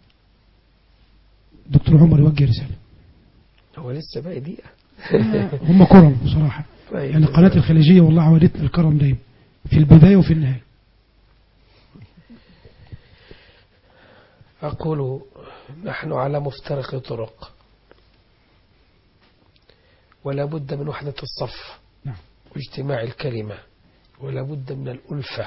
دكتور عمر يوجه رسالة. هو لسه باقي دقيقة. هم كرم بصراحة. يعني قناة الخليجية والله عودتنا الكرم دايما في البداية وفي النهاية. أقول نحن على مفترق طرق ولا بد من وحدة الصف واجتماع الكلمة ولا بد من الألفة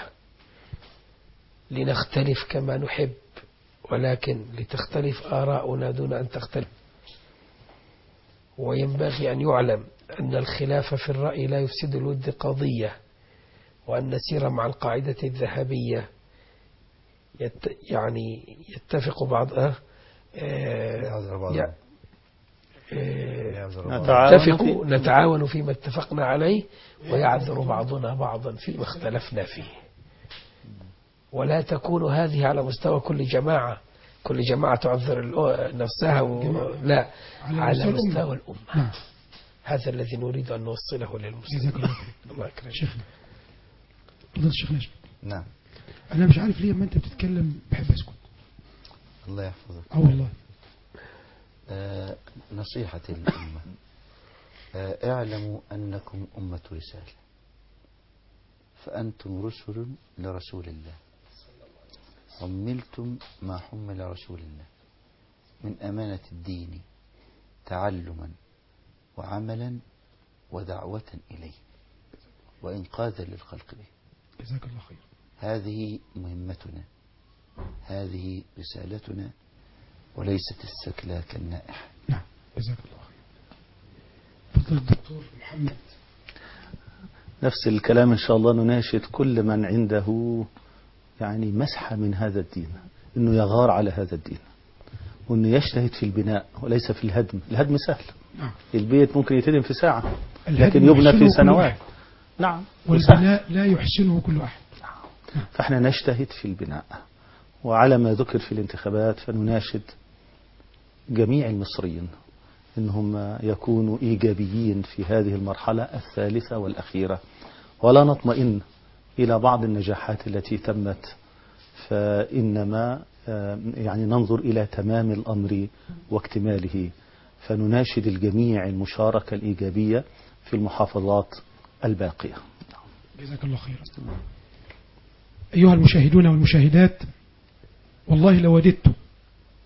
لنختلف كما نحب ولكن لتختلف آراؤنا دون أن تختلف. وينبغي أن يعلم أن الخلاف في الرأي لا يفسد الود قضية وأن نسير مع القاعدة الذهبية يعني يتفق بعضها نتعاون فيما اتفقنا عليه ويعذر بعضنا بعضا فيما اختلفنا فيه. ولا تكون هذه على مستوى كل جماعة تعذر نفسها لا على مستوى الأمة. هذا الذي نريد أن نوصله للمسلمين. الله يكرمك شيخنا. فضل شيخنا. نعم. أنا مش عارف ليه ما أنت بتتكلم بحب أسكت. الله يحفظك. والله. نصيحة للأمة اعلموا أنكم أمة رسالة فأنتم رسل لرسول الله حملتم ما حمل رسول الله من أمانة الدين تعلما وعملا ودعوة إليه وإنقاذا للخلق به. جزاك الله خير. هذه مهمتنا، هذه رسالتنا وليست السكلى كالنائح. نعم جزاك الله خير. فضل الدكتور محمد. نفس الكلام إن شاء الله نناشد كل من عنده يعني مسحة من هذا الدين إنه يغار على هذا الدين وإنه يجتهد في البناء وليس في الهدم. الهدم سهل. نعم. البيت ممكن يتهدم في ساعة لكن يبنى في سنوات. نعم. والبناء لا يحسنه كل أحد. نعم. فإحنا نجتهد في البناء. وعلى ما ذكر في الانتخابات فنناشد جميع المصريين إنهم يكونوا إيجابيين في هذه المرحلة الثالثة والأخيرة ولا نطمئن إلى بعض النجاحات التي تمت فإنما يعني ننظر إلى تمام الأمر واكتماله. فنناشد الجميع المشاركة الإيجابية في المحافظات الباقية. جزاك الله خيرا. أيها المشاهدون والمشاهدات والله لوددت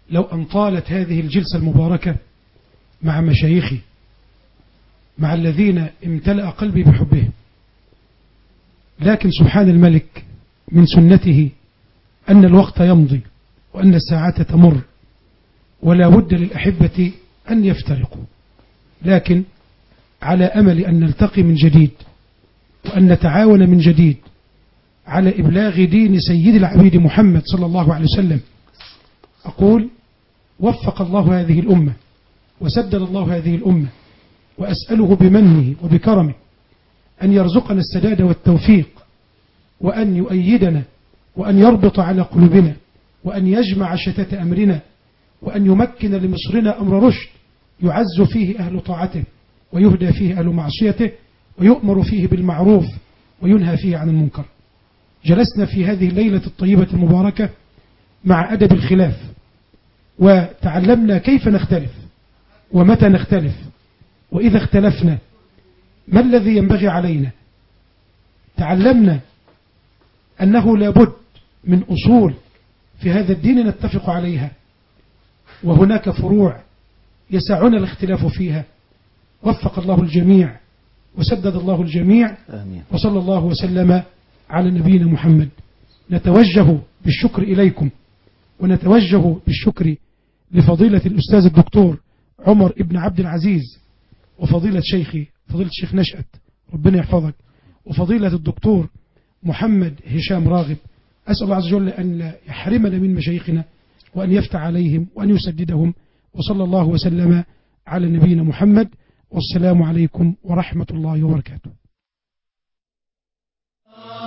لو أن طالت هذه الجلسة المباركة مع مشايخي، مع الذين امتلأ قلبي بحبهم، لكن سبحان الملك من سنته أن الوقت يمضي وأن الساعات تمر ولا بد للأحبة أن يفترقوا، لكن على أمل أن نلتقي من جديد وأن نتعاون من جديد على إبلاغ دين سيد العبيد محمد صلى الله عليه وسلم. أقول وفق الله هذه الأمة وسدد الله هذه الأمة، وأسأله بمنه وبكرمه أن يرزقنا السداد والتوفيق، وأن يؤيدنا، وأن يربط على قلوبنا، وأن يجمع شتات أمرنا، وأن يمكن لمصرنا أمر رشد يعز فيه أهل طاعته ويهدى فيه أهل معصيته ويؤمر فيه بالمعروف وينهى فيه عن المنكر. جلسنا في هذه الليلة الطيبة المباركة مع أدب الخلاف، وتعلمنا كيف نختلف ومتى نختلف، وإذا اختلفنا ما الذي ينبغي علينا. تعلمنا أنه لابد من أصول في هذا الدين نتفق عليها، وهناك فروع يسعنا الاختلاف فيها. وفق الله الجميع وسدد الله الجميع، آمين. وصلى الله وسلم على نبينا محمد. نتوجه بالشكر إليكم، ونتوجه بالشكر لفضيلة الأستاذ الدكتور عمر ابن عبد العزيز، وفضيلة شيخي فضيلة الشيخ نشأت ربنا يحفظك، وفضيلة الدكتور محمد هشام راغب. أسأل الله عز وجل أن لا يحرمنا من مشايخنا، وأن يفتح عليهم وأن يسددهم. وصلى الله وسلم على نبينا محمد، والسلام عليكم ورحمة الله وبركاته.